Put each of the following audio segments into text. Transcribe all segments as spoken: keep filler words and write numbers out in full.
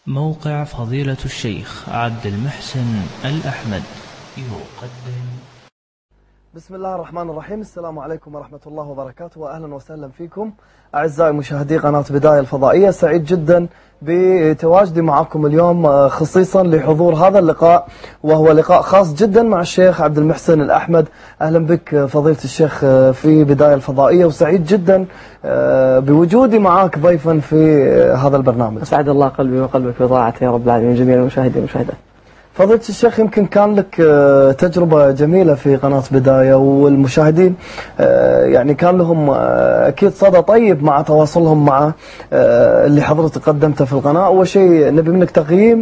موقع فضيلة الشيخ عبد المحسن الأحمد يقدم. بسم الله الرحمن الرحيم. السلام عليكم ورحمة الله وبركاته، وأهلا وسهلا فيكم أعزائي مشاهدي قناة بداية الفضائية. سعيد جدا بتواجدي معكم اليوم خصيصا لحضور هذا اللقاء، وهو لقاء خاص جدا مع الشيخ عبد المحسن الأحمد. أهلا بك فضيلة الشيخ في بداية الفضائية، وسعيد جدا بوجودي معك ضيفا في هذا البرنامج. أسعد الله قلبي وقلبك بطاعته يا رب العالمين جميع المشاهدين والمشاهدات. فضيلة الشيخ، يمكن كان لك تجربة جميلة في قناة بداية، والمشاهدين يعني كان لهم أكيد صدى طيب مع تواصلهم مع اللي حضرتك قدمته في القناة. أول شيء نبي منك تقييم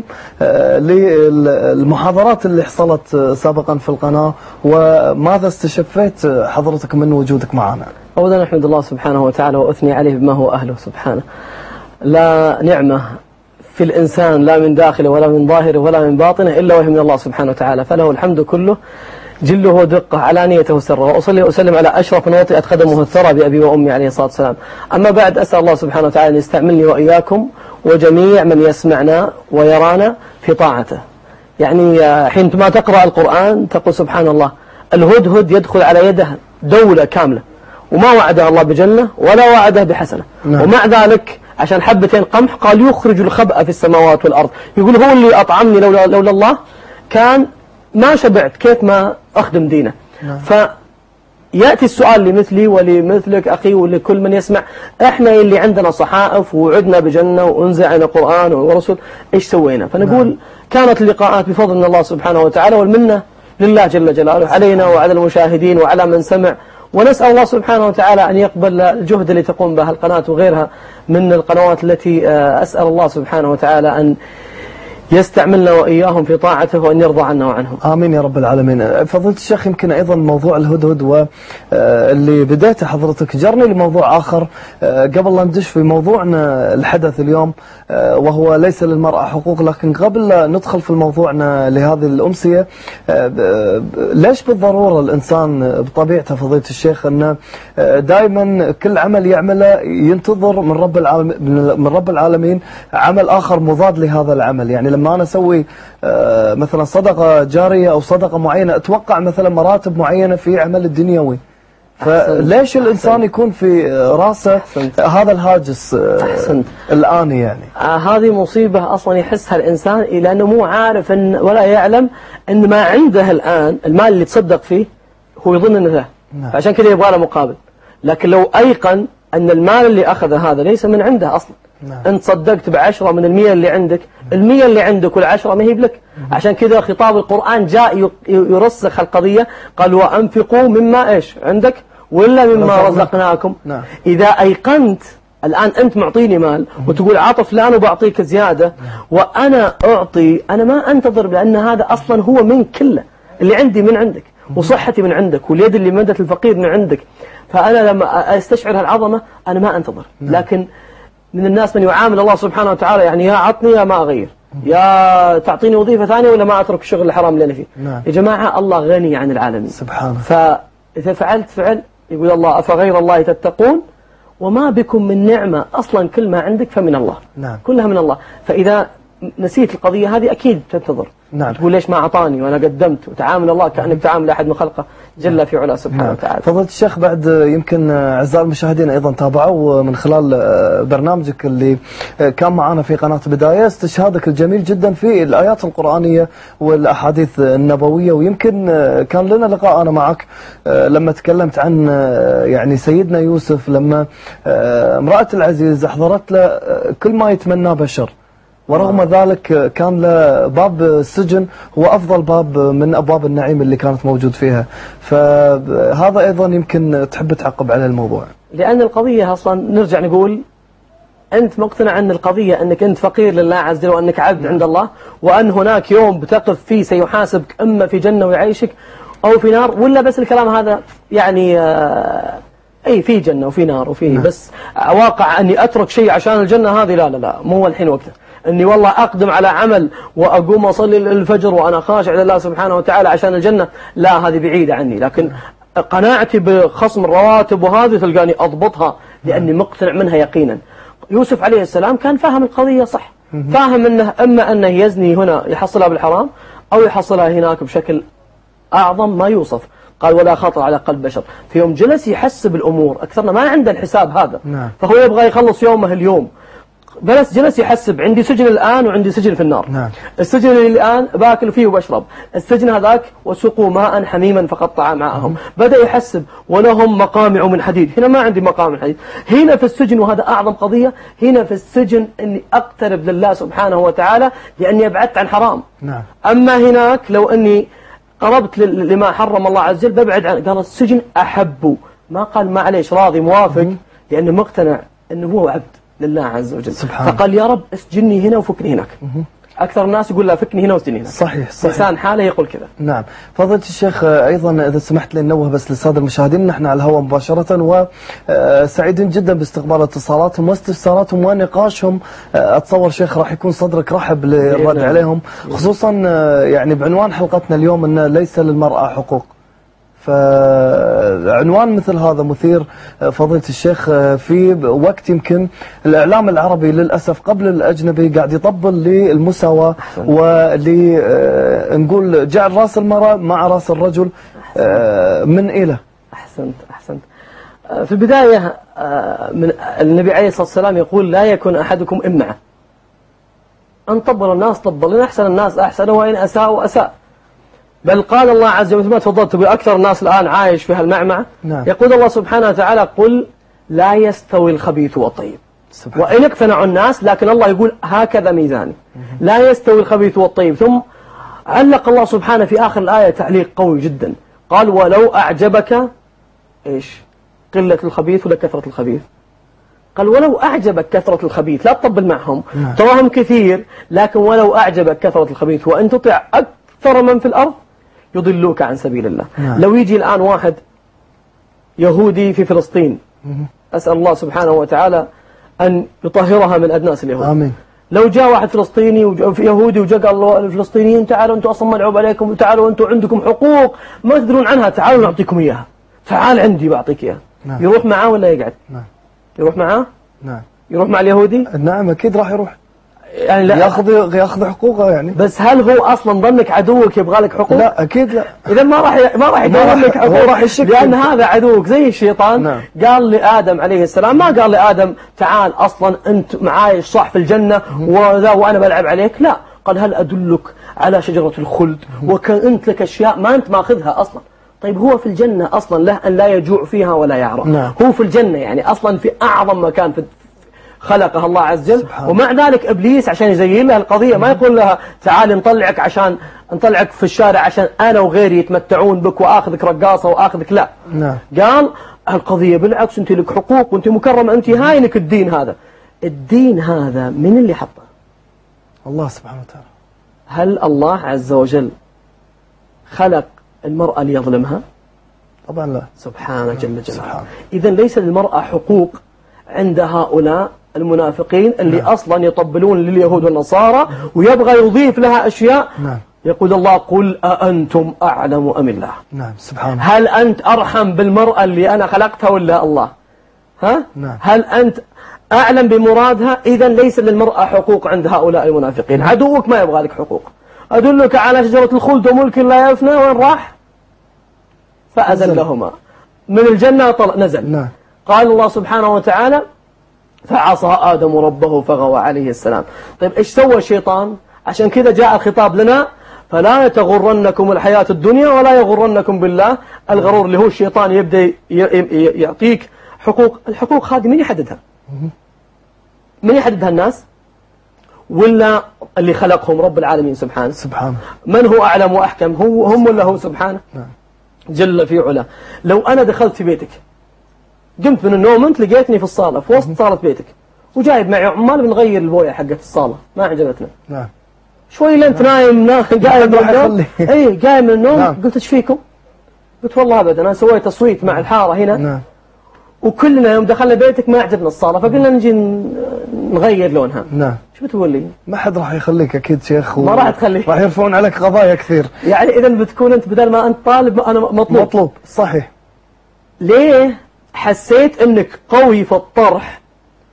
للمحاضرات اللي حصلت سابقا في القناة، وماذا استشفيت حضرتك من وجودك معنا؟ أولا أحمد الله سبحانه وتعالى وأثني عليه بما هو أهله سبحانه. لا نعمة في الإنسان لا من داخله ولا من ظاهره ولا من باطنه إلا وهي من الله سبحانه وتعالى، فله الحمد كله جله ودقه علانيته وسره. وأصلي وأسلم على أشرف من وطئت قدمه الثرى بأبي وأمي عليه الصلاة والسلام. أما بعد، أسأل الله سبحانه وتعالى أن يستعملني وإياكم وجميع من يسمعنا ويرانا في طاعته. يعني حينما تقرأ القرآن تقول سبحان الله، الهدهد يدخل على يده دولة كاملة، وما وعدها الله بجنة ولا وعده بحسنة. نعم. ومع ذلك عشان حبتين قمح قال يخرج الخبأ في السماوات والأرض. يقول هو اللي أطعمني، لولا, لولا الله كان ما شبعت، كيف ما أخدم دينه. نعم. فيأتي السؤال لمثلي ولمثلك أخي ولكل من يسمع، إحنا اللي عندنا صحائف ووعدنا بجنة وأنزل علينا قرآن ورسول، إيش سوينا؟ فنقول نعم. كانت اللقاءات بفضل من الله سبحانه وتعالى، والمنة لله جل جلاله علينا وعلى المشاهدين وعلى من سمع. ونسأل الله سبحانه وتعالى أن يقبل الجهد اللي تقوم به القناة وغيرها من القنوات التي أسأل الله سبحانه وتعالى أن يستعملنا وإياهم في طاعته وأن يرضى عنا وعنهم. آمين يا رب العالمين. فضيلة الشيخ، يمكن أيضا موضوع الهدهد واللي بدأته حضرتك جرني لموضوع آخر قبل لا ندش في موضوعنا الحدث اليوم، وهو ليس للمرأة حقوق. لكن قبل لا ندخل في موضوعنا لهذه الأمسية، ليش بالضرورة الإنسان بطبيعته فضيلة الشيخ أنه دائما كل عمل يعمله ينتظر من رب العالمين من رب العالمين عمل آخر مضاد لهذا العمل؟ يعني لما أنا أسوي مثلا صدقة جارية أو صدقة معينة، أتوقع مثلا مراتب معينة في عمل الدنيوي، فليش الإنسان يكون في راسه أحسنت. هذا الهاجس أحسنت. الآن يعني آه هذه مصيبة أصلا يحسها الإنسان، لأنه مو عارف إن ولا يعلم أن ما عنده الآن المال اللي تصدق فيه هو يظن أنه ذا. نعم. فعشان كذا يبغى له مقابل. لكن لو أيقن أن المال اللي أخذه هذا ليس من عنده أصلا. نعم. أنت صدقت بعشرة من المية اللي عندك، المية اللي عندك والعشرة ما هي بلك. عشان كذا خطاب القرآن جاء يرسخ القضية، قال وأنفقوا مما إيش عندك ولا مما رزقناكم. نعم. إذا أيقنت الآن أنت معطيني مال وتقول عطى فلان وبعطيك زيادة، وأنا أعطي، أنا ما أنتظر، لأن هذا أصلا هو من كله، اللي عندي من عندك وصحتي من عندك واليد اللي مدت الفقير من عندك. فأنا لما أستشعر هالعظمة أنا ما أنتظر. لكن من الناس من يعامل الله سبحانه وتعالى يعني يا عطني يا ما أغير، يا تعطيني وظيفة ثانية ولا ما أترك الشغل الحرام اللي أنا فيه. نعم. يا جماعة الله غني عن العالمين سبحانه. فإذا فعلت فعل يقول الله أفغير الله تتقون وما بكم من نعمة، أصلا كل ما عندك فمن الله. نعم. كلها من الله. فإذا نسيت القضية هذه أكيد تنتظر. نعم. تقول ليش ما أعطاني وأنا قدمت، وتعامل الله كأنك تعامل أحد من خلقه جل في علا سبحانه. نعم. وتعالى. فضيلة الشيخ، بعد يمكن أعزائي المشاهدين أيضا تابعوا من خلال برنامجك اللي كان معنا في قناة بداية استشهادك الجميل جدا في الآيات القرآنية والأحاديث النبوية. ويمكن كان لنا لقاء أنا معك لما تكلمت عن يعني سيدنا يوسف، لما امرأة العزيز أحضرت له كل ما يتمناه بشر، ورغم ذلك كان له باب السجن هو أفضل باب من أبواب النعيم اللي كانت موجود فيها. فهذا أيضا يمكن تحب تعقب على الموضوع، لأن القضية أصلا نرجع نقول أنت مقتنع أن القضية أنك أنت فقير لله عز وجل وأنك عبد عند الله، وأن هناك يوم بتقف فيه سيحاسبك إما في جنة ويعيشك أو في نار، ولا بس الكلام هذا يعني آه أي في جنة وفي نار وفي نعم. بس واقع أني أترك شيء عشان الجنة هذه لا لا لا مو الحين وقته. أني والله أقدم على عمل وأقوم أصلي الفجر وأنا خاشع لله سبحانه وتعالى عشان الجنة، لا هذه بعيدة عني. لكن قناعتي بخصم الرواتب وهذه تلقاني أضبطها لأني مقتنع منها يقينا. يوسف عليه السلام كان فاهم القضية صح، فاهم أنه إما أنه يزني هنا يحصلها بالحرام أو يحصلها هناك بشكل أعظم ما يوصف. قال ولا خطر على قلب بشر. في يوم جلس يحسب الأمور، أكثرنا ما عنده الحساب هذا. نعم. فهو يبغى يخلص يومه اليوم، بس جلس يحسب عندي سجن الآن وعندي سجن في النار. نعم. السجن اللي الآن باكل فيه وبشرب، السجن هذاك وسقوا ماء حميما فقطع معهم. بدأ يحسب ولهم مقامع من حديد. هنا ما عندي مقام من حديد، هنا في السجن، وهذا أعظم قضية، هنا في السجن أني أقترب لله سبحانه وتعالى لأني أبعدت عن حرام. نعم. أما هناك لو أني قربت لما حرم الله عز وجل ببعد عنه. قال السجن أحب، ما قال معليش راضي موافق، لأنه مقتنع أنه هو عبد لله عز وجل. سبحان. فقال يا رب اسجني هنا وفكني هناك. أكثر الناس يقول لا فكني هنا واسجني هناك. صحيح صحيح. إنسان حاله يقول كذا. نعم. فضيلة الشيخ أيضا إذا سمحت لي ننوه بس للسادة المشاهدين، نحن على الهواء مباشرة وسعيدين جدا باستقبال اتصالاتهم واستفساراتهم ونقاشهم. أتصور شيخ راح يكون صدرك رحب للرد عليهم، خصوصا يعني بعنوان حلقتنا اليوم أن ليس للمرأة حقوق. فعنوان مثل هذا مثير فضيلة الشيخ في وقت يمكن الإعلام العربي للأسف قبل الأجنبي قاعد يطبل للمساواة ولي نقول جعل رأس المرأة مع رأس الرجل من إله. أحسنت أحسنت. في البداية من النبي عليه الصلاة والسلام يقول لا يكن أحدكم إمعة. أن طبل الناس طبل، إن أحسن الناس أحسن وإن أساءوا أساء. بل قال الله عز وجل مثل ما تفضلت بأكثر الناس الآن عايش في هالمعمعة. نعم. يقول الله سبحانه وتعالى قل لا يستوي الخبيث والطيب وإن اقتنعوا الناس، لكن الله يقول هكذا ميزاني. لا يستوي الخبيث والطيب. ثم علق الله سبحانه في آخر الآية تعليق قوي جدا، قال ولو أعجبك إيش قلة الخبيث ولا كثرة الخبيث. قال ولو أعجبك كثرة الخبيث، لا تطبل معهم. نعم. تراهم كثير، لكن ولو أعجبك كثرة الخبيث وأن تطع أكثر من في الأرض يضلوك عن سبيل الله. نعم. لو يجي الآن واحد يهودي في فلسطين، أسأل الله سبحانه وتعالى أن يطهرها من أدناس اليهود. آمين. لو جاء واحد فلسطيني يهودي وجاء قال الفلسطينيين تعالوا أنتم أصلا ملعوب عليكم، وتعالوا أنتم عندكم حقوق ما تدرون عنها، تعالوا نعطيكم إياها، تعال عندي بعطيك إياها. نعم. يروح معاه ولا يقعد؟ نعم. يروح معاه؟ نعم. يروح مع اليهودي؟ نعم أكيد راح يروح، يعني لا ياخذ ياخذ حقوقه يعني. بس هل هو اصلا ظنك عدوك يبغى لك حقوق؟ لا اكيد لا. اذا ما راح ما راح يدور لك حقوق، هو راح يشك، لان هذا عدوك زي الشيطان. نعم. قال لادم عليه السلام، ما قال لادم تعال اصلا انت معاي صح في الجنه وذا وانا بلعب عليك، لا قال هل ادلك على شجره الخلد وكنت لك اشياء ما انت ماخذها اصلا. طيب هو في الجنه اصلا له ان لا يجوع فيها ولا يعرى. نعم. هو في الجنه يعني اصلا في اعظم مكان في خلقها الله عز وجل. ومع ذلك إبليس عشان يزين لها القضية ما يقول لها تعال نطلعك عشان نطلعك في الشارع عشان أنا وغيري يتمتعون بك وآخذك رقاصة وآخذك، لا. نعم. قال القضية بالعكس، أنت لك حقوق وأنت مكرمة، أنت هاي لك الدين هذا. الدين هذا من اللي حطه؟ الله سبحانه وتعالى. هل الله عز وجل خلق المرأة ليظلمها؟ طبعا لا. سبحانه جل جلاله. إذن ليس للمرأة حقوق عند هؤلاء المنافقين اللي نعم. أصلا يطبلون لليهود والنصارى ويبغى يضيف لها أشياء. نعم. يقول الله قل أأنتم أعلم أم الله. نعم سبحانه. هل أنت أرحم بالمرأة اللي أنا خلقتها ولا الله؟ ها؟ نعم. هل أنت أعلم بمرادها؟ إذا ليس للمرأة حقوق عند هؤلاء المنافقين. نعم. عدوك ما يبغى لك حقوق. أدلك على شجرة الخلد وملك لا يفنى، وين راح؟ فأزلهما من الجنة طلع نزل. نعم. قال الله سبحانه وتعالى فعصى آدم ربه فغوى عليه السلام. طيب إيش سوى الشيطان؟ عشان كذا جاء الخطاب لنا فلا تغرنكم الحياة الدنيا ولا يغرنكم بالله الغرور، اللي هو الشيطان يبدأ يعطيك حقوق. الحقوق هذه من يحددها؟ من يحددها؟ الناس ولا اللي خلقهم رب العالمين سبحانه؟ سبحانه. من هو أعلم وأحكم، هو هم ولا هو سبحانه؟ نعم. جل في علا. لو أنا دخلت في بيتك قمت من النوم انت لقيتني في الصالة في وسط صالة بيتك وجايب معي عمال بنغير البوية حقت الصالة ما عجبتنا. نعم. شوي لين انت نايم قايم من النوم. اي قايم من النوم. نعم. قلت ايش فيكم؟ قلت والله ابدا انا سويت تصويت مع الحارة هنا. نعم. وكلنا يوم دخلنا بيتك ما عجبنا الصالة فقلنا نجي نغير لونها. نعم. شو بتقول لي؟ ما حد راح يخليك اكيد شيخ. ما راح تخليك. راح يرفعون عليك قضايا كثير. يعني اذا بتكون انت بدل ما انت طالب انا مطلوب. مطلوب صحيح. ليه؟ حسيت انك قوي في الطرح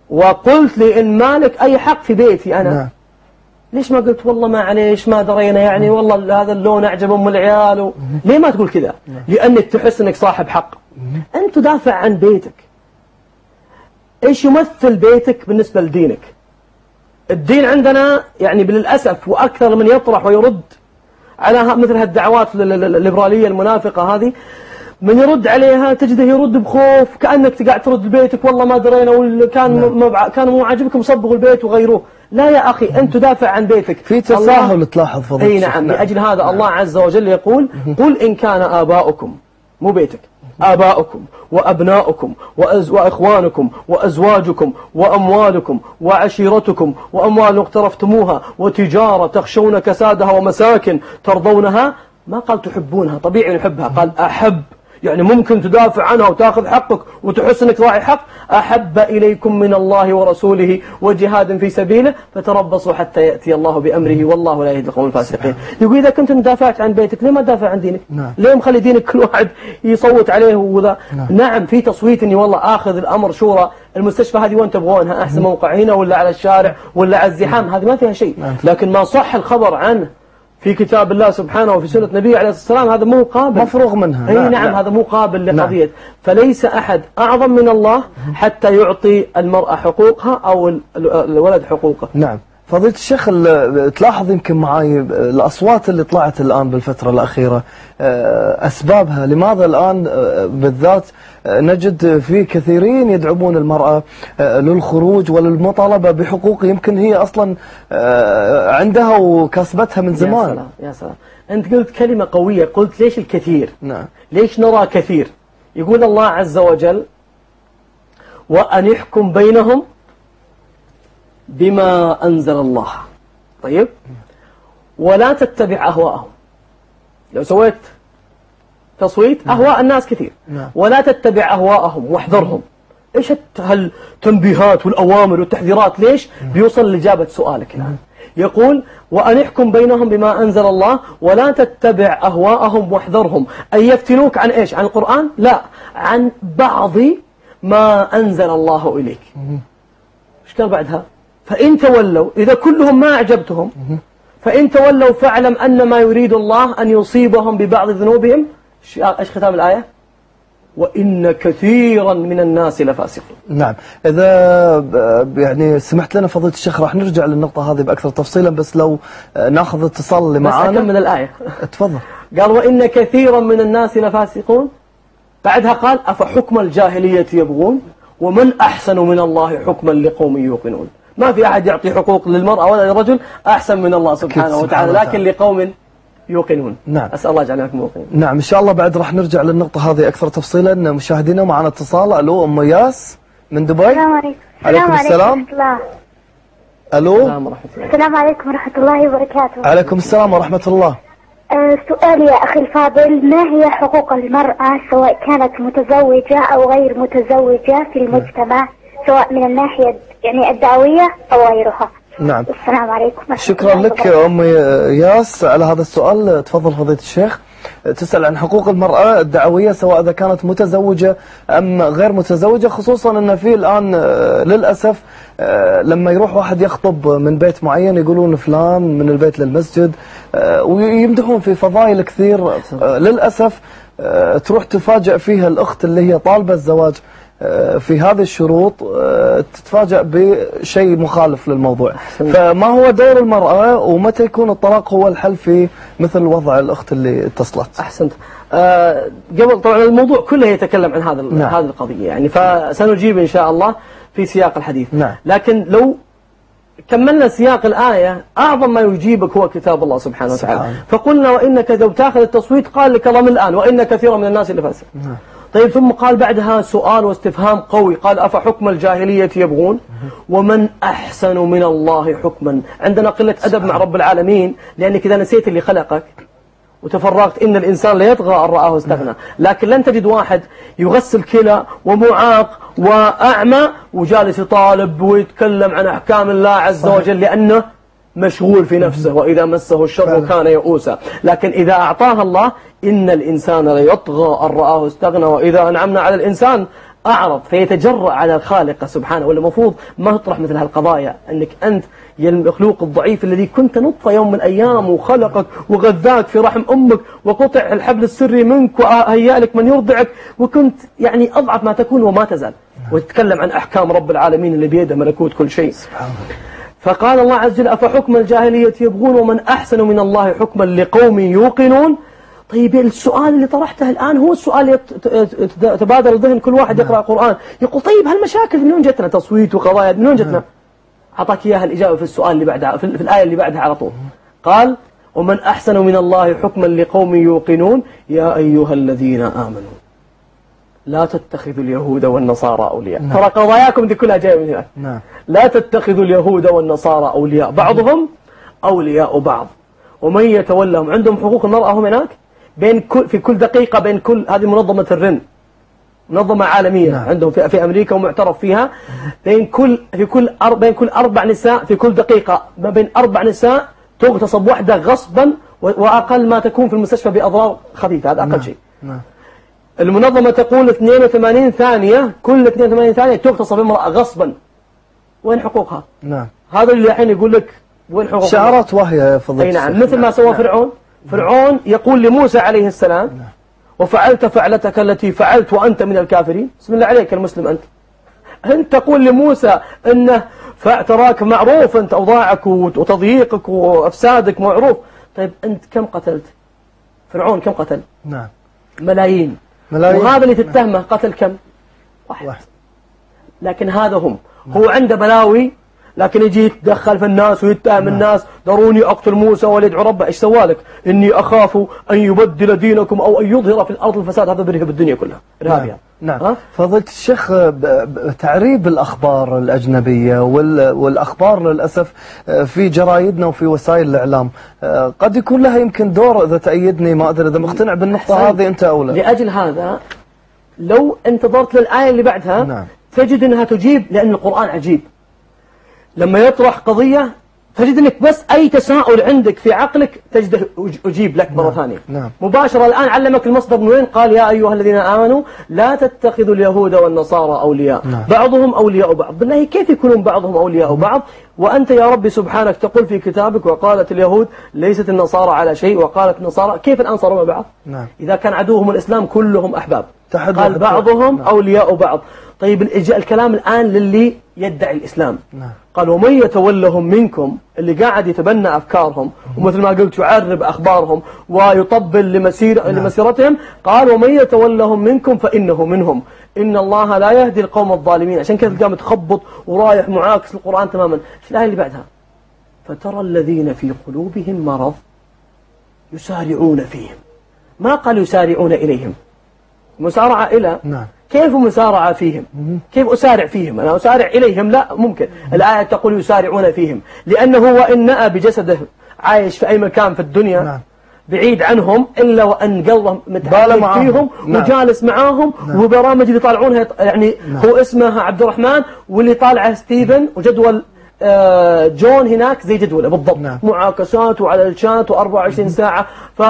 وقلت لي إن مالك أي حق في بيتي أنا نعم. ليش ما قلت والله معليش ما درينا يعني والله هذا اللون أعجب أم العيال و... ليه ما تقول كذا؟ لأنك تحس أنك صاحب حق. أنت تدافع عن بيتك. إيش يمثل بيتك بالنسبة لدينك؟ الدين عندنا يعني للأسف وأكثر من يطرح ويرد على مثل هالدعوات الليبرالية المنافقة هذه، من يرد عليها تجده يرد بخوف كأنك قاعد ترد لبيتك والله ما درينا وكان مبع... كان مو عاجبكم صبغوا البيت وغيروه. لا يا أخي، أنت تدافع عن بيتك. في تساهل تلاحظ فضيلة أي نعم. لأجل هذا نعم. الله عز وجل يقول قل إن كان آباؤكم، مو بيتك، آباؤكم وأبناؤكم وأز... وإخوانكم وأزواجكم وأموالكم وعشيرتكم وأموال اقترفتموها وتجارة تخشون كسادها ومساكن ترضونها. ما قال تحبونها، طبيعي نحبها، قال أحب، يعني ممكن تدافع عنها وتاخذ حقك وتحس انك راعي حق. أحب إليكم من الله ورسوله وجهاد في سبيله فتربصوا حتى يأتي الله بأمره والله لا يهدي القوم الفاسقين. يقول إذا كنت مدافعت عن بيتك ليه ما تدافع عن دينك؟ نعم. ليه مخلي دينك كل واحد يصوت عليه وذا؟ نعم. نعم في تصويت اني والله آخذ الأمر شورى المستشفى هذه وين تبغونها، أحسن موقع هنا ولا على الشارع ولا على الزحام، هذه ما فيها شيء. نعم. لكن ما صح الخبر عنه في كتاب الله سبحانه وفي سنة نبيه عليه الصلاة والسلام هذا مو قابل، مفروغ منها. أي نعم, نعم هذا مو قابل لقضية. نعم. فليس أحد أعظم من الله حتى يعطي المرأة حقوقها أو الولد حقوقه. نعم. فضيلة الشيخ تلاحظ يمكن معي الأصوات اللي طلعت الآن بالفترة الأخيرة أسبابها، لماذا الآن بالذات نجد في كثيرين يدعمون المرأة للخروج وللمطالبة بحقوق يمكن هي أصلا عندها وكسبتها من زمان. يا سلام يا سلام، أنت قلت كلمة قوية، قلت ليش الكثير؟ نعم. ليش نرى كثير؟ يقول الله عز وجل وأن يحكم بينهم بما أنزل الله. طيب، ولا تتبع أهواءهم. لو سويت تصويت أهواء الناس كثير. نعم. ولا تتبع أهواءهم واحذرهم. إيش هالتنبيهات والأوامر والتحذيرات؟ ليش؟ بيوصل لإجابة سؤالك الآن. يقول وأن يحكم بينهم بما أنزل الله ولا تتبع أهواءهم واحذرهم. أن يفتنوك عن إيش؟ عن القرآن؟ لا، عن بعض ما أنزل الله إليك. إيش قال بعدها؟ فإن تولوا، إذا كلهم ما أعجبتهم، فإن تولوا فاعلم أن ما يريد الله أن يصيبهم ببعض ذنوبهم. إيش ختام الآية؟ وإن كثيرا من الناس لفاسقون. نعم. إذا يعني سمحت لنا فضيلة الشيخ راح نرجع للنقطة هذه بأكثر تفصيلا، بس لو ناخذ اتصال اللي معانا. بس أكمل الآية. تفضل. قال وإن كثيرا من الناس لفاسقون، بعدها قال أفحكم الجاهلية يبغون ومن أحسن من الله حكما لقوم يوقنون. ما في أحد يعطي حقوق للمرأة ولا للرجل أحسن من الله سبحانه وتعالى، لكن لقوم يوقنون. نعم. أسأل الله يجعلنا لكم موقنين. نعم إن شاء الله بعد راح نرجع للنقطة هذه أكثر تفصيلا. مشاهدينا معنا اتصال. ألو أم ياس من دبي. السلام عليكم. عليكم السلام. ألو. السلام عليكم ورحمة الله وبركاته. عليكم السلام ورحمة الله. أه سؤال يا أخي الفاضل، ما هي حقوق المرأة سواء كانت متزوجة أو غير متزوجة في المجتمع، سواء من الناحية يعني الدعوية أو غيرها؟ نعم. السلام عليكم. شكرا لك أم ياس على هذا السؤال. تفضل فضيلة الشيخ. تسأل عن حقوق المرأة الدعوية سواء إذا كانت متزوجة أم غير متزوجة، خصوصا أن في الآن للأسف لما يروح واحد يخطب من بيت معين يقولون فلان من البيت للمسجد ويمدحون في فضائل كثير. للأسف تروح تفاجأ فيها الأخت اللي هي طالبة الزواج في هذه الشروط تتفاجأ بشيء مخالف للموضوع. فما هو دور المرأة ومتى يكون الطلاق هو الحل في مثل وضع الأخت اللي اتصلت؟ أحسنت. أه قبل طبعا الموضوع كله يتكلم عن هذا نعم. هذه القضية يعني، فسنجيب إن شاء الله في سياق الحديث. نعم. لكن لو كملنا سياق الآية، أعظم ما يجيبك هو كتاب الله سبحانه وتعالى. فقلنا وإنك لو تأخذ التصويت قال لك الله من الآن وإن كثيرا من الناس لفاسق. نعم. طيب ثم قال بعدها سؤال واستفهام قوي، قال أفحكم الجاهلية يبغون ومن أحسن من الله حكما. عندنا قلة أدب مع رب العالمين، لأنك إذا نسيت اللي خلقك وتفرغت إن الإنسان لا يطغى أن رآه استغنى. لكن لن تجد واحد يغسل كلى ومعاق وأعمى وجالس يطالب ويتكلم عن أحكام الله عز وجل، لأنه مشغول في نفسه وإذا مسه الشر كان يئوسا. لكن إذا أعطاها الله إن الإنسان ليطغى أن رآه استغنى، وإذا أنعمنا على الإنسان أعرض فيتجرأ على الخالق سبحانه، ولا المفروض ما تطرح مثل هالقضايا، أنك أنت يا المخلوق الضعيف الذي كنت نطفة يوم من الأيام وخلقك وغذاك في رحم أمك وقطع الحبل السري منك وهيأ لك من يرضعك، وكنت يعني أضعف ما تكون وما تزال، وتتكلم عن أحكام رب العالمين اللي بيده ملكوت كل شيء. فقال الله عز وجل أفحكم الجاهلية يبغون ومن أحسن من الله حكما لقوم يوقنون. طيب السؤال اللي طرحته الآن هو السؤال تبادر الذهن كل واحد يقرأ القرآن يقول طيب هالمشاكل من وين جتنا؟ تصويت وقضايا من وين جتنا؟ أعطاك إياها الإجابة في السؤال اللي بعدها، في الآية اللي بعدها على طول. قال ومن أحسن من الله حكما لقوم يوقنون يا أيها الذين آمنوا لا تتخذوا اليهود والنصارى أولياء. ترى قضاياكم دي كلها جاية من هناك. نعم. لا تتخذوا اليهود والنصارى أولياء بعضهم أولياء بعض ومن يتولهم. عندهم حقوق المرأة هم هناك بين كل في كل دقيقة بين كل هذه منظمة الرن منظمة عالمية. نعم. عندهم في, في أمريكا ومعترف فيها بين كل في كل أرب بين كل أربع نساء في كل دقيقة ما بين أربع نساء تغتصب واحدة غصبا، وأقل ما تكون في المستشفى بأضرار خفيفة. هذا أقل نعم. شيء. نعم. المنظمة تقول اثنين وثمانين ثانية كل اثنين وثمانين ثانية تغتصب امرأة غصبا. وين حقوقها؟ نعم. هذا اللي الحين يقول لك وين حقوقها؟ شعارات واهية فضلت. أي نعم. مثل ما سوى نعم. فرعون. فرعون يقول لموسى عليه السلام نعم. وفعلت فعلتك التي فعلت وأنت من الكافرين. بسم الله عليك المسلم أنت. أنت تقول لموسى أنه تراك معروف أنت أوضاعك وتضييقك وأفسادك معروف. طيب أنت كم قتلت؟ فرعون كم قتل؟ نعم. ملايين. ملايين. وهذا اللي تتهمه قتل كم؟ واحد. واحد. لكن هذا هم نعم. هو عنده بلاوي لكن يجي يتدخل في الناس ويتهم نعم. الناس داروني أقتل موسى وليدعو ربه. إيش سوالك؟ إني أخاف أن يبدل دينكم أو أن يظهر في الأرض الفساد. هذا بيرهب الدنيا كلها إرهابية. نعم. نعم. فضيلة الشيخ تعريب الأخبار الأجنبية والأخبار للأسف في جرايدنا وفي وسائل الإعلام قد يكون لها يمكن دور. إذا تأيدني ما أدري إذا مقتنع بالنقطة هذه أنت أو لا. لأجل هذا لو انتظرت للآية اللي بعدها نعم. تجد أنها تجيب، لأن القرآن عجيب. لما يطرح قضية تجد أنك بس أي تساؤل عندك في عقلك تجده أجيب لك مرة نعم. ثانية نعم. مباشرة. الآن علمك المصدر من وين؟ قال يا أيها الذين آمنوا لا تتخذوا اليهود والنصارى أولياء نعم. بعضهم أولياء بعض. بالله كيف يكونون بعضهم أولياء بعض وأنت يا ربي سبحانك تقول في كتابك وقالت اليهود ليست النصارى على شيء وقالت النصارى. كيف الآن صاروا مع بعض نعم. إذا كان عدوهم الإسلام كلهم أحباب؟ قال بعضهم نعم. أولياء بعض. طيب الكلام الآن للي يدعي الإسلام نعم. قال ومن يتولهم منكم، اللي قاعد يتبنى أفكارهم ومثل ما قلت يعرب أخبارهم ويطبل لمسير نعم. لمسيرتهم. قال ومن يتولهم منكم فإنه منهم إن الله لا يهدي القوم الظالمين. عشان كذا قام تخبط ورايح معاكس القرآن تماما. ايش الآية اللي بعدها؟ فترى الذين في قلوبهم مرض يسارعون فيهم. ما قال يسارعون إليهم، مسارعة إلى نعم. كيف مسارعة فيهم؟ كيف أسارع فيهم؟ أنا أسارع إليهم؟ لا ممكن. الآية تقول يسارعون فيهم لأنه هو إن نأى بجسده عايش في أي مكان في الدنيا نعم. بعيد عنهم إلا وأن قلبه متعلق فيهم نعم. وجالس معاهم نعم. وبرامج اللي يطالعونها يعني نعم. هو اسمها عبد الرحمن واللي طالعه ستيفن وجدول آه جون هناك زي جدوله بالضبط نعم. معاكسات وعلى الشات وأربعة وعشرين ساعة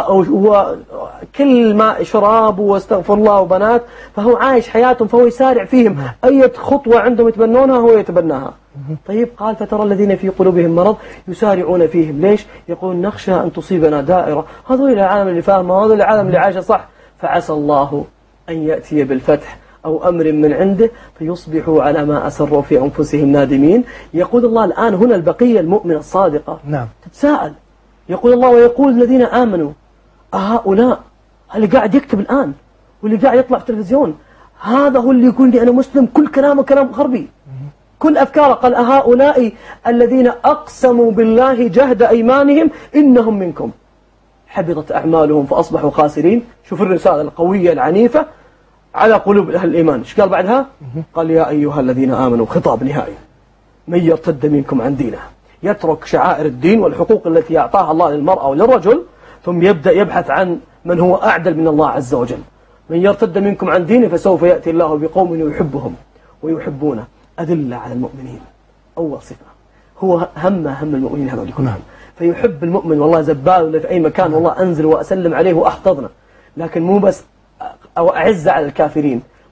وكل ما شراب واستغفر الله وبنات. فهو عايش حياتهم فهو يسارع فيهم نعم. أي خطوة عندهم يتبنونها هو يتبناها. طيب قال فترى الذين في قلوبهم مرض يسارعون فيهم. ليش؟ يقول نخشى أن تصيبنا دائرة. هذول العالم اللي فاهمه، هذول العالم اللي عايشه صح. فعسى الله أن يأتي بالفتح أو أمر من عنده فيصبحوا على ما أسروا في أنفسهم نادمين. يقول الله الآن هنا البقية المؤمنة الصادقة نعم. تتساءل. يقول الله ويقول الذين آمنوا أهؤلاء اللي قاعد يكتب الآن واللي قاعد يطلع في التلفزيون هذا هو اللي يقول لي أنا مسلم كل كلامه كلام غربي كل أفكاره. قال أهؤلاء الذين أقسموا بالله جهد أيمانهم إنهم منكم حبطت أعمالهم فأصبحوا خاسرين. شوف الرسالة القوية العنيفة على قلوب أهل الإيمان. إيش قال بعدها؟ قال يا أيها الذين آمنوا خطاب نهائي من يرتد منكم عن دينه يترك شعائر الدين والحقوق التي أعطاها الله للمرأة وللرجل ثم يبدأ يبحث عن من هو أعدل من الله عز وجل. من يرتد منكم عن دينه فسوف يأتي الله بقوم يحبهم ويحبونه أذلة على المؤمنين. أول صفة هو هم هم المؤمنين هذول كلهم. فيحب المؤمن والله زبال في أي مكان والله أنزل وأسلم عليه وأحتضنه. لكن مو بس أو أعز على الكافرين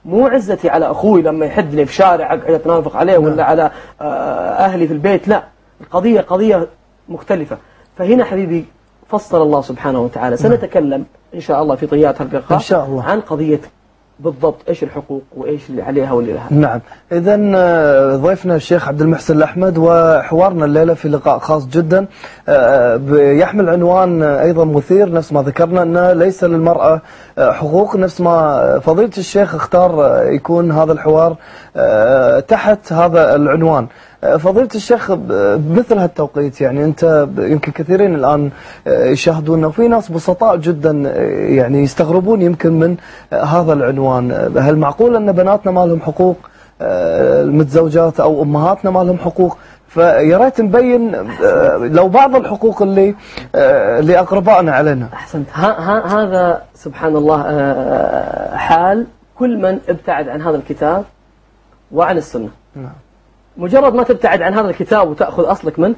مو عزتي على أخوي لما يحدني في شارع أقعد أتنافق عليه ولا على أهلي في البيت، لا، القضية قضية مختلفة. فهنا حبيبي فصل الله سبحانه وتعالى. سنتكلم إن شاء الله في طيات اللقاء إن شاء الله عن قضية بالضبط إيش الحقوق وإيش اللي عليها واللي لها. نعم. إذا ضيفنا الشيخ عبد المحسن الأحمد، وحوارنا الليلة في لقاء خاص جدا يحمل عنوان أيضا مثير نفس ما ذكرنا، أنه ليس للمرأة حقوق، نفس ما فضيلة الشيخ اختار يكون هذا الحوار تحت هذا العنوان. فضيلة الشيخ بمثل هالتوقيت يعني أنت يمكن كثيرين الآن يشاهدون، وفي ناس بسطاء جدا يعني يستغربون يمكن من هذا العنوان. هل معقول أن بناتنا ما لهم حقوق، المتزوجات أو أمهاتنا ما لهم حقوق؟ فيا ريت نبين لو بعض الحقوق اللي لأقربائنا علينا. أحسنت. هذا سبحان الله حال كل من ابتعد عن هذا الكتاب وعن السنة. نعم. مجرد ما تبتعد عن هذا الكتاب وتأخذ أصلك منه،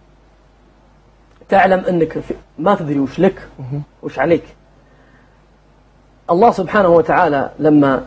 تعلم أنك ما تدري وش لك وش عليك. الله سبحانه وتعالى لما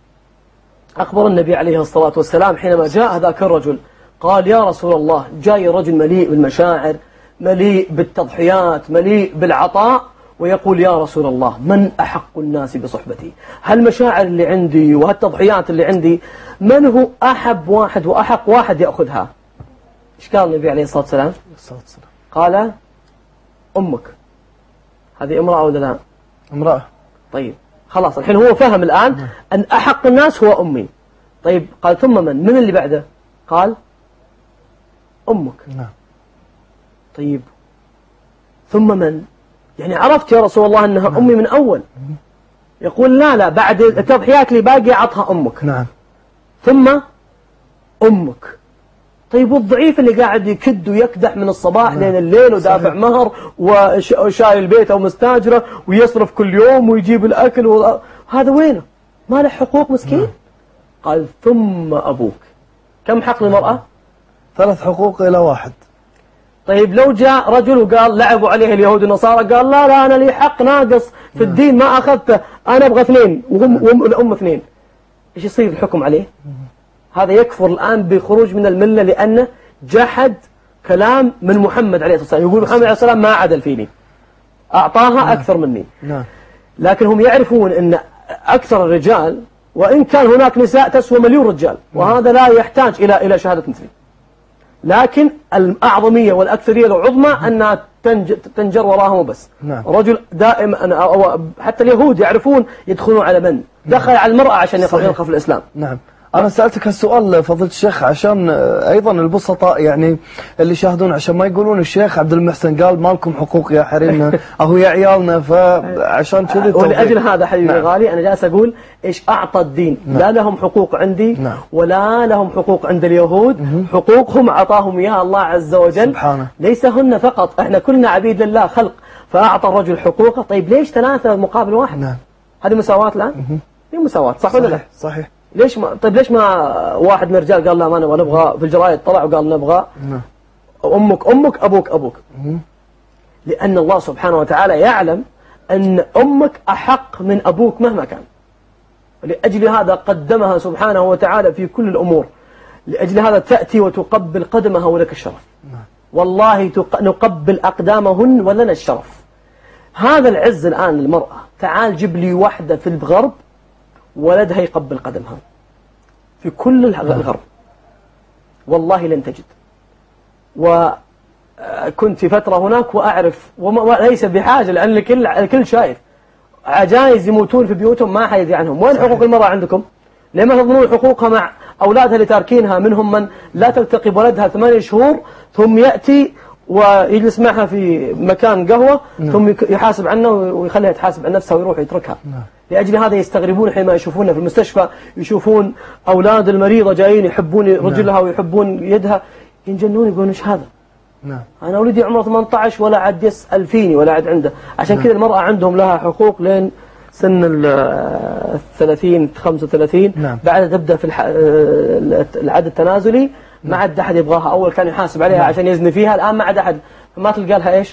أخبر النبي عليه الصلاة والسلام حينما جاء ذاك الرجل قال يا رسول الله، جاي رجل مليء بالمشاعر، مليء بالتضحيات، مليء بالعطاء، ويقول يا رسول الله من أحق الناس بصحبتي؟ هالمشاعر اللي عندي وهالتضحيات اللي عندي من هو أحب واحد وأحق واحد يأخذها؟ إيش قال النبي عليه الصلاة والسلام؟ قال أمك. هذه امرأة ولا لا؟ امرأة. طيب خلاص الحين هو فهم الآن أن أحق الناس هو أمي. طيب قال ثم من؟ من اللي بعده؟ قال أمك. نعم. طيب ثم من؟ يعني عرفت يا رسول الله أنها نعم. أمي من أول. يقول لا لا، بعد التضحيات اللي باقي عطها أمك. نعم. ثم أمك. طيب والضعيف اللي قاعد يكد ويكدح من الصباح نعم. لين الليل ودافع صحيح. مهر وشايل البيت أو مستاجرة ويصرف كل يوم ويجيب الأكل و... هذا وينه؟ ما له حقوق مسكين؟ نعم. قال ثم أبوك. كم حق للمرأة؟ ثلاث حقوق إلى واحد. طيب لو جاء رجل وقال لعبوا عليه اليهود والنصارى، قال لا لا أنا لي حق ناقص في الدين ما أخذته، أنا أبغى اثنين وهم وهم الأم اثنين، إيش يصير الحكم عليه؟ هذا يكفر الآن بخروج من الملة، لأنه جحد كلام من محمد عليه الصلاة والسلام. يقول محمد عليه الصلاة والسلام ما عدل فيني، أعطاها أكثر مني. لكن هم يعرفون أن أكثر الرجال وإن كان هناك نساء تسوى مليون رجال، وهذا لا يحتاج إلى إلى شهادة مثلي، لكن الأعظمية والأكثرية العظمى أنها تنجر وراهم وبس. نعم. رجل دائما أو حتى اليهود يعرفون يدخلون على من دخل على المرأة عشان يخاف الإسلام. نعم. أنا سألتك هالسؤال فضيلة الشيخ عشان أيضا البسطاء يعني اللي يشاهدون عشان ما يقولون الشيخ عبد المحسن قال ما لكم حقوق يا حريمنا أو يا عيالنا، فعشان كذا ولأجل هذا حبيبي نعم. الغالي أنا جالس أقول إيش أعطى الدين. نعم. لا لهم حقوق عندي نعم. ولا لهم حقوق عند اليهود. مه. حقوقهم أعطاهم إياها الله عز وجل سبحانه. ليس هن فقط، إحنا كلنا عبيد لله خلق، فأعطى الرجل حقوقه. طيب ليش ثلاثة مقابل واحد؟ نعم. هذه مساواة الآن؟ هي مساواة صح ولا لا؟ صحيح. ليش ما طيب ليش ما واحد من الرجال قال لا ما نبغى نبغى في الجرايد طلع وقال نبغى أمك أمك أبوك أبوك؟ لأن الله سبحانه وتعالى يعلم أن أمك أحق من أبوك مهما كان، لأجل هذا قدمها سبحانه وتعالى في كل الأمور. لأجل هذا تأتي وتقبل قدمها ولك الشرف. والله نقبل أقدامهن ولنا الشرف. هذا العز الآن للمرأة. تعال جيب لي واحدة في الغرب ولدها يقبل قدمها في كل الغرب، والله لن تجد. وكنت في فترة هناك وأعرف وليس بحاجة، لأن الكل الكل شايف عجائز يموتون في بيوتهم ما حد يدري عنهم. وين حقوق المرأة عندكم؟ لما تظنون حقوقها مع أولادها اللي تاركينها؟ منهم من لا تلتقي بولدها ثمانية شهور ثم يأتي ويجلس معها في مكان قهوة ثم يحاسب عنه ويخليها تحاسب عن نفسها ويروح يتركها. لأجل هذا يستغربون حينما يشوفونها في المستشفى، يشوفون أولاد المريضة جايين يحبون رجلها ويحبون يدها، ينجنون يقولون إيش هذا؟ نعم. أنا ولدي عمره ثمانية عشر ولا عاد يسأل فيني ولا عاد عنده. عشان كذا المرأة عندهم لها حقوق لين سن الثلاثين خمسة وثلاثين. نعم. بعد تبدأ في العد التنازلي. ما عاد أحد يبغاها. أول كان يحاسب عليها نعم. عشان يزني فيها، الآن ما عاد أحد، ما تلقى لها إيش؟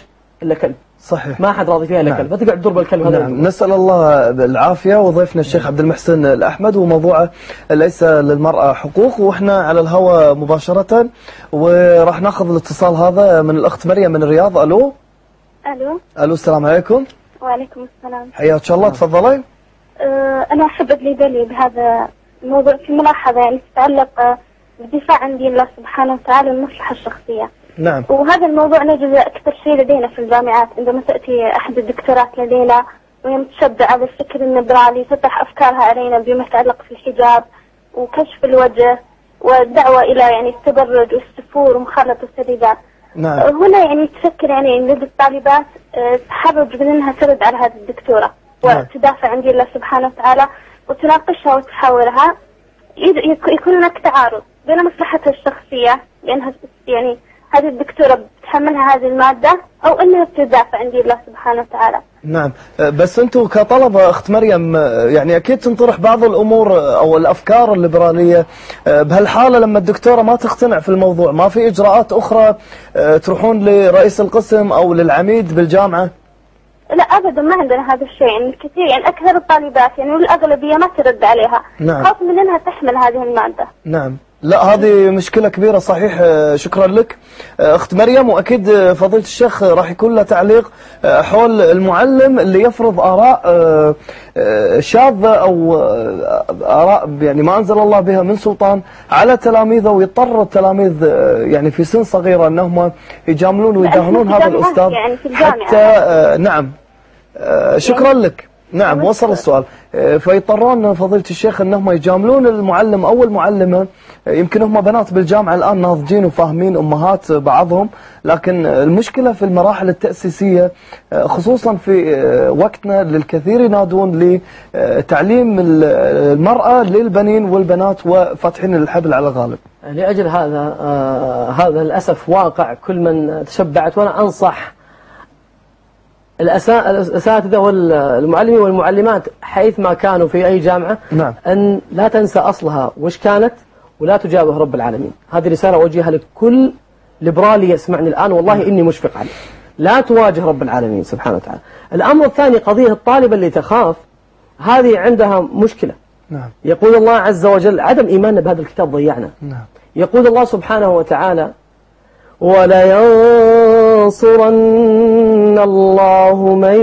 إلا كلب. صحيح. ما حد راضي فيها إلا كلب، فتقعد تضرب الكلب هذا. نعم. نسأل الله العافية. وضيفنا الشيخ عبد المحسن الأحمد، وموضوعه ليس للمرأة حقوق، وإحنا على الهواء مباشرة، وراح ناخذ الاتصال هذا من الأخت مريم من الرياض. ألو. ألو. ألو، السلام عليكم. وعليكم السلام. حياك الله، تفضلي. أه أنا أحب أدلي بالي بهذا الموضوع في ملاحظة يعني تتعلق بالدفاع عن دين الله سبحانه وتعالى والمصلحة الشخصية. نعم. وهذا الموضوع نجد أكثر شيء لدينا في الجامعات، عندما تأتي أحد الدكتورات لدينا وهي متشبعة بالفكر الليبرالي تطرح أفكارها علينا بما يتعلق في الحجاب وكشف الوجه والدعوة إلى يعني التبرج والسفور ومخالطة الرجال. نعم. هنا يعني تفكر يعني لدى الطالبات تحرج من أنها ترد على هذه الدكتورة وتدافع عن دين الله سبحانه وتعالى وتناقشها وتحاورها، يكون هناك تعارض بين مصلحتها الشخصية لأنها يعني هذه الدكتورة بتحملها هذه المادة أو أنها تدافع عن دين الله سبحانه وتعالى. نعم. بس أنتم كطلبة أخت مريم يعني أكيد تنطرح بعض الأمور أو الأفكار الليبرالية، بهالحالة لما الدكتورة ما تقتنع في الموضوع ما في إجراءات أخرى تروحون لرئيس القسم أو للعميد بالجامعة؟ لا أبدا، ما عندنا هذا الشيء. يعني الكثير يعني أكثر الطالبات يعني والأغلبية ما ترد عليها. نعم. خاصة من أنها تحمل هذه المادة. نعم. لا هذه مشكلة كبيرة صحيح. شكرا لك أخت مريم. وأكيد فضيلة الشيخ راح يكون له تعليق حول المعلم اللي يفرض آراء شاذة أو آراء يعني ما أنزل الله بها من سلطان على تلاميذه، ويضطر التلاميذ يعني في سن صغيرة أنهم يجاملون ويداهنون هذا الأستاذ يعني في حتى. نعم. شكرا لك. نعم وصل السؤال. فيضطرون فضيلة الشيخ أنهم يجاملون المعلم أو المعلمة. يمكن هم بنات بالجامعة الآن ناضجين وفاهمين أمهات بعضهم، لكن المشكلة في المراحل التأسيسية خصوصا في وقتنا للكثير ينادون لتعليم المرأة للبنين والبنات وفاتحين الحبل على الغالب. لأجل هذا آه هذا للأسف واقع كل من تشبعت. وأنا أنصح الأساتذة والمعلمين والمعلمات حيث ما كانوا في أي جامعة. نعم. أن لا تنسى أصلها وش كانت ولا تجابه رب العالمين. هذه رسالة أوجهها لكل ليبرالي يسمعني الآن، والله نعم. إني مشفق عليه. لا تواجه رب العالمين سبحانه وتعالى. الأمر الثاني قضية الطالبة اللي تخاف، هذه عندها مشكلة. نعم. يقول الله عز وجل عدم إيماننا بهذا الكتاب ضيعنا. نعم. يقول الله سبحانه وتعالى ولينصرن الله من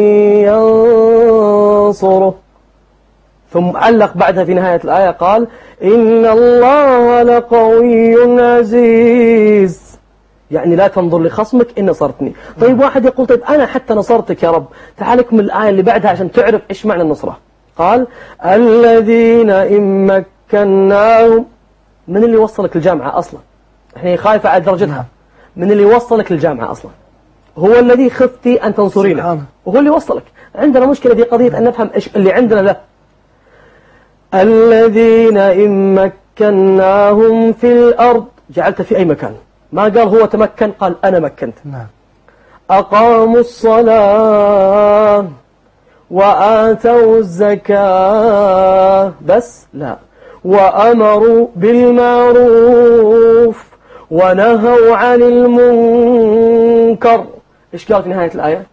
ينصره، ثم علق بعدها في نهاية الآية قال إن الله لقوي عزيز، يعني لا تنظر لخصمك إن نصرتني. طيب واحد يقول طيب أنا حتى نصرتك يا رب، تعال لكم الآية اللي بعدها عشان تعرف إيش معنى النصرة. قال الذين إن مكناهم. من اللي وصلك الجامعة أصلا؟ احنا خايفة على درجتها. من اللي وصلك الجامعة أصلا؟ هو الذي خفتي أن تنصرينه، وهو اللي وصلك. عندنا مشكلة في قضية أن نفهم إيش اللي عندنا له. الذين إن مكناهم في الأرض، جعلت في أي مكان، ما قال هو تمكن، قال أنا مكنت. نعم. أقاموا الصلاة وآتوا الزكاة بس لا، وأمروا بالمعروف ونهوا عن المنكر. إيش قال في نهاية الآية؟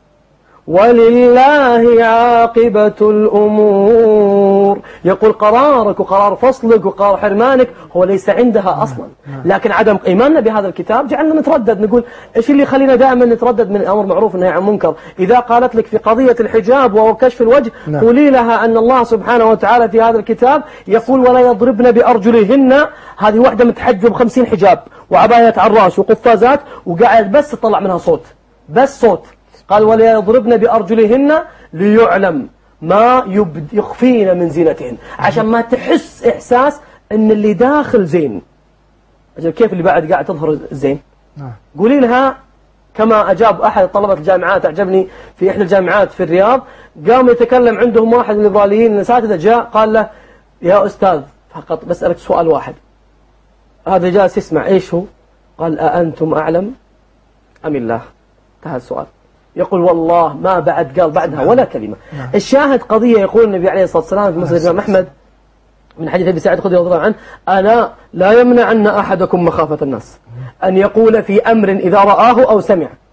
ولله عاقبة الأمور. يقول قرارك وقرار فصلك وقرار حرمانك هو ليس عندها أصلا، لكن عدم إيماننا بهذا الكتاب جعلنا نتردد. نقول إيش اللي يخلينا دائما نتردد من أمر معروف والنهي عن منكر؟ إذا قالت لك في قضية الحجاب وكشف الوجه قولي لها أن الله سبحانه وتعالى في هذا الكتاب يقول ولا يضربن بأرجلهن. هذه واحدة متحجب خمسين حجاب وعباية عراش وقفازات وقاعد بس تطلع منها صوت، بس صوت. قال ولا يضربن بأرجلهن ليعلم ما يخفين من زينتهن، عشان ما تحس إحساس أن اللي داخل زين. أجل كيف اللي بعد قاعد تظهر الزين؟ قولي لها كما أجاب أحد طلبة الجامعات، أعجبني في إحدى الجامعات في الرياض، قام يتكلم عندهم واحد من الليبراليين الأساتذة، جاء قال له يا أستاذ فقط بسألك سؤال واحد. هذا جالس يسمع إيش هو؟ قال أأنتم أعلم أم الله؟ انتهى السؤال. يقول والله ما بعد قال بعدها ولا كلمة. نعم. الشاهد قضية يقول النبي عليه الصلاة والسلام في مسند الإمام أحمد من حديث أبي سعيد الخدري رضي الله عنه ألا لا يمنعن أحدكم مخافة الناس أن يقول في أمر إذا رآه أو سمع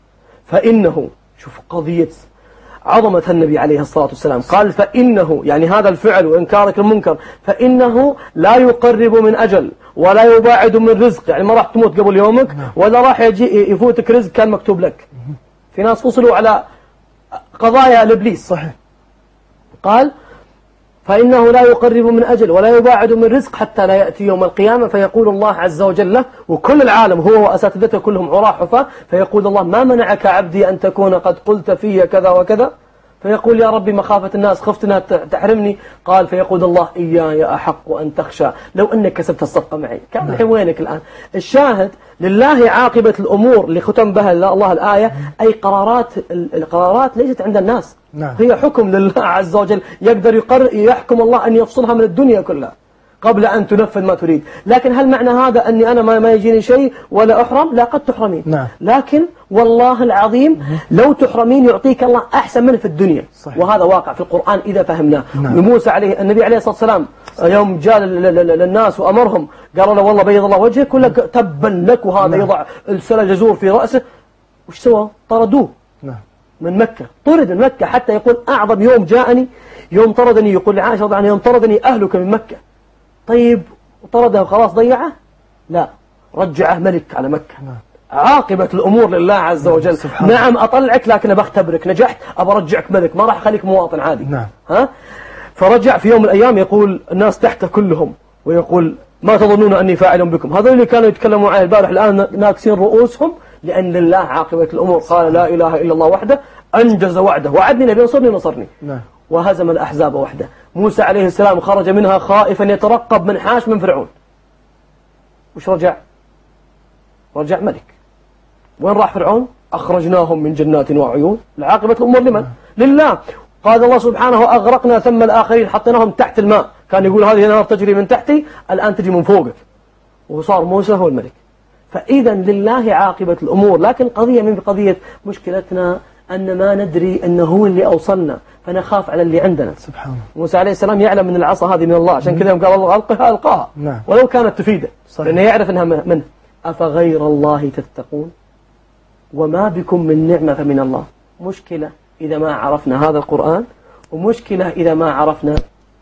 فإنه، شوف قضية عظمة النبي عليه الصلاة والسلام، قال فإنه يعني هذا الفعل وإنكارك المنكر فإنه لا يقرب من أجل ولا يباعد من رزق، يعني ما راح تموت قبل يومك ولا راح يجي يفوتك رزق كان مكتوب لك. في ناس وصلوا على قضايا الإبليس. صحيح. قال فإنه لا يقرب من أجل ولا يباعد من رزق حتى لا يأتي يوم القيامة فيقول الله عز وجل له، وكل العالم هو وأساتذته كلهم عراة حفاة، فيقول الله ما منعك عبدي أن تكون قد قلت في كذا وكذا؟ فيقول يا ربي مخافة الناس، خفت أنها تحرمني. قال فيقول الله إياي أحق أن تخشى لو أنك كسبت الصفقة معي. كان الحين وينك الآن؟ الشاهد لله عاقبة الأمور اللي ختم بها الله الآية، أي قرارات، القرارات ليست عند الناس. نعم. هي حكم لله عز وجل، يقدر يقرر يحكم الله أن يفصلها من الدنيا كلها قبل أن تنفذ ما تريد. لكن هل معنى هذا أني أنا ما يجيني شيء ولا أحرم؟ لا، قد تحرمين. نعم. لكن والله العظيم لو تحرمين يعطيك الله أحسن منه في الدنيا. صحيح. وهذا واقع في القرآن إذا فهمناه. نعم. موسى عليه النبي عليه الصلاة والسلام يوم جاء للناس وأمرهم قالوا له والله بيض الله وجهك، كل تبا لك، وهذا نعم. يضع السلة جزور في رأسه. وش سوى؟ طردوه. نعم. من مكة، طرد من مكة، حتى يقول أعظم يوم جاءني يوم طردني، يقول لعائشة رضي عنها يوم طردني أهلك من مكة. طيب طرده وخلاص ضيعه؟ لا، رجعه ملك على مكة. نعم. عاقبة الأمور لله عز وجل. نعم أطلعك لكن أبختبرك، نجحت أبرجعك ملك، ما راح أخليك مواطن عادي. نعم. ها؟ فرجع في يوم من الأيام يقول الناس تحته كلهم ويقول ما تظنون أني فاعل بكم؟ هذول اللي كانوا يتكلموا معي البارح الآن ناكسين رؤوسهم، لأن لله عاقبة الأمور. قال لا إله إلا الله وحده أنجز وعده، وعدني نبي نصرني نصرني. نعم. وهزم الأحزاب وحده. موسى عليه السلام خرج منها خائفا يترقب من حاش من فرعون. وش رجع؟ رجع ملك. وين راح فرعون؟ أخرجناهم من جنات وعيون. العاقبة الأمور لمن؟ لله. قال الله سبحانه أغرقنا ثم الآخرين، حطيناهم تحت الماء، كان يقول هذه النار تجري من تحتي، الآن تجري من فوقك، وصار موسى هو الملك. فإذا لله عاقبة الأمور. لكن قضية من قضية مشكلتنا أن ما ندري أنه هو اللي أوصلنا، فنخاف على اللي عندنا. سبحان الله. موسى عليه السلام يعلم من العصا هذه من الله، عشان كذا قال الله ألقها ألقاها. نعم. ولو كانت تفيده، صحيح. لأنه يعرف أنها منه. أفغير الله تتقون وما بكم من نعمة فمن الله. مشكلة إذا ما عرفنا هذا القرآن، ومشكلة إذا ما عرفنا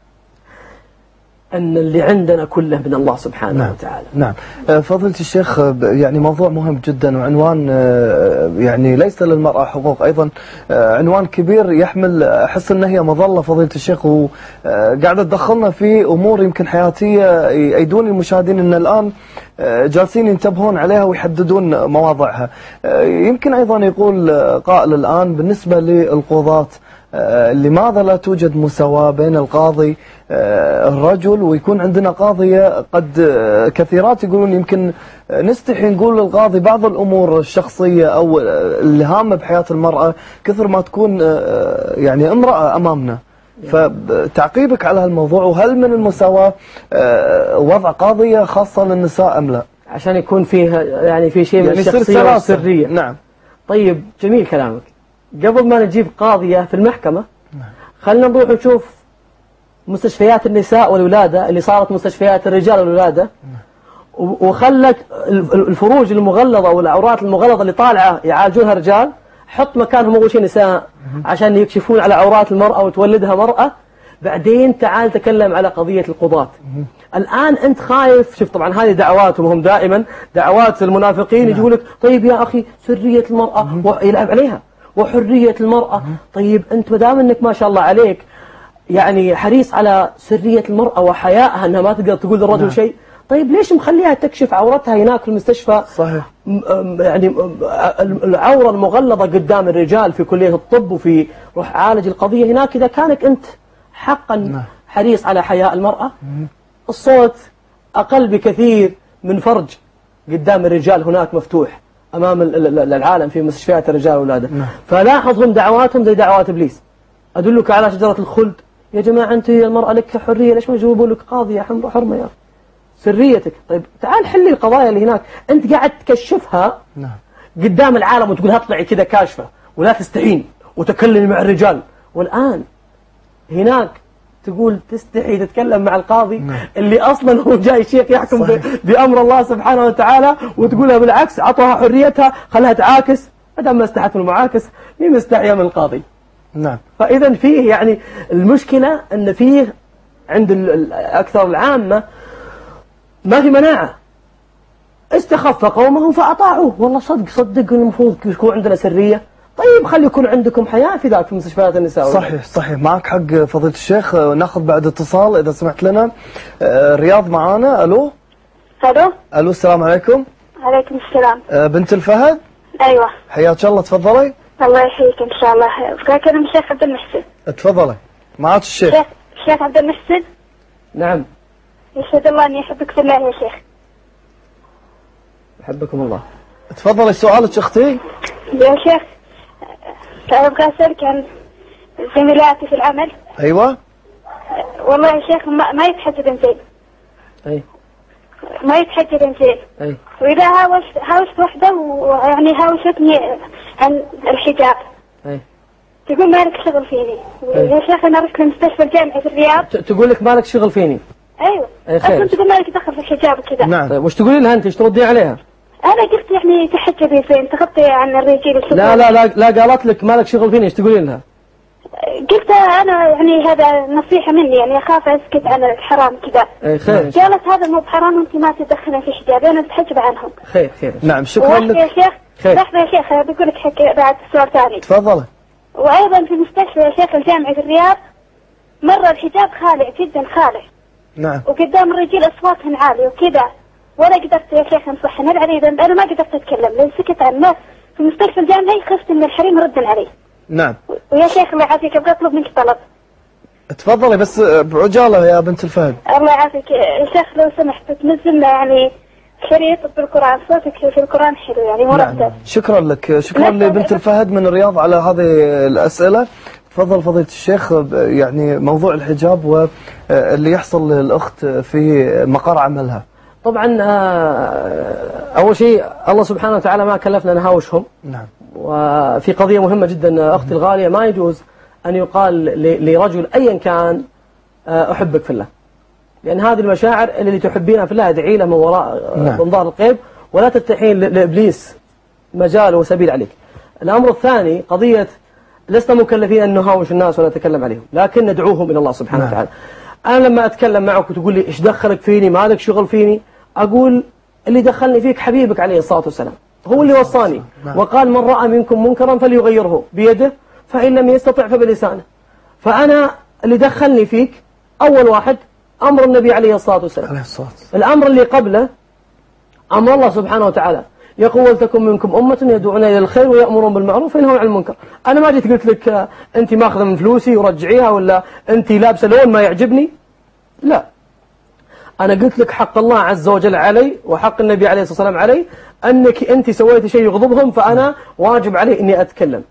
أن اللي عندنا كله من الله سبحانه نعم. وتعالى. نعم. فضيلة الشيخ، يعني موضوع مهم جدا، وعنوان يعني ليس للمرأة حقوق، أيضا عنوان كبير يحمل، أحس أنها هي مظلة فضيلة الشيخ، وقاعدة تدخلنا في أمور يمكن حياتية يأيدون المشاهدين أن الآن جالسين ينتبهون عليها ويحددون مواضعها. يمكن أيضا يقول قائل الآن بالنسبة للقضاة، لماذا لا توجد مساواة بين القاضي الرجل ويكون عندنا قاضية؟ قد كثيرات يقولون يمكن نستحي نقول للقاضي بعض الأمور الشخصية أو الهامة بحياة المرأة كثر ما تكون يعني امرأة أمامنا. فتعقيبك على هالموضوع، وهل من المساواة وضع قاضية خاصة للنساء أم لا؟ عشان يكون فيها يعني في شيء من يعني الشخصية والسرية. نعم. طيب جميل كلامك. قبل ما نجيب قاضية في المحكمة، خلينا نروح نشوف مستشفيات النساء والولادة اللي صارت مستشفيات الرجال والولادة، وخلت الفروج المغلظة والعورات المغلظة اللي طالعة يعالجونها رجال، حط مكانهم أول شيء نساء عشان يكشفون على عورات المرأة وتولدها مرأة. بعدين تعال تكلم على قضية القضاة. الآن أنت خايف. شوف طبعا هذه دعواتهم هم دائما دعوات المنافقين، يقول لك طيب يا أخي سرية المرأة ويلعب عليها وحرية المرأة. طيب أنت مدام أنك ما شاء الله عليك يعني حريص على سرية المرأة وحيائها أنها ما تقدر تقول للرجل نعم. شيء، طيب ليش مخليها تكشف عورتها هناك في المستشفى؟ صحيح. يعني العورة المغلظة قدام الرجال في كلية الطب، وفي روح عالج القضية هناك. إذا كانك أنت حقا نعم. حريص على حياء المرأة، الصوت أقل بكثير من فرج قدام الرجال هناك مفتوح أمام العالم في مستشفيات الرجال والولادة. نعم. فلاحظهم دعواتهم زي دعوات إبليس. أدلك على شجرة الخلد. يا جماعة أنت المرأة لك حرية، ليش ما يجيبوا لك قاضية حرمة يا سريتك؟ طيب تعال حلي القضايا اللي هناك. أنت قاعد تكشفها نعم. قدام العالم وتقول هطلعي كذا كاشفة ولا تستحين وتكلمي مع الرجال، والآن هناك تقول تستحي تتكلم مع القاضي نعم. اللي أصلا هو جاي شيخ يحكم بأمر الله سبحانه وتعالى، وتقولها بالعكس عطوها حريتها خلها تعاكس. ما ما استحت من المعاكس مين مستحيا من القاضي. نعم. فإذا فيه يعني المشكلة أن فيه عند الأكثر العامة ما في مناعة، استخف قومه فأطاعوه. والله صدق صدق المفروض يكون عندنا سرية. طيب خلي يكون عندكم حياة في ذاك في مستشفيات النساء. صحيح صحيح معك حق فضيلة الشيخ. ناخذ بعد اتصال إذا سمحت لنا. رياض معانا. ألو. ألو. ألو السلام عليكم. عليكم السلام. بنت الفهد. أيوة. حياك الله تفضلي. الله يحييك إن شاء الله. كلام الشيخ عبد المحسن. تفضلي معك الشيخ. شيخ الشيخ عبد المحسن. نعم. يشهد الله أني أحبك في الله يا شيخ. أحبكم الله. تفضلي سؤالك أختي. يا شيخ أبغى أسألك عن زميلاتي في العمل. أيوة. والله يا شيخ ما, ما يتحجبن زين. أي. ما يتحجبن زين. أي. وإذا هاوشت هاوشت واحدة ويعني هاوشتني عن الحجاب. أي. تقول مالك شغل فيني. أي. يا شيخ أنا رحت لمستشفى الجامعة في الرياض. تقول لك مالك شغل فيني. أيوة. أي خير. أصلا تقول مالك دخل في الحجاب وكذا. نعم. طيب وش تقولي لها أنت؟ إيش تردي عليها؟ أنا قلت يعني تحجبي زين تغطي عن الرجال. لا لا لا لا قالت لك مالك شغل فيني. إيش تقولي لها؟ قلت أنا يعني هذا نصيحة مني يعني أخاف أسكت عن الحرام كذا. أي خير. قالت هذا مو بحرام وأنت ما تدخلين في حجاب أنا بتحجب عنهم. خير خير. نعم شكرا لك. يا شيخ. خير. لحظة يا شيخ بقول لك حكي بعد سؤال ثاني. تفضلي. وأيضا في مستشفى يا شيخ الجامعة في الرياض مرة الحجاب خالع جدا خالع. نعم. وقدام الرجال أصواتهم عالية وكذا ولا قدرت يا شيخ أنصحهم العريض أنا ما قدرت أتكلم لأن سكت عن الناس في مستشفى الجامعة خفت إن الحريم يردن علي. نعم. ويا شيخ الله يعافيك أبغى أطلب منك طلب. تفضلي بس بعجالة يا بنت الفهد. الله يعافيك يا شيخ لو سمحت تنزلنا يعني شريط بالقرآن صوتك في القرآن حلو يعني مرتب. نعم. شكرا لك. شكرا لبنت الفهد من الرياض على هذه الأسئلة. تفضل فضيلة الشيخ. يعني موضوع الحجاب واللي يحصل للأخت في مقر عملها. طبعا أول شيء الله سبحانه وتعالى ما كلفنا نهاوشهم. نعم. وفي قضية مهمة جدا أختي الغالية ما يجوز أن يقال لرجل أيا كان أحبك في الله، لأن هذه المشاعر اللي تحبينها في الله ادعي له من وراء نعم. منظار الغيب ولا تتحين لإبليس مجال وسبيل عليك. الأمر الثاني قضية لسنا مكلفين أن نهاوش الناس ولا نتكلم عليهم لكن ندعوهم إلى الله سبحانه نعم. وتعالى. أنا لما أتكلم معك وتقول لي إيش دخلك فيني ما لك شغل فيني أقول اللي دخلني فيك حبيبك عليه الصلاة والسلام هو اللي وصاني. نعم. وقال من رأى منكم منكرا فليغيره بيده فإن لم يستطع فبلسانه. فأنا اللي دخلني فيك أول واحد أمر النبي عليه الصلاة والسلام. عليه الصلاة والسلام. الأمر اللي قبله أمر الله سبحانه وتعالى يقول ولتكن منكم أمة يدعون إلى الخير ويأمرون بالمعروف وينهون عن المنكر. أنا ما جيت قلت لك أنت ماخذة من فلوسي ورجعيها ولا أنت لابسة لون ما يعجبني. لا أنا قلت لك حق الله عز وجل علي وحق النبي عليه الصلاة والسلام علي أنك أنت سويت شيء يغضبهم فأنا واجب علي أني أتكلم.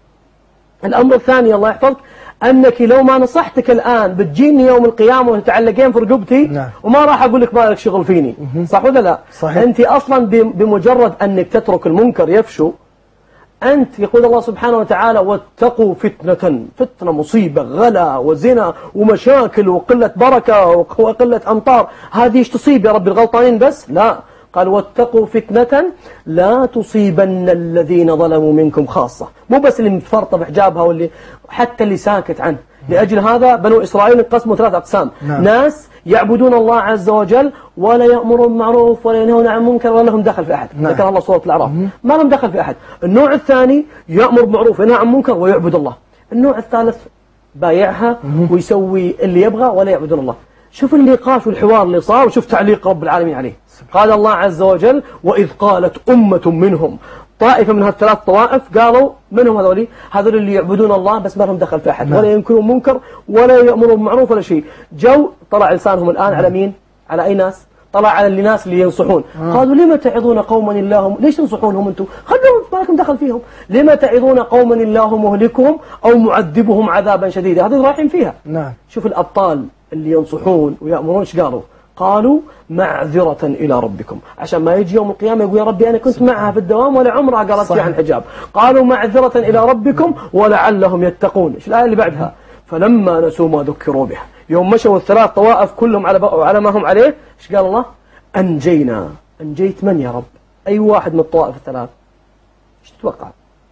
الأمر الثاني الله يحفظك أنك لو ما نصحتك الآن بتجيني يوم القيامة وتتعلقين في رقبتي. نعم. وما راح أقول لك ما لك شغل فيني. صح ولا لا؟ صحيح. أنت أصلا بمجرد أنك تترك المنكر يفشو أنت يقول الله سبحانه وتعالى واتقوا فتنة فتنة مصيبة غلا وزنا ومشاكل وقلة بركة وقلة أمطار. هذه ايش تصيب يا رب الغلطانين بس؟ لا قال واتقوا فتنة لا تصيبن الذين ظلموا منكم خاصة. مو بس اللي مفرطة بحجابها واللي حتى اللي ساكت عنه. لأجل هذا بنو إسرائيل انقسموا ثلاث أقسام. نعم. ناس يعبدون الله عز وجل ولا يأمرون بالمعروف ولا ينهون عن المنكر ولا لهم دخل في أحد. نعم. ذكر الله سورة الأعراف ما لهم دخل في أحد. النوع الثاني يأمر بالمعروف وينهى عن المنكر ويعبد الله. النوع الثالث بايعها ويسوي اللي يبغى ولا يعبدون الله. شوف النقاش والحوار اللي صار وشوف تعليق رب العالمين عليه. قال الله عز وجل وإذ قالت أمة منهم طائفة من هالثلاث طوائف قالوا منهم هذولي هذول اللي يعبدون الله بس ما لهم دخل في أحد. نعم. ولا ينكرون منكر ولا يأمرون بالمعروف ولا شيء. جو طلع لسانهم الآن. نعم. على مين؟ على أي ناس؟ طلع على الناس اللي ينصحون. آه. قالوا لما تعظون قوما الله ليش تنصحونهم أنتم؟ خلوا ما لكم دخل فيهم. لما تعظون قوما الله مهلكهم أو معذبهم عذابا شديدا. هذه رايحين فيها. نعم. شوف الأبطال اللي ينصحون ويأمرون ايش قالوا؟ قالوا معذرة إلى ربكم عشان ما يجي يوم القيامة يقول يا ربي أنا كنت معها في الدوام ولا عمرها قالت لي عن حجاب. قالوا معذرة إلى ربكم ولعلهم يتقون. ايش الآية اللي بعدها؟ فلما نسوا ما ذكروا به يوم مشوا الثلاث طوائف كلهم على على ما هم عليه ايش قال الله؟ أنجينا. أنجيت من يا رب؟ أي واحد من الطوائف الثلاث؟ ايش تتوقع؟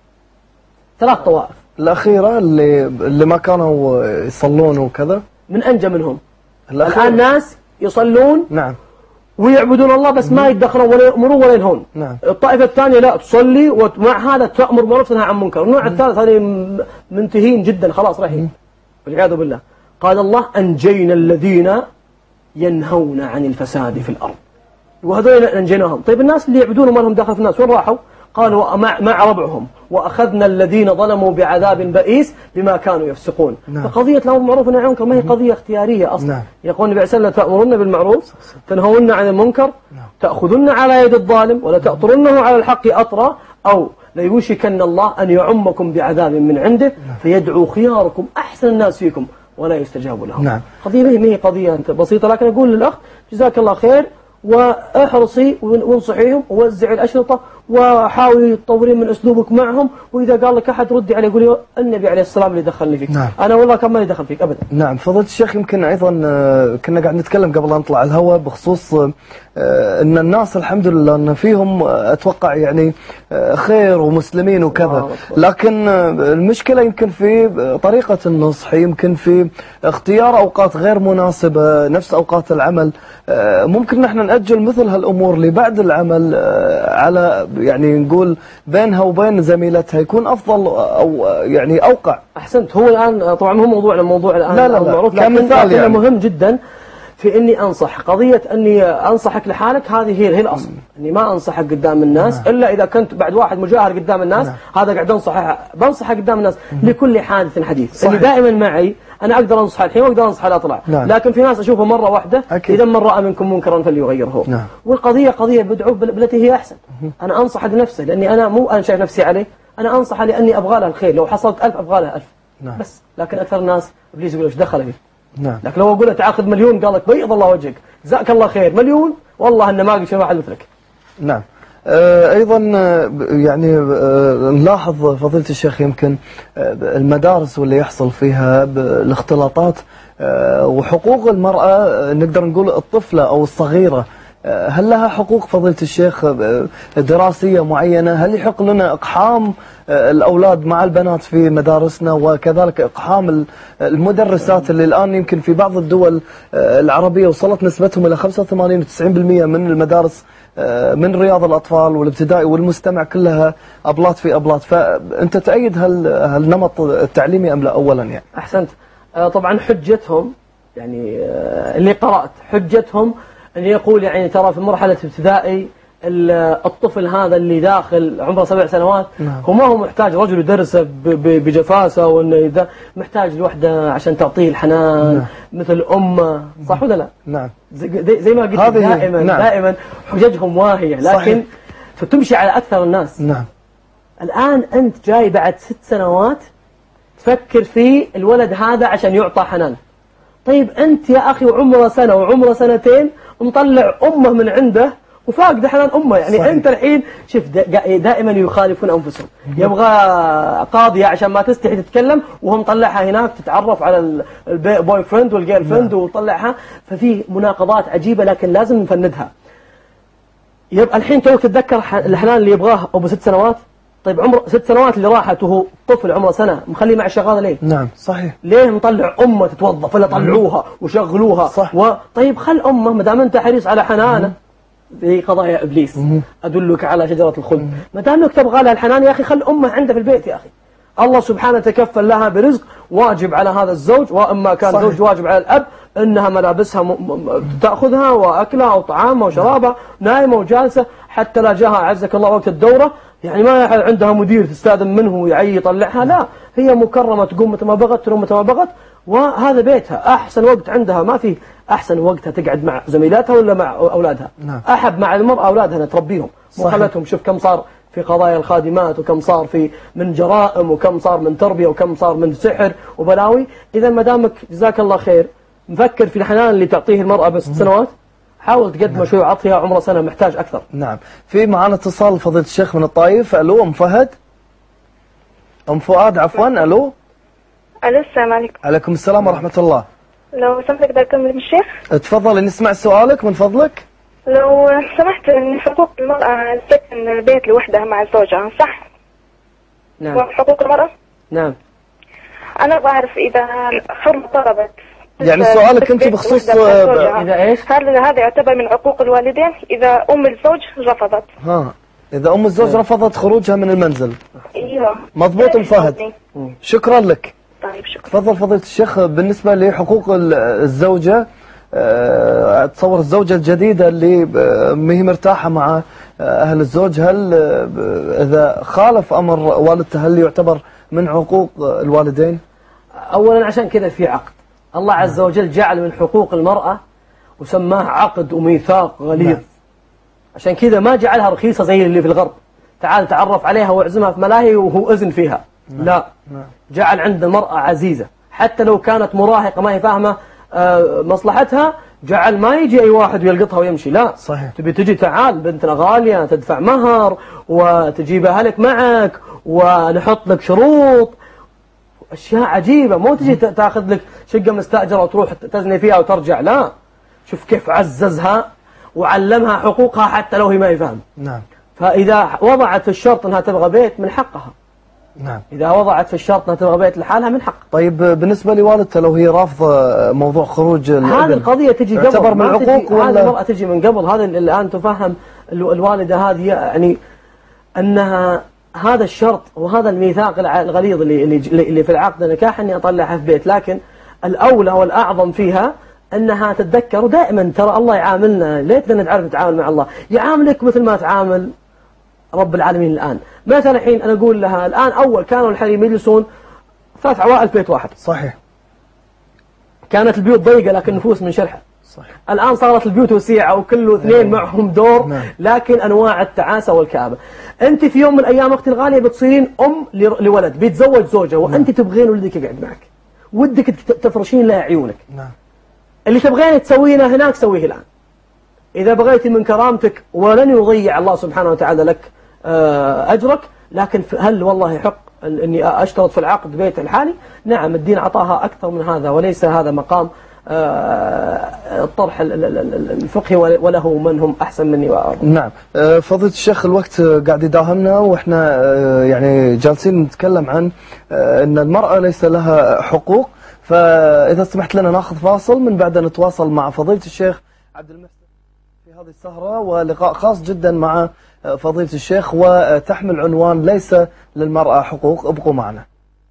ثلاث طوائف. الأخيرة اللي اللي ما كانوا يصلون وكذا، من أنجى منهم. الأخيرة. الآن ناس يصلون نعم ويعبدون الله بس ما يدخرون ولا يأمرون ولا ينهون. نعم. الطائفة الثانية لا تصلي ومع هذا تأمر بالمعروف وتنهى عن منكر. النوع الثالث هذه منتهين جدا خلاص رهين والعياذ بالله. قال الله أنجينا الذين ينهون عن الفساد في الأرض، وهذول أنجيناهم. طيب الناس اللي يعبدون ما لهم دخل في الناس وين راحوا؟ قالوا مع, مع ربعهم وأخذنا الذين ظلموا بعذاب بئيس بما كانوا يفسقون. نعم. فقضية الأمر بالمعروف والنهي عن المنكر ما هي قضية اختيارية أصلا. نعم. يقول النبي عليه الصلاة والسلام تأمرون بالمعروف تنهون عن المنكر. نعم. تأخذون على يد الظالم ولا تأطرنه على الحق أطرا أو ليوشكن الله أن يعمكم بعذاب من عنده. نعم. فيدعو خياركم أحسن الناس فيكم ولا يستجاب لهم. نعم. قضية ما هي قضية بسيطة، لكن أقول للأخ جزاك الله خير واحرصي وانصحيهم ووزعي الأشرطة وحاولي تطورين من أسلوبك معهم، وإذا قال لك أحد ردي عليه قولي النبي عليه السلام اللي دخلني فيك. نعم. أنا والله كم ماني دخل فيك أبدا. نعم فضيلة الشيخ، يمكن أيضا كنا قاعد نتكلم قبل أن نطلع الهواء بخصوص أن الناس الحمد لله أن فيهم أتوقع يعني خير ومسلمين وكذا، لكن المشكلة يمكن في طريقة النصح، يمكن في اختيار أوقات غير مناسبة نفس أوقات العمل. ممكن نحن نأجل مثل هالأمور لبعد العمل على يعني نقول بينها وبين زميلتها يكون أفضل أو يعني أوقع. أحسنت. هو الآن طبعا هو موضوعنا الموضوع الآن لا لا المعروف، لا لكن يعني. مهم جدا في إني أنصح. قضية أني أنصحك لحالك هذه هي هي الأصل، أني ما أنصحك قدام الناس. نعم. إلا إذا كنت بعد واحد مجاهر قدام الناس. نعم. هذا قاعد أنصحه بنصحه قدام الناس. مم. لكل حادث حديث. صحيح. اللي دائما معي أنا أقدر أنصح الحين وأقدر أنصح لا أطلع. نعم. لكن في ناس أشوفه مرة واحدة. أكيد. إذا من رأى منكم منكرا فليغيره. نعم. والقضية قضية بدعو بالتي هي أحسن. مم. أنا أنصح لنفسه لأني أنا مو أنا شايف نفسي عليه، أنا أنصح لأني أبغى له الخير. لو حصلت ألف أبغى له ألف. نعم. بس لكن أكثر الناس إبليس يقول إيش دخله فيه. نعم. لكن لو أقول له تعال خذ مليون قال لك بيض الله وجهك جزاك الله خير مليون، والله إنه ما قلت واحد مثلك. نعم. آه أيضا يعني آه نلاحظ فضيلة الشيخ يمكن آه المدارس واللي يحصل فيها الاختلاطات آه وحقوق المرأة، نقدر نقول الطفلة أو الصغيرة، هل لها حقوق فضيلة الشيخ دراسية معينة؟ هل يحق لنا إقحام الأولاد مع البنات في مدارسنا، وكذلك إقحام المدرسات اللي الآن يمكن في بعض الدول العربية وصلت نسبتهم إلى خمسة وثمانين وتسعين بالمئة من المدارس من رياض الأطفال والابتدائي والمستمع كلها أبلات في أبلات، فأنت تأيد هالنمط التعليمي أم لا أولا يعني؟ أحسنت. طبعا حجتهم يعني اللي قرأت حجتهم أن يقول يعني ترى في مرحلة ابتدائي الطفل هذا اللي داخل عمره سبع سنوات. نعم. هو ما هو محتاج رجل يدرسه بجفاسة وانه إذا محتاج لوحده عشان تعطيه الحنان. نعم. مثل أمه، صح ولا لا؟ نعم. زي, زي ما قلت دائما. نعم. دائما حججهم واهية، لكن صحيح. فتمشي على أكثر الناس. نعم. الآن أنت جاي بعد ست سنوات تفكر في الولد هذا عشان يعطى حنان. طيب أنت يا أخي وعمره سنة وعمره سنتين مطلع أمه من عنده وفاقد حنان أمه، يعني صحيح. أنت الحين شوف دائما يخالفون أنفسهم. يبغى قاضية عشان ما تستحي تتكلم وهو مطلعها هناك تتعرف على البوي فريند والجيرل فريند وطلعها، ففي مناقضات عجيبة لكن لازم نفندها. يبقى الحين توك تتذكر الحنان اللي يبغاه أبو ست سنوات. طيب عمره ست سنوات اللي راحت وهو طفل عمره سنة مخليه مع الشغالة ليه؟ نعم صحيح. ليه مطلع أمه تتوظف ولا طلعوها وشغلوها؟ صح. و... طيب خل أمه ما دام أنت حريص على حنانه في قضايا إبليس. مم. أدلك على شجرة الخلد. ما دام انك تبغى لها الحنان يا أخي خل أمه عنده في البيت يا أخي. الله سبحانه تكفل لها برزق واجب على هذا الزوج، وإما كان صحيح. زوج واجب على الأب إنها ملابسها م... م... تأخذها وأكلها وطعامها وشرابها، نايمة وجالسة حتى لا جاها عزك الله وقت الدورة يعني ما عندها مدير تستاذن منه ويعي يطلعها، لا هي مكرمة تقوم متى ما بغت تروم متى ما بغت، وهذا بيتها أحسن وقت عندها. ما في أحسن وقتها تقعد مع زميلاتها ولا مع أولادها. نعم. أحب مع المرأة أولادها تربيهم مخلتهم. شوف كم صار في قضايا الخادمات وكم صار في من جرائم وكم صار من تربية وكم صار من سحر وبلاوي. إذا ما دامك جزاك الله خير مفكر في الحنان اللي تعطيه المرأة بس سنوات، حاول تقدم نعم. شوي وعطيها عمره سنة محتاج أكثر. نعم. في معنا اتصال فضيلة الشيخ من الطائف. ألو أم فهد؟ أم فؤاد عفوا. ألو. ألو السلام عليكم. عليكم السلام ورحمة الله. لو سمحت أقدر أكمل الشيخ؟ تفضل نسمع سؤالك من فضلك. لو سمحت إن حقوق المرأة تسكن البيت لوحدها مع زوجها صح؟ نعم. وحقوق المرأة. نعم. أنا بعرف إذا حرمة طلبت يعني سؤالك أنت بخصوص إذا إيش؟ هل هذا يعتبر من عقوق الوالدين إذا أم الزوج رفضت؟ ها إذا أم الزوج رفضت خروجها من المنزل. ايوه مضبوط أم فهد. شكرا لك. طيب شكرا. تفضل فضيلة الشيخ. بالنسبة لحقوق الزوجة، أتصور الزوجة الجديدة اللي ما هي مرتاحة مع أهل الزوج، هل إذا خالف أمر والدته هل يعتبر من عقوق الوالدين؟ أولا عشان كذا في عقد، الله عز وجل جعل من حقوق المرأة وسماه عقد وميثاق غليظ. عشان كذا ما جعلها رخيصة زي اللي في الغرب، تعال تعرف عليها واعزمها في ملاهي وهو أذن فيها. لا، جعل عند المرأة عزيزة، حتى لو كانت مراهقة ما هي فاهمة مصلحتها، جعل ما يجي أي واحد ويلقطها ويمشي. لا صحيح. تبي تجي تعال بنتنا غالية، تدفع مهر وتجيب أهلك معك ونحط لك شروط، أشياء عجيبة. مو تجي تأخذ لك شقة مستأجرة وتروح تزني فيها وترجع. لا، شوف كيف عززها وعلمها حقوقها حتى لو هي ما يفهم. نعم. فإذا وضعت في الشرط أنها تبغى بيت من حقها. نعم. إذا وضعت في الشرط أنها تبغى بيت لحالها من حقها. طيب بالنسبة لوالدته لو هي رافضة موضوع خروج هذه القضية تجي قبل، تعتبر من العقوق ولا؟ هذه المرأة تجي من قبل. هذا الآن تفهم الوالدة هذه يعني أنها هذا الشرط وهذا الميثاق الغليظ اللي اللي في العقد النكاح اني اطلعها في بيت، لكن الاولى والاعظم فيها انها تتذكر دائما ترى الله يعاملنا، ليتنا نعرف نتعامل مع الله، يعاملك مثل ما تعامل رب العالمين. الان مثلا الحين انا اقول لها الان اول كانوا الحريم يجلسون ثلاث عوائل في بيت واحد. صحيح. كانت البيوت ضيقه لكن نفوس من شرحه. صحيح. الآن صارت البيوت وسيعة وكل اثنين معهم دور. نعم. لكن أنواع التعاسة والكآبة. أنت في يوم من الأيام أختي الغالية بتصيرين أم لولد بيتزوج زوجة وأنت نعم. تبغين ولدك يقعد معك، ودك تفرشين له عيونك. نعم. اللي تبغين تسوينه هناك سويه الآن. إذا بغيتي من كرامتك ولن يضيع الله سبحانه وتعالى لك أجرك، لكن هل والله حق أني أشترط في العقد بيت الحالي؟ نعم، الدين أعطاها أكثر من هذا، وليس هذا مقام الطرح الفقهي وله من هم أحسن مني وأعظم. نعم. فضيلة الشيخ الوقت قاعد يداهمنا وإحنا يعني جالسين نتكلم عن أن المرأة ليس لها حقوق، فإذا سمحت لنا ناخذ فاصل من بعد نتواصل مع فضيلة الشيخ عبد المحسن في هذه السهرة، ولقاء خاص جدا مع فضيلة الشيخ وتحمل عنوان ليس للمرأة حقوق. ابقوا معنا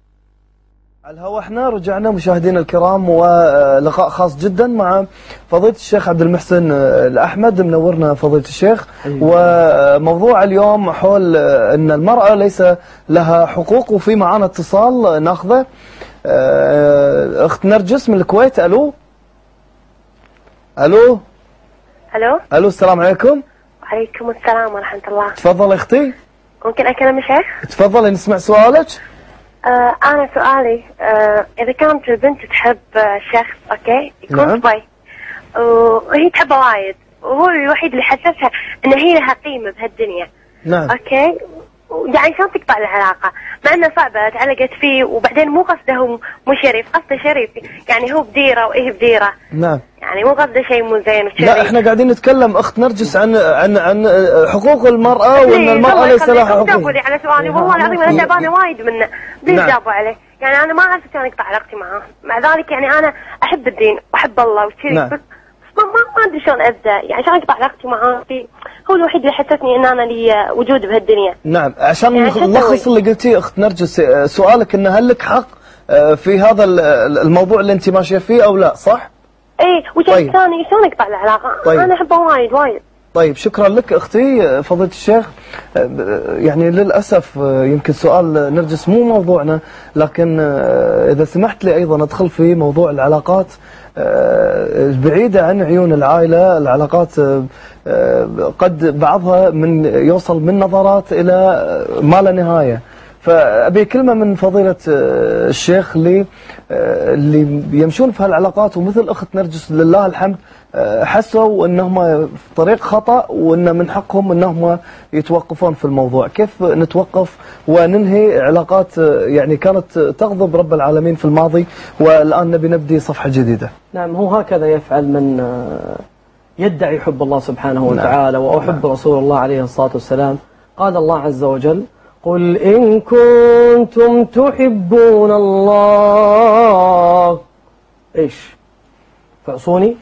على الهواء. احنا رجعنا مشاهدينا الكرام ولقاء خاص جدا مع فضيلة الشيخ عبد المحسن الأحمد. منورنا فضيلة الشيخ. أيوة. وموضوع اليوم حول ان المرأة ليس لها حقوق، وفي معانا اتصال ناخذه. اخت نرجس من الكويت. الو الو الو الو السلام عليكم. وعليكم السلام ورحمة الله. تفضل اختي. ممكن أكلم الشيخ؟ تفضلي نسمع سؤالك. آه أنا سؤالي آه إذا كانت البنت تحب شخص أوكي يكون نعم. صبي وهي تحبه وايد وهو الوحيد اللي حسسها إن هي لها قيمة بهالدنيا. نعم. أوكي، يعني شلون تقطع العلاقة مع إنه صعبة، تعلقت فيه وبعدين مو قصده هو مو شريف، قصده شريف يعني هو بديرة وإيه بديرة. نعم. يعني مو قصده شيء مو زين وشريف. لا احنا قاعدين نتكلم اخت نرجس عن عن عن حقوق المرأة وان المرأة ليس لها حقوق. جاوبوا لي على سؤالي والله العظيم انا تعبانة وايد منه، بليز نعم. جاوبوا عليه. يعني انا ما اعرف شلون اقطع علاقتي معاه، مع ذلك يعني انا احب الدين واحب الله وشريف. نعم. بس ما ما ادري شلون ابدا، يعني شلون اقطع علاقتي معاه، هو الوحيد اللي حسسني ان انا لي وجود بهالدنيا. نعم. عشان يعني نلخص اللي قلتيه اخت نرجس، سؤالك ان هل لك حق في هذا الموضوع اللي انت ماشيه فيه او لا، صح؟ ايه. وشيء طيب. ثاني شلون اقطع العلاقه؟ طيب. انا احبه وايد وايد. طيب شكرا لك اختي فضيلة الشيخ. يعني للأسف يمكن سؤال نرجس مو موضوعنا، لكن إذا سمحت لي أيضا أدخل في موضوع العلاقات بعيدة عن عيون العائلة. العلاقات قد بعضها من يوصل من نظرات إلى ما لا نهاية. فأبي كلمة من فضيلة الشيخ اللي اللي يمشون في هالعلاقات ومثل أخت نرجس لله الحمد حسوا أنهم في طريق خطأ وأن من حقهم أنهم يتوقفون في الموضوع. كيف نتوقف وننهي علاقات يعني كانت تغضب رب العالمين في الماضي والآن نبي نبدي صفحة جديدة؟ نعم، هو هكذا يفعل من يدعي حب الله سبحانه وتعالى. نعم. وأحب رسول الله عليه الصلاة والسلام. قال الله عز وجل: قل إن كنتم تحبون الله إيش فاعصوني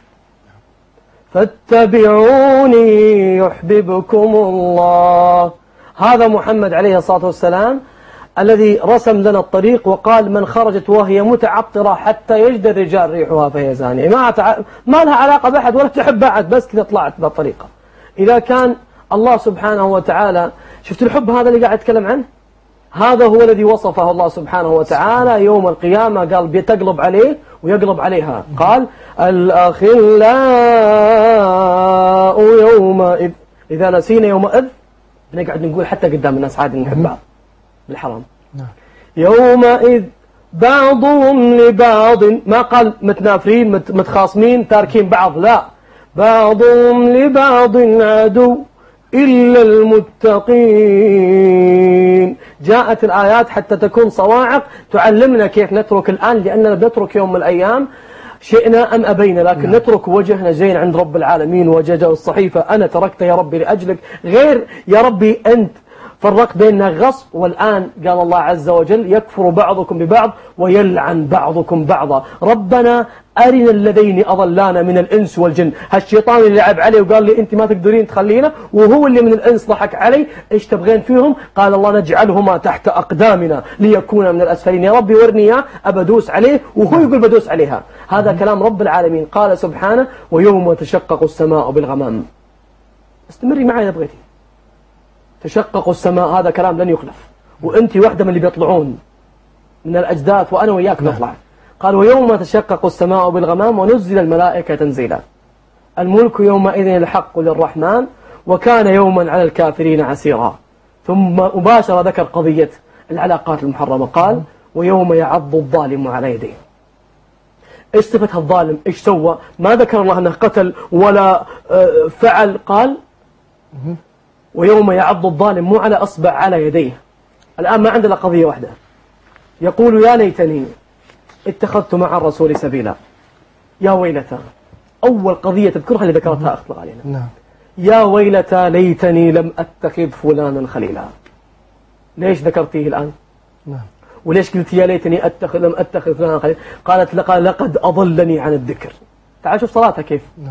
فاتبعوني يحببكم الله. هذا محمد عليه الصلاة والسلام الذي رسم لنا الطريق وقال من خرجت وهي متعطرة حتى يجد الرجال ريحها فهي زانية. ما, تع... ما لها علاقة بأحد ولا تحب أحد، بس كذا طلعت بالطريقة. إذا كان الله سبحانه وتعالى، شفت الحب هذا اللي قاعد أتكلم عنه، هذا هو الذي وصفه الله سبحانه وتعالى يوم القيامة، قال بيتقلب عليه ويقلب عليها. قال الأخلاء يومئذ، إذا نسينا يومئذ بنقعد نقول حتى قدام الناس عادي نحب بعض بالحرام. يومئذ بعضهم لبعض، ما قال متنافرين متخاصمين تاركين بعض، لا، بعضهم لبعض عدو إلا المتقين. جاءت الآيات حتى تكون صواعق تعلمنا كيف نترك الآن، لأننا بنترك يوم من الأيام شئنا أم أبينا، لكن نترك وجهنا زين عند رب العالمين. وجده الصحيفة أنا تركت يا ربي لأجلك، غير يا ربي أنت فرقت بيننا غصب. والآن قال الله عز وجل يكفر بعضكم ببعض ويلعن بعضكم بعضا. ربنا أرنا الذين أضلانا من الإنس والجن. هالشيطان اللي لعب عليه وقال لي أنت ما تقدرين تخلينا، وهو اللي من الإنس ضحك علي، إيش تبغين فيهم؟ قال الله نجعلهما تحت أقدامنا ليكون من الأسفلين. يا ربي ورني إياه أبدوس عليه وهو يقول بدوس عليها. هذا كلام رب العالمين. قال سبحانه ويوم تشقق السماء بالغمام. استمري معي إذا بغيتي. تشقق السماء، هذا كلام لن يخلف، وأنت واحدة من اللي بيطلعون من الأجداث وأنا وياك نطلع. قال ويوم تشقق السماء بالغمام ونزل الملائكة تنزيلا. الملك يومئذ الحق للرحمن وكان يوما على الكافرين عسيرا. ثم مباشرة ذكر قضية العلاقات المحرمة. قال ويوم يعض الظالم على يديه. إيش صفة الظالم؟ إيش سوى؟ ما ذكر الله أنه قتل ولا فعل. قال ويوم يعض الظالم مو على أصبع، على يديه. الآن ما عندنا قضية واحدة، يقول يا ليتني اتخذت مع الرسول سبيلا. يا ويلتا، أول قضية تذكرها اللي ذكرتها أخت علينا. نعم. يا ويلتا ليتني لم أتخذ فلانا خليلا. ليش ذكرتيه الآن؟ نعم. وليش قلت يا ليتني أتخذ لم أتخذ فلانا خليلا؟ قالت لقد لقد أضلني عن الذكر. تعال شوف صلاتها كيف. نعم.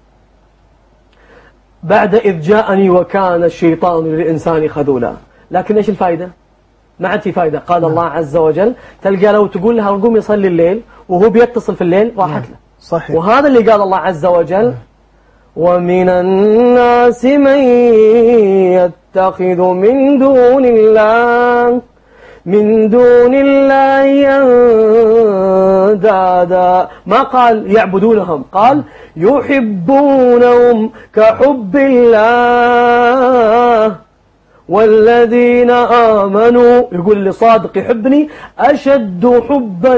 بعد إذ جاءني وكان الشيطان للإنسان خذولا. لكن إيش الفائدة؟ ما عاد في فائدة. قال الله عز وجل تلقى لو تقول لها قوم يصلي الليل وهو بيتصل في الليل راحت له. صحيح. وهذا اللي قال الله عز وجل ومن الناس من يتخذ من دون الله من دون الله أندادا. ما قال يعبدونهم، قال يحبونهم كحب الله والذين آمنوا، يقول لي صادق يحبني أشد حبا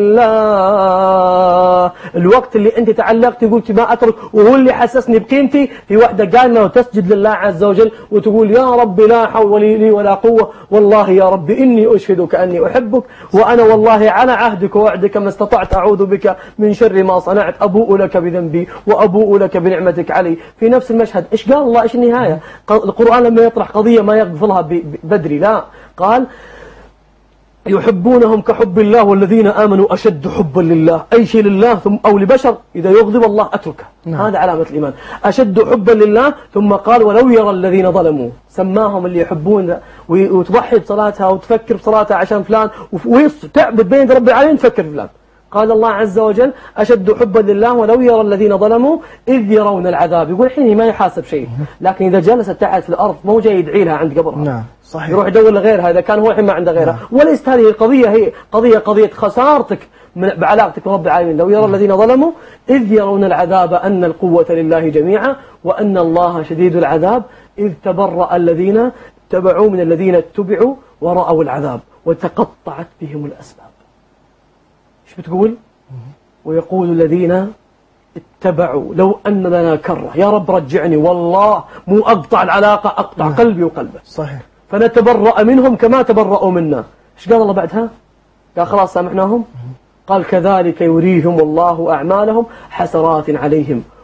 لله. الوقت اللي أنت تعلقت قلت ما أترك وهو اللي حسسني بقيمتي، في وحدة قالنا وتسجد لله عز وجل وتقول يا رب لا حول لي ولا قوة، والله يا رب إني أشهدك أني أحبك وأنا والله على عهدك ووعدك ما استطعت أعوذ بك من شر ما صنعت، أبوء لك بذنبي وأبوء لك بنعمتك علي. في نفس المشهد إيش قال الله؟ إيش النهاية؟ القرآن لما يطرح قضية ما يغفلها بدري، لا، قال يحبونهم كحب الله والذين آمنوا أشد حبا لله، أي شيء لله ثم أو لبشر إذا يغضب الله أتركه. نعم. هذا علامة الإيمان، أشد حبا لله. ثم قال ولو يرى الذين ظلموا، سماهم اللي يحبون وتضحي بصلاتها وتفكر بصلاتها عشان فلان وتعبد بين رب العالمين تفكر فلان. قال الله عز وجل أشد حبا لله ولو يرى الذين ظلموا إذ يرون العذاب. يقول الحين ما يحاسب شيء، لكن إذا جلست تحت في الأرض مو جاي يدعي لها عند قبرها. نعم صحيح. يروح يدور لغيرها إذا كان هو الحين ما عنده غيرها. نعم. وليست هذه القضية هي قضية قضية خسارتك بعلاقتك برب العالمين. لو يرى الذين ظلموا إذ يرون العذاب أن القوة لله جميعا وأن الله شديد العذاب إذ تبرأ الذين تبعوا من الذين اتبعوا ورأوا العذاب وتقطعت بهم الأسباب. ايش بتقول؟ ويقول الذين اتبعوا لو أن لنا كرة يا رب رجعني، والله مو أقطع العلاقة، أقطع نعم. قلبي وقلبه. صحيح. فنتبرأ منهم كما تبرأوا منا. ايش قال الله بعدها؟ قال خلاص سامحناهم. قال كذلك يريهم الله أعمالهم حسرات عليهم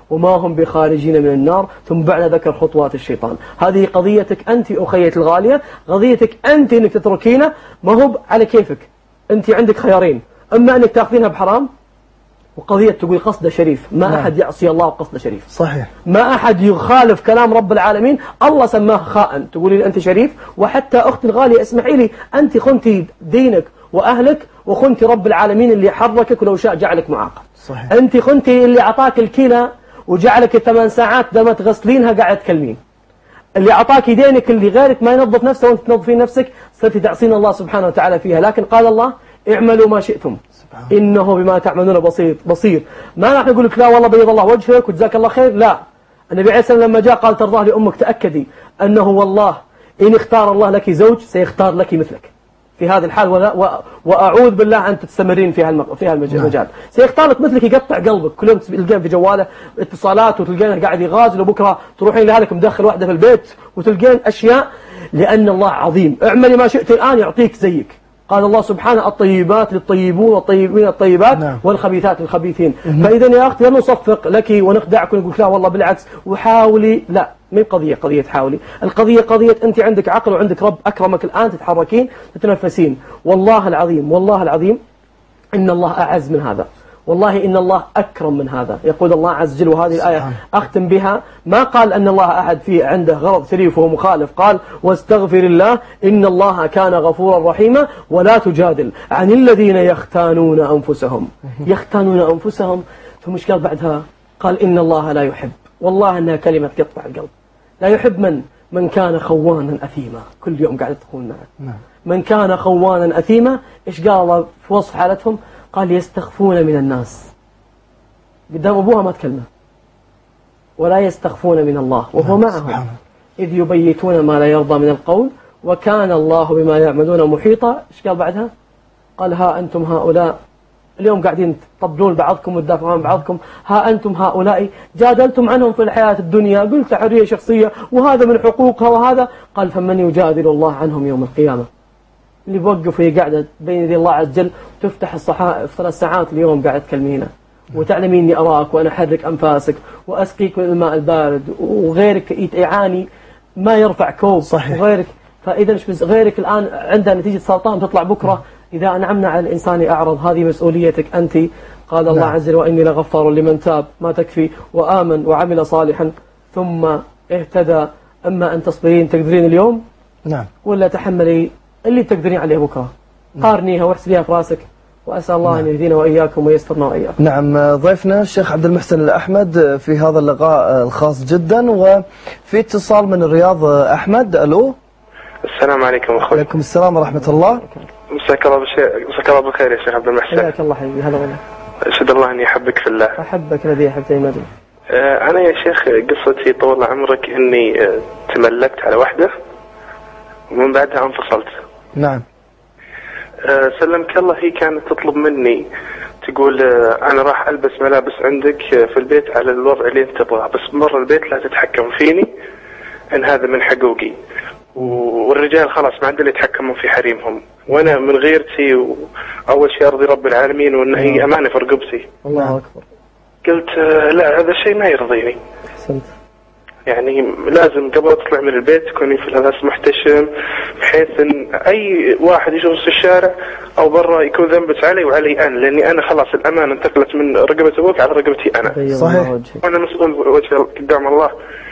وما هم بخارجين من النار. ثم بعد ذكر خطوات الشيطان. هذه قضيتك أنت أخيتي الغالية، قضيتك أنت أنك تتركينه، ما هو على كيفك. أنت عندك خيارين، إما أنك تأخذينها بحرام، وقضية تقول قصده شريف، ما نعم. أحد يعصي الله وقصده شريف. صحيح. ما أحد يخالف كلام رب العالمين، الله سماه خائن، تقولي لي أنت شريف. وحتى أختي الغالية اسمحي لي، أنت خنتي دينك وأهلك وخنتي رب العالمين اللي حركك ولو شاء جعلك معاقب. صحيح. أنت خنتي اللي أعطاك الكلى وجعلك الثمان ساعات لما تغسلينها قاعد تكلمين. اللي أعطاك يدينك اللي غيرك ما ينظف نفسه وأنت تنظفين نفسك، صرتي تعصين الله سبحانه وتعالى فيها. لكن قال الله اعملوا ما شئتم إنه بما تعملون بصير بصير. ما راح نقول لك لا والله بيض الله وجهك وجزاك الله خير، لا. النبي عليه الصلاة والسلام لما جاء قال ترضاه لأمك، تأكدي أنه والله إن اختار الله لك زوج سيختار لك مثلك في هذه الحال، ولا وأعوذ بالله أن تستمرين في هالمق... في هالمجال. سيختار لك مثلك يقطع قلبك، كل يوم تلقين في جواله اتصالات وتلقينه قاعد يغازل، وبكرة تروحين لهلك مدخل واحدة في البيت وتلقين أشياء. لأن الله عظيم. اعملي ما شئت الآن يعطيك زيك. قال الله سبحانه الطيبات للطيبون والطيبين الطيبات نعم. والخبيثات للخبيثين. فإذا يا أختي لا نصفق لك ونخدعك ونقول لا والله بالعكس وحاولي، لا، ما قضية قضية حاولي. القضية قضية أنت عندك عقل وعندك رب أكرمك الآن، تتحركين تتنفسين. والله العظيم والله العظيم إن الله أعز من هذا، والله إن الله أكرم من هذا. يقول الله عز وجل، وهذه الآية أختم بها، ما قال أن الله أحد فيه عنده غرض شريف وهو مخالف، قال واستغفر الله إن الله كان غفورا رحيما ولا تجادل عن الذين يختانون أنفسهم. يختانون أنفسهم. ثم ايش قال بعدها؟ قال إن الله لا يحب. والله أنها كلمة تقطع القلب. لا يحب من من كان خوانا أثيما، كل يوم قاعد تقول معه من كان خوانا أثيما. إيش قال الله في وصف حالتهم؟ قال يستخفون من الناس. قدام أبوها ما تكلمه. ولا يستخفون من الله وهو معهم إذ يبيتون ما لا يرضى من القول وكان الله بما يعملون محيطا. إيش قال بعدها؟ قال ها أنتم هؤلاء اليوم قاعدين تطبلون بعضكم وتدافعون عن بعضكم. ها أنتم هؤلاء جادلتم عنهم في الحياة الدنيا، قلت حرية شخصية وهذا من حقوقها وهذا. قال فمن يجادل الله عنهم يوم القيامة؟ اللي بوقف وهي قاعدة بين يدي الله عز وجل تفتح الصحائف ثلاث ساعات اليوم قاعد تكلمينه وتعلمين إني أراك وأنا أحرك أنفاسك وأسقيك من الماء البارد، وغيرك يعاني ما يرفع كوب. صحيح. وغيرك فإذا غيرك الآن عنده نتيجة سرطان تطلع بكرة. إذا أنعمنا على الإنسان أعرض، هذه مسؤوليتك أنت. قال الله عز وجل وإني لغفار لمن تاب، ما تكفي وآمن وعمل صالحا ثم اهتدى. أما أن تصبرين تقدرين اليوم نعم، ولا تحملي اللي تقدرين عليه بكرة. قارنيها واحسبيها في راسك، وأسأل الله نعم. أن يهدينا وإياكم ويسترنا وإياكم. نعم. ضيفنا الشيخ عبد المحسن الأحمد في هذا اللقاء الخاص جدا، وفي اتصال من الرياض. أحمد، ألو. السلام عليكم أخوي. وعليكم السلام ورحمة الله. مساك الله بالخير. مساك الله بالخير يا شيخ عبد المحسن. حياك الله حبيبي. هلا والله. أشهد الله أني أحبك في الله. أحبك الذي أحبتني مدري. آه أنا يا شيخ قصتي طول عمرك إني آه تملكت على واحدة ومن بعدها انفصلت. نعم. آه سلمك الله، هي كانت تطلب مني تقول آه أنا راح ألبس ملابس عندك آه في البيت على الوضع اللي أنت تبغاه، بس برا البيت لا تتحكم فيني، إن هذا من حقوقي. والرجال خلاص ما عندهم يتحكموا في حريمهم، وانا من غيرتي واول شيء ارضي رب العالمين وان هي امانه في رقبتي. الله اكبر. قلت لا هذا الشيء ما يرضيني. احسنت. يعني لازم قبل تطلع من البيت تكوني في لباس محتشم، بحيث ان اي واحد يشوف في الشارع او برا يكون ذنبت علي وعلي انا، لاني انا خلاص الامانه انتقلت من رقبه ابوك على رقبتي انا. صحيح. وانا مسؤول وجه قدام الله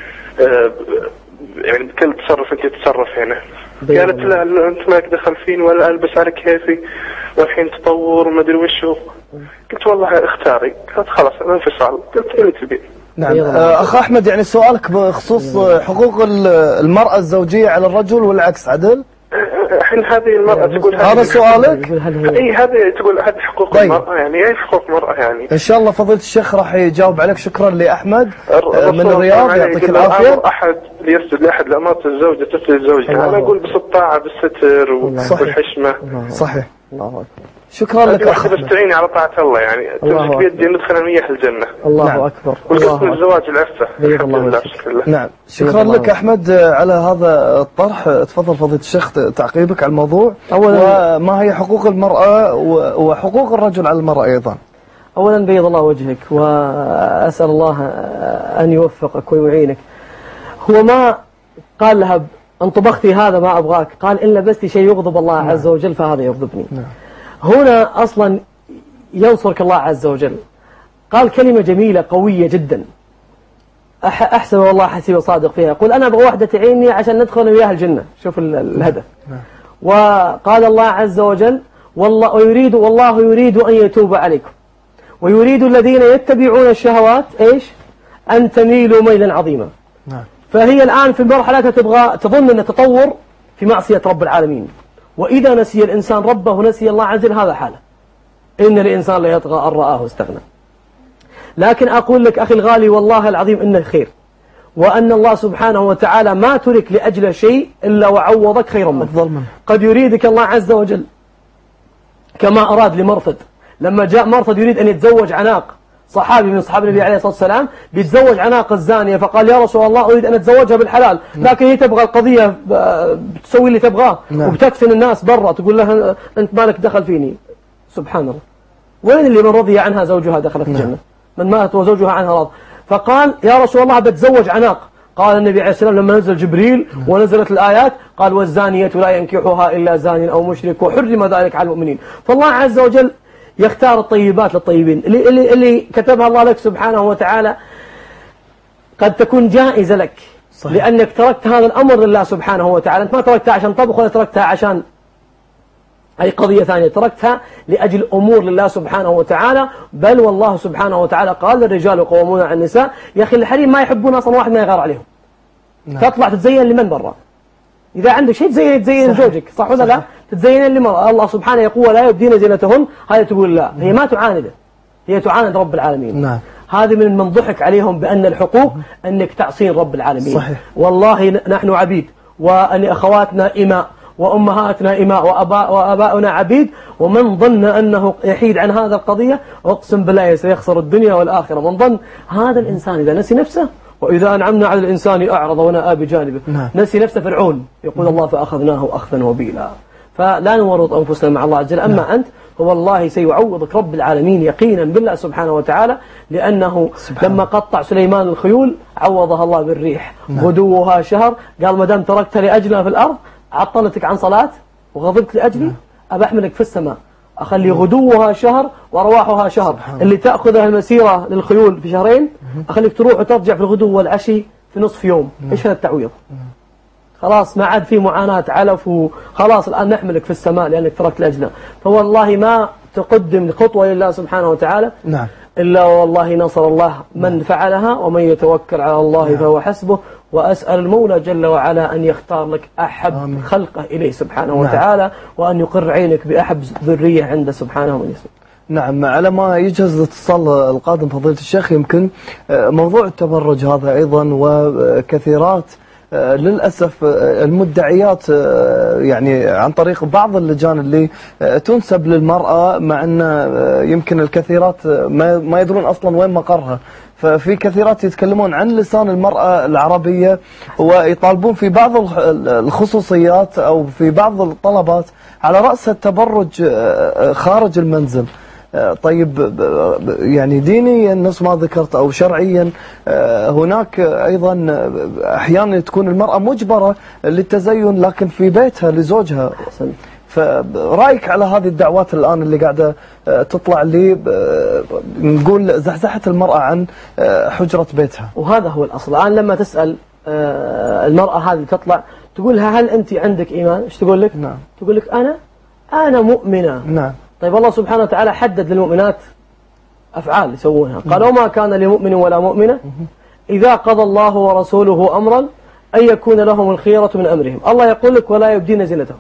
يعني بكل تصرف انت تتصرف هنا. قالت لا انت مالك دخل فيني ولا البس على كيفي والحين تطور وما ادري وشو. قلت والله اختاري. قالت خلاص انا انفصال. قلت اللي تبي. نعم. اخ احمد، يعني سؤالك بخصوص حقوق المرأة الزوجية على الرجل والعكس عدل؟ الحين هذه المرأة تقول هذا سؤالك؟ اي هذه تقول هذه حقوق طيب. المرأة، يعني اي حقوق المرأة يعني. ان شاء الله فضيلة الشيخ راح يجاوب عليك. شكرا لأحمد من الرياض، يعطيك العافية. احد يسجد لاحد لأمانة الزوجة تسجد لزوجها. انا اقول بس الطاعة بالستر والحشمة. صحيح. الله اكبر. شكرا لك اخ. بس تعيني على طاعة الله، يعني تمسك بيدي ندخل انا وياه الجنة. الله نعم. اكبر. والقسم الزواج العفة. الحمد لله. نعم. شكرا لك احمد على هذا الطرح. تفضل فضيلة الشيخ تعقيبك على الموضوع. اولا، وما هي حقوق المرأة وحقوق الرجل على المرأة ايضا؟ أولا بيض الله وجهك وأسأل الله أن يوفقك ويعينك. هو ما قال لها أن طبختي هذا ما أبغاك، قال إن لبستي شيء يغضب الله عز وجل فهذا يغضبني. هنا أصلا ينصرك الله عز وجل. قال كلمة جميلة قوية جدا أحسن والله حسيب صادق فيها، يقول أنا أبغى واحدة تعيني عشان ندخل وياها الجنة. شوف الهدف. وقال الله عز وجل والله ويريد والله يريد أن يتوب عليكم ويريد الذين يتبعون الشهوات إيش أن تميلوا ميلا عظيما. فهي الآن في المرحلة تبغى تظن أن تطور في معصية رب العالمين، وإذا نسي الإنسان ربه نسي الله عز وجل، هذا حاله. إن الإنسان لا يطغى أن رآه استغنى. لكن أقول لك أخي الغالي والله العظيم إنه خير، وأن الله سبحانه وتعالى ما ترك لأجل شيء إلا وعوضك خيرا منه. قد يريدك الله عز وجل كما أراد لمرثد، لما جاء مرثد يريد أن يتزوج عناق صحابي من صحابة النبي عليه الصلاة والسلام، بيتزوج عناق الزانية، فقال يا رسول الله أريد أن أتزوجها بالحلال، لكن هي تبغى القضية بتسوي اللي تبغاه وبتدفن الناس برا، تقول لها أنت مالك دخل فيني. سبحان الله، وين اللي من رضي عنها زوجها دخلت الجنة؟ من مات وزوجها عنها راض. فقال يا رسول الله بتزوج عناق. قال النبي عليه السلام لما نزل جبريل ونزلت الآيات قال والزانية لا ينكحها إلا زان أو مشرك وحرم ذلك على المؤمنين. فالله عز وجل يختار الطيبات للطيبين. اللي, اللي, اللي كتبها الله لك سبحانه وتعالى قد تكون جائزة لك، صحيح. لأنك تركت هذا الأمر لله سبحانه وتعالى. أنت ما تركتها عشان طبخ ولا تركتها عشان أي قضية ثانية، تركتها لأجل أمور لله سبحانه وتعالى. بل والله سبحانه وتعالى قال الرجال قوامون على النساء. يا أخي الحريم ما يحبون أصلا واحد ما يغار عليهم. نعم. تطلع تتزين لمن برا؟ إذا عندك شيء تزين تزين زوجك، صح ولا لا؟ تتزين لمرأة. الله سبحانه يقول لا يبدين زينتهن، هذه تقول لا، هي ما تعانده، هي تعاند رب العالمين. نعم. هذه من من ضحك عليهم بأن الحقوق أنك تعصين رب العالمين. صحيح. والله نحن عبيد، وأن أخواتنا إماء، وأمهاتنا إماء، وأباء وأباؤنا عبيد، ومن ظن أنه يحيد عن هذا القضية أقسم بالله سيخسر الدنيا والآخرة. من ظن هذا الإنسان إذا نسي نفسه، وإذا أنعمنا على الإنسان أعرض ونأى بجانبه. نعم. نسي نفسه فرعون، يقول الله فأخذناه أخذا وبيلا. فلا نورط أنفسنا مع الله عز وجل. أما نعم. أنت والله سيعوضك رب العالمين يقينا بالله سبحانه وتعالى، لأنه سبحانه. لما قطع سليمان الخيول عوضها الله بالريح. نعم. غدوها شهر، قال ما دام تركتها لأجلنا في الأرض عطلتك عن صلاة وغضبت لأجلي، أبى أحملك في السماء، أخلي غدوها شهر ورواحها شهر. اللي تأخذها المسيرة للخيول في شهرين أخليك تروح وترجع في الغدو والعشي في نصف يوم. إيش هذا التعويض؟ خلاص ما عاد في معاناة علف، وخلاص الآن نحملك في السماء لأنك تركت لأجلنا. فوالله ما تقدم خطوة لله سبحانه وتعالى نعم. إلا والله نصر الله من نعم. فعلها، ومن يتوكل على الله نعم. فهو حسبه. وأسأل المولى جل وعلا أن يختار لك أحب آمين. خلقه إليه سبحانه نعم. وتعالى، وأن يقر عينك بأحب ذرية عنده سبحانه وتعالى. نعم. على ما يجهز الاتصال القادم فضيلة الشيخ، يمكن موضوع التبرج هذا أيضا، وكثيرات للأسف المدعيات يعني عن طريق بعض اللجان اللي تنسب للمرأة، مع أن يمكن الكثيرات ما يدرون أصلا وين مقرها. ففي كثيرات يتكلمون عن لسان المرأة العربية، ويطالبون في بعض الخصوصيات أو في بعض الطلبات على رأس التبرج خارج المنزل. طيب يعني دينيا نفس ما ذكرت أو شرعيا هناك أيضا أحيانا تكون المرأة مجبرة للتزين لكن في بيتها لزوجها. فرأيك على هذه الدعوات الآن اللي قاعدة تطلع لي نقول زحزحة المرأة عن حجرة بيتها؟ وهذا هو الأصل. الآن لما تسأل المرأة هذه تطلع تقول لها هل أنت عندك إيمان؟ إيش تقول لك؟ نعم. تقول لك أنا أنا مؤمنة. نعم. طيب الله سبحانه وتعالى حدد للمؤمنات أفعال يسوونها، قال وما كان لمؤمن ولا مؤمنة إذا قضى الله ورسوله أمرا أن يكون لهم الخيرة من أمرهم. الله يقول لك ولا يبدين زينتهم.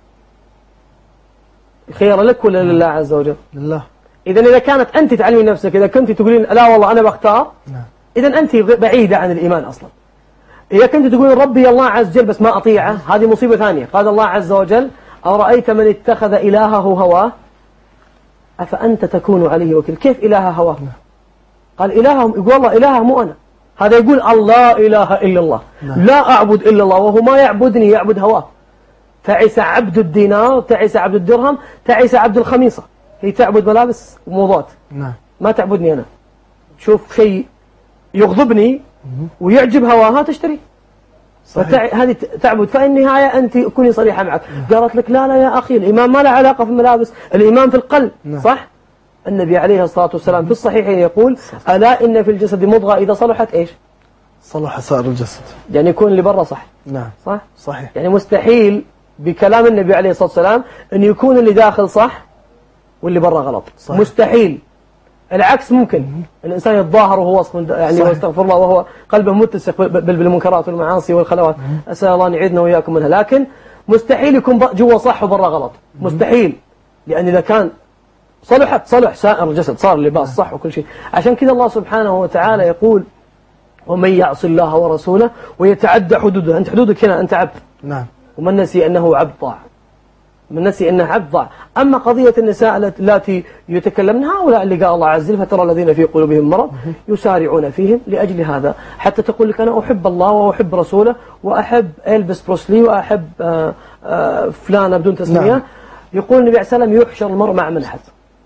الخيرة لك ولا لله عز وجل؟ لله. إذا إذا كانت أنت تعلمين نفسك، إذا كنت تقولين لا والله أنا بختار، إذا أنت بعيدة عن الإيمان أصلا. إذا كنت تقولين ربي الله عز وجل بس ما أطيعه، هذه مصيبة ثانية. قال الله عز وجل أرأيت من اتخذ إلهه هواه أفأنت تكون عليه وكيل. كيف إله هواه؟ قال إلههم، يقول الله إله مو أنا. هذا يقول الله إله إلا الله، لا أعبد إلا الله، وهو ما يعبدني يعبد هواه. تعس عبد الدينار، تعس عبد الدرهم، تعس عبد الخميصة. هي تعبد ملابس وموضات، ما تعبدني أنا، شوف شيء يغضبني ويعجب هواها تشتري. هذه تعبد. فإن النهاية أنت كوني صريحة معك. قالت لك لا لا يا أخي الإيمان ما له علاقة في الملابس، الإيمان في القلب. نعم. صح؟ النبي عليه الصلاة والسلام في الصحيحين يقول ألا إن في الجسد مضغة إذا صلحت إيش؟ صلح سائر الجسد. يعني يكون اللي برا صح. نعم. صح؟ صحيح. يعني مستحيل بكلام النبي عليه الصلاة والسلام أن يكون اللي داخل صح واللي برا غلط. صحيح. مستحيل. العكس ممكن الإنسان يتظاهر وهو يعني واستغفر الله وهو قلبه متسق بالمنكرات والمعاصي والخلوات. أسأل الله أن يعيدنا وإياكم منها. لكن مستحيل يكون جوا صح وبرا غلط. مستحيل. لأن إذا كان صلحت صلح سائر الجسد، صار اللباس صح وكل شيء. عشان كذا الله سبحانه وتعالى يقول ومن يعص الله ورسوله ويتعدى حدوده. أنت حدودك هنا أنت عبد. نعم. ومن نسي أنه عبد ضاع. من نسي أنه عبد ضاع. أما قضية النساء التي يتكلمن هؤلاء اللي قال الله عز وجل فترى الذين في قلوبهم مرض يسارعون فيهم لأجل هذا، حتى تقول لك أنا أحب الله وأحب رسوله وأحب إلبس بروسلي وأحب آآ آآ فلانة بدون تسمية. نعم. يقول النبي عليه الصلاة والسلام يحشر المرء مع من حب.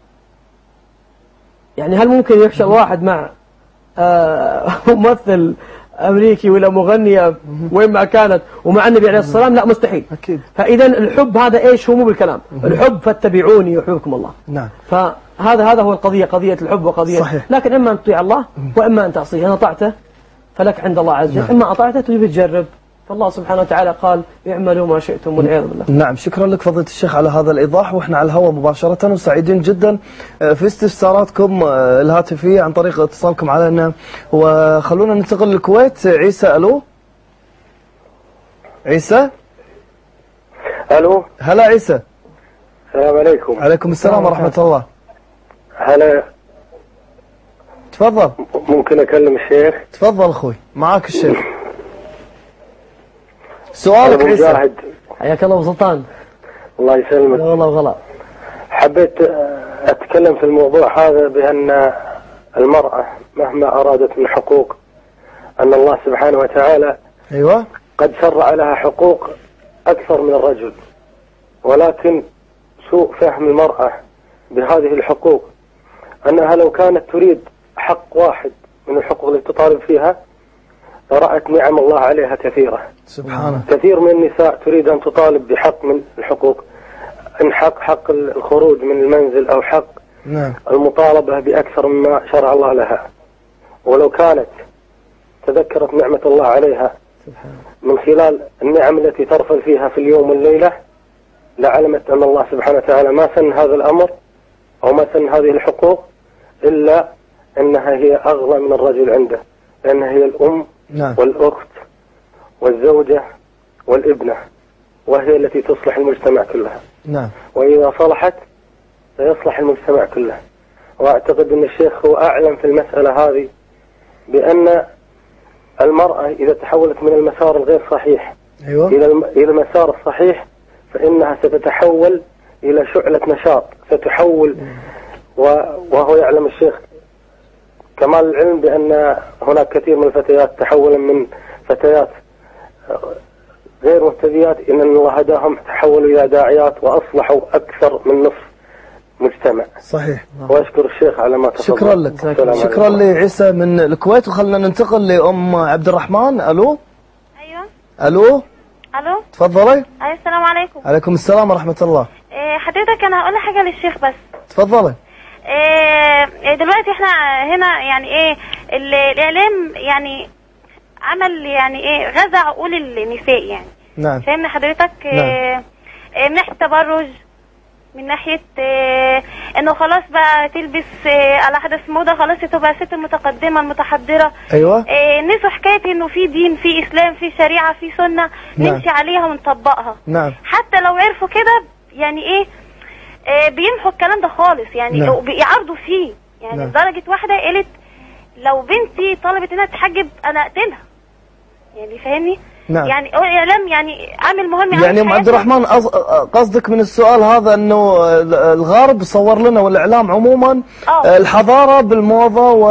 يعني هل ممكن يحشر واحد مع ممثل أمريكي ولا مغنية وين ما كانت ومع النبي عليه الصلاة والسلام؟ لا مستحيل. أكيد. فإذا الحب هذا إيش هو؟ مو بالكلام. الحب فاتبعوني يحببكم الله. نعم. فهذا هذا هو القضية، قضية الحب وقضية. صحيح. لكن إما أن تطيع الله وإما أن تعصيه. أنا أطعته فلك عند الله عز وجل. نعم. إما أطعته تجي تجرب. فالله سبحانه وتعالى قال اعملوا ما شئتم والعياذ بالله. نعم. شكرا لك فضيلة الشيخ على هذا الإيضاح، وإحنا على الهواء مباشرة وسعيدين جدا في استفساراتكم الهاتفية عن طريق اتصالكم علينا. وخلونا ننتقل للكويت. عيسى. ألو عيسى. ألو. هلا عيسى. السلام عليكم. عليكم السلام ورحمة الله. هلا. تفضل. ممكن أكلم الشيخ؟ تفضل أخوي معاك الشيخ. سؤالك عيسى. حياك الله ابو سلطان. الله يسلمك. لا والله غلا. حبيت اتكلم في الموضوع هذا بان المرأة مهما ارادت من حقوق ان الله سبحانه وتعالى ايوه قد شرع لها حقوق اكثر من الرجل، ولكن سوء فهم المرأة بهذه الحقوق انها لو كانت تريد حق واحد من الحقوق التي تطالب فيها رأت نعم الله عليها كثيرة. سبحانه. كثير من النساء تريد أن تطالب بحق من الحقوق، إن حق حق الخروج من المنزل أو حق نعم. المطالبة بأكثر مما شرع الله لها، ولو كانت تذكرت نعمة الله عليها من خلال النعم التي ترفل فيها في اليوم والليلة لعلمت أن الله سبحانه وتعالى ما سن هذا الأمر أو ما سن هذه الحقوق إلا أنها هي أغلى من الرجل عنده، لأنها هي الأم. نعم. والأخت والزوجة والابنة، وهي التي تصلح المجتمع كلها. نعم. وإذا صلحت سيصلح المجتمع كله. وأعتقد أن الشيخ هو أعلم في المسألة هذه بأن المرأة إذا تحولت من المسار الغير صحيح أيوة. إلى المسار الصحيح فإنها ستتحول إلى شعلة نشاط، ستحول. وهو يعلم الشيخ كمال العلم بأن هناك كثير من الفتيات تحولا من فتيات غير مهتديات إن الله هداهم تحولوا إلى داعيات وأصلحوا أكثر من نصف مجتمع. صحيح. وأشكر الشيخ على ما تفضل. شكرا لك. شكرا لعيسى من الكويت. وخلنا ننتقل لأم عبد الرحمن. ألو. أيوة. ألو. ألو. تفضلي. أيوة السلام عليكم. عليكم السلام ورحمة الله. إيه حضرتك أنا هقول حاجة للشيخ بس. تفضلي. إيه دلوقتي احنا هنا يعني ايه الاعلام يعني عمل يعني ايه غزا عقول النساء يعني. نعم. فاهمني حضرتك؟ نعم. إيه من ناحيه التبرج، من ناحيه إيه انه خلاص بقى تلبس إيه على حدث موضه، خلاص تبقى ست المتقدمه المتحضره. ايوه. إيه نسوا حكايه انه في دين، في اسلام، في شريعه، في سنه. نعم. نمشي عليها ونطبقها. نعم. حتى لو عرفوا كده يعني ايه بيمحوا الكلام ده خالص يعني. نعم. بيعرضوا فيه يعني. نعم. لدرجه واحده قالت لو بنتي طلبت انها تحجب انا اقتلها يعني. فاهمني؟ نعم. يعني هو الاعلام يعني عامل مهم يعني ام عبد الرحمن قصدك من السؤال هذا انه الغرب صور لنا والاعلام عموما أوه. الحضاره بالموضه و...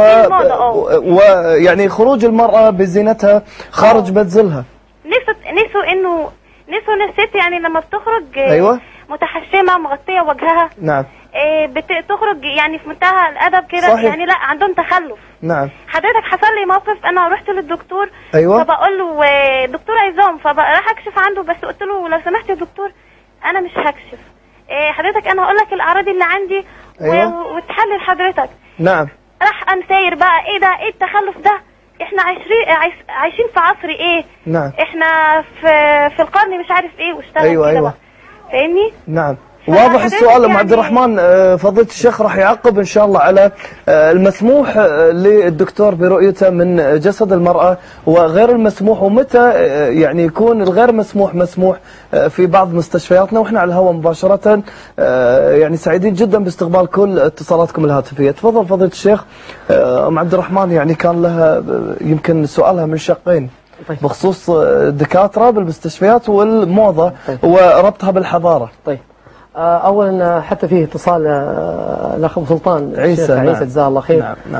ويعني خروج المراه بزينتها خارج منزلها. نسوا نسوا انه نسوا ان الست يعني لما بتخرج ايوه متحشمه مغطيه وجهها. نعم. إيه بتخرج يعني في منتهى الادب كده، يعني لا عندهم تخلف. نعم. حضرتك حصل لي موقف، انا رحت للدكتور. ايوه. فبقول له دكتور عظام، فراح اكشف عنده، بس قلت له لو سمحت يا دكتور انا مش هكشف. إيه حضرتك انا هقول لك الاعراض اللي عندي. أيوة. وتحلل حضرتك. نعم. راح قام ساير بقى، ايه ده، ايه التخلف ده، احنا عايشين عايشين في عصر ايه؟ نعم. احنا في في القرن مش عارف ايه، واشتغل أيوة كده أيوة. بقى. فاهمني؟ نعم. واضح السؤال ام عبد الرحمن. فضيلة الشيخ راح يعقب ان شاء الله على المسموح للدكتور برؤيته من جسد المرأة وغير المسموح، ومتى يعني يكون الغير مسموح مسموح في بعض مستشفياتنا، واحنا على الهواء مباشرة. يعني سعيدين جدا باستقبال كل اتصالاتكم الهاتفية. تفضل فضيلة الشيخ. ام عبد الرحمن يعني كان لها يمكن سؤالها من شقين. طيب. بخصوص الدكاترة بالمستشفيات والموضة. طيب. وربطها بالحضارة. طيب. اولا حتى فيه اتصال الاخ ابو سلطان عيسى. نعم. عيسى جزاه الله خير. نعم. نعم.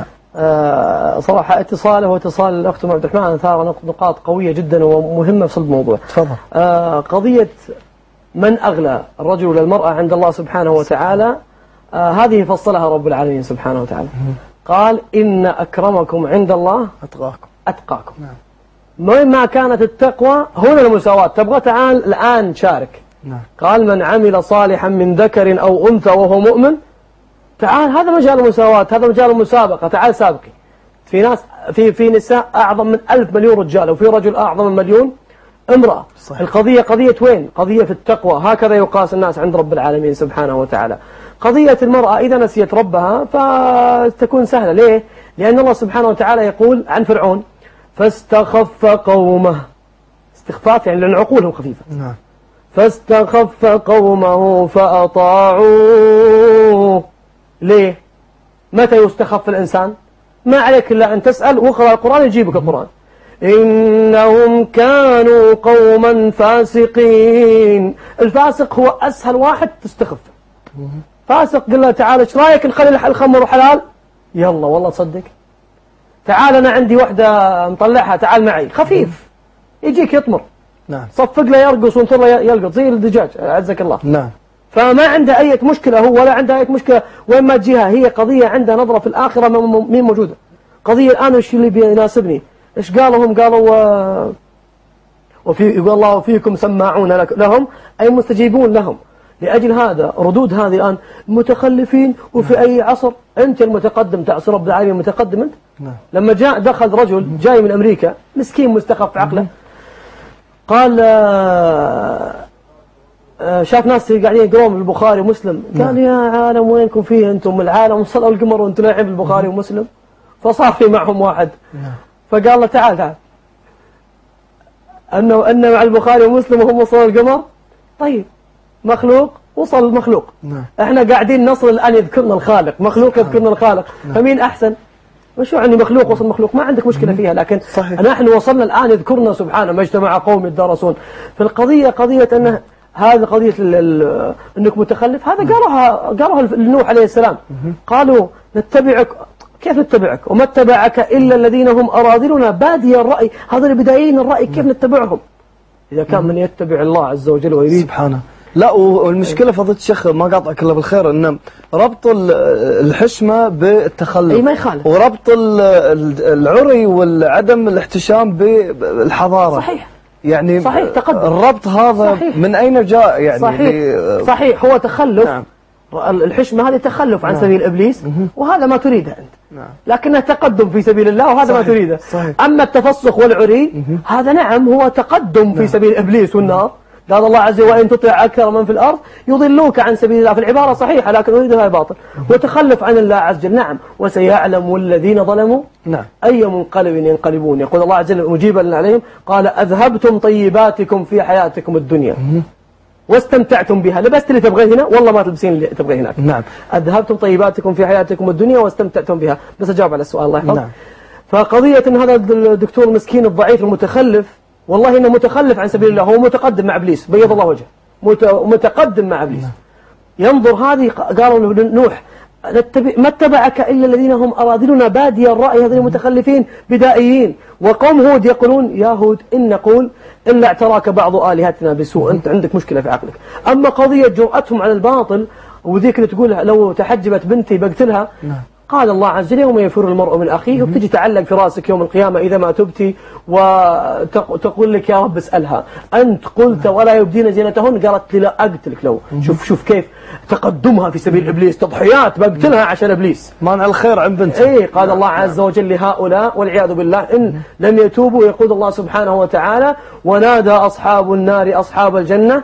آه صراحه اتصاله واتصال الاخت ام عبد الرحمن اثار نقاط قويه جدا ومهمه في صلب الموضوع. تفضل. آه قضيه من اغلى الرجل ولا المراه عند الله سبحانه وتعالى، آه هذه فصلها رب العالمين سبحانه وتعالى. قال ان اكرمكم عند الله اتقاكم. اتقاكم. نعم. وين ما كانت التقوى هنا المساواة. تبغى تعال الآن شارك. نعم. قال من عمل صالحا من ذكر أو أنثى وهو مؤمن، تعال هذا مجال المساواة، هذا مجال المسابقة، تعال سابقي. في ناس في في نساء أعظم من ألف مليون رجال، وفي رجل أعظم من مليون امرأة. صحيح. القضية قضية وين؟ قضية في التقوى. هكذا يقاس الناس عند رب العالمين سبحانه وتعالى. قضية المرأة إذا نسيت ربها فتكون سهلة. ليه؟ لأن الله سبحانه وتعالى يقول عن فرعون فاستخف قومه. استخفاف يعني لأن عقولهم خفيفة. نعم. فاستخف قومه فأطاعوه. ليه؟ متى يستخف الإنسان؟ ما عليك إلا أن تسأل واقرأ القرآن يجيبك القرآن. إنهم كانوا قوما فاسقين. الفاسق هو أسهل واحد تستخف. فاسق قل له تعال ايش رايك نخلي الخمر وحلال؟ يلا والله تصدق. تعال أنا عندي واحدة مطلعها تعال معي. خفيف يجيك يطمر. نعم. صفق له يرقص وانطر له يلقط زي الدجاج عزك الله. نعم. فما عنده أي مشكلة هو ولا عنده أي مشكلة وين ما تجيها. هي قضية عندها نظرة في الآخرة مين موجودة. قضية الآن وش اللي بيناسبني. إيش قالوا هم؟ قالوا و... وفي يقول الله وفيكم سماعون لهم أي مستجيبون لهم. لأجل هذا ردود هذه الآن متخلفين وفي أي عصر. أنت المتقدم تعصي رب العالمين متقدم أنت. نعم. لما جاء دخل رجل جاي من أمريكا مسكين مستخف عقله قال آه آه شاف ناس قاعدين يقرون بالبخاري ومسلم. قال نعم. يا عالم وينكم فيه أنتم العالم وصلوا القمر وأنتم لاعبين بالبخاري ومسلم. فصار في معهم واحد. نعم. فقال له تعال تعال أنه أن مع البخاري ومسلم وهم وصلوا القمر. طيب مخلوق وصل المخلوق. نعم. احنا قاعدين نصل الآن يذكرنا الخالق. مخلوق يذكرنا الخالق. نعم. فمين أحسن؟ وشو يعني مخلوق وصل مخلوق ما عندك مشكلة فيها. لكن صحيح. نحن وصلنا الآن يذكرنا سبحانه ما اجتمع قوم يتدارسون. فالقضية قضية أنه هذا قضية أنك متخلف. هذا قالوها قالوها لنوح عليه السلام. قالوا نتبعك. كيف نتبعك وما اتبعك إلا الذين هم أراذلنا بادي الرأي. هذا البدايين الرأي كيف نتبعهم إذا كان من يتبع الله عز وجل ويريد سبحانه. لا والمشكلة فضيلة الشيخ ما قاطعك الله بالخير ان ربط الحشمة بالتخلف. اي ما يخالف. وربط العري والعدم الاحتشام بالحضارة. صحيح. يعني صحيح تقدم. الربط هذا صحيح. من اين جاء يعني؟ صحيح. صحيح هو تخلف. نعم. الحشمة هذه تخلف عن نعم. سبيل إبليس. وهذا ما تريده أنت. نعم. لكنه تقدم في سبيل الله وهذا صحيح. ما تريده. صحيح. أما التفسخ والعري هذا نعم هو تقدم نعم. في سبيل إبليس والنار. قال الله عز وجل وإن تطع أكثر من في الأرض يضلوك عن سبيل الله. في العبارة صحيحة لكن أريدها باطل. وتخلف عن الله عز وجل. نعم. وسيعلم الذين ظلموا نعم. أي منقلب ينقلبون. يقول الله عز وجل مجيبا عليهم قال أذهبتم طيباتكم في حياتكم الدنيا واستمتعتم بها. لبست اللي تبغيه هنا والله ما تلبسين اللي تبغيه هناك. نعم. أذهبتم طيباتكم في حياتكم الدنيا واستمتعتم بها. بس أجاوب على السؤال الله يحفظك. نعم. فقضية أن هذا الدكتور المسكين الضعيف المتخلف والله إنه متخلف عن سبيل الله. هو متقدم مع إبليس بيض الله وجهه. متقدم مع إبليس. نعم. ينظر هذه قالوا له نوح ما اتبعك إلا الذين هم أراذلنا بادي الرأي، هذين المتخلفين بدائيين. وقوم هود يقولون يا هود إن نقول إلا اعتراك بعض آلهتنا بسوء، أنت عندك مشكلة في عقلك. أما قضية جرأتهم على الباطل وذيك اللي تقول لو تحجبت بنتي بقتلها، قال الله عز وجل يوم يفر المرء من أخيه، وبتجي تعلق في راسك يوم القيامة إذا ما تبتي وتقول لك يا رب اسألها أنت قلت ولا يبدين زينتهن، قالت لي لا أقتلك. لو شوف شوف كيف تقدمها في سبيل إبليس، تضحيات بقتلها عشان إبليس، مانع الخير عن بنتي. إيه قال الله عز وجل لهؤلاء والعياذ بالله إن لم يتوبوا، يقول الله سبحانه وتعالى ونادى أصحاب النار أصحاب الجنة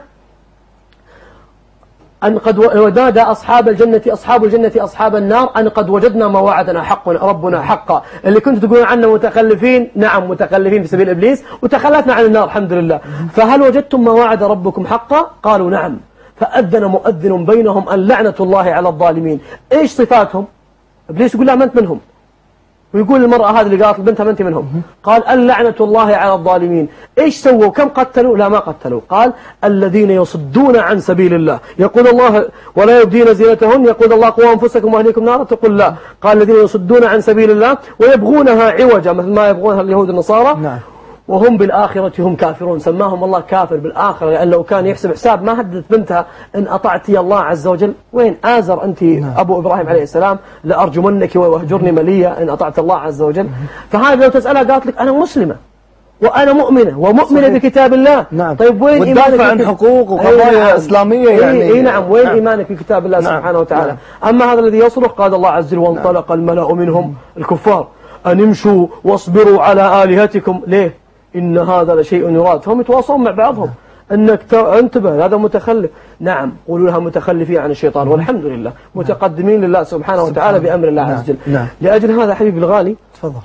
أن قد ونادى أصحاب الجنة أصحاب الجنة أصحاب النار أن قد وجدنا ما وعدنا حق ربنا حقا. اللي كنتوا تقولون عنه متخلفين، نعم متخلفين في سبيل إبليس وتخلفنا عن النار الحمد لله. فهل وجدتم ما وعد ربكم حقا؟ قالوا نعم. فأذن مؤذن بينهم أن لعنة الله على الظالمين. إيش صفاتهم؟ إبليس يقول لا ما أنت منهم، ويقول المرأة هذه اللي قالت بنتها ما أنت منهم. قال اللعنة الله على الظالمين. إيش سووا؟ كم قتلوا؟ لا ما قتلوا. قال الذين يصدون عن سبيل الله، يقول الله ولا يبدين زينتهن، يقول الله قوا أنفسكم وأهليكم نارا، تقول لا. قال الذين يصدون عن سبيل الله ويبغونها عوجا مثل ما يبغونها اليهود النصارى، نعم. وهم بالآخرة هم كافرون. سماهم الله كافر بالآخرة، لأن لو كان يحسب حساب ما هددت بنتها إن أطعتي الله عز وجل. وين آزر أنت نعم. أبو إبراهيم عليه السلام لأرجمنك وهجرني مليا إن أطعت الله عز وجل. فهذا لو تسألها قالت لك أنا مسلمة وأنا مؤمنة ومؤمنة صحيح. بكتاب الله. نعم. طيب وين إيمانك عن حقوق وقضايا نعم. إسلامية يعني إيه نعم وين نعم. إيمانك بكتاب الله نعم. سبحانه وتعالى نعم. أما هذا الذي يصرخ قال الله عز وجل وانطلق نعم. الملأ منهم الكفار أن امشوا واصبروا على آلهتكم. ليه؟ إن هذا لشيء يراد. فهم يتواصلون مع بعضهم أنك انتبه هذا متخلف. نعم قولوا لها متخلفين عن الشيطان، والحمد لله متقدمين لله سبحانه وتعالى بأمر الله عز وجل. نعم. لأجل هذا حبيبي الغالي تفضل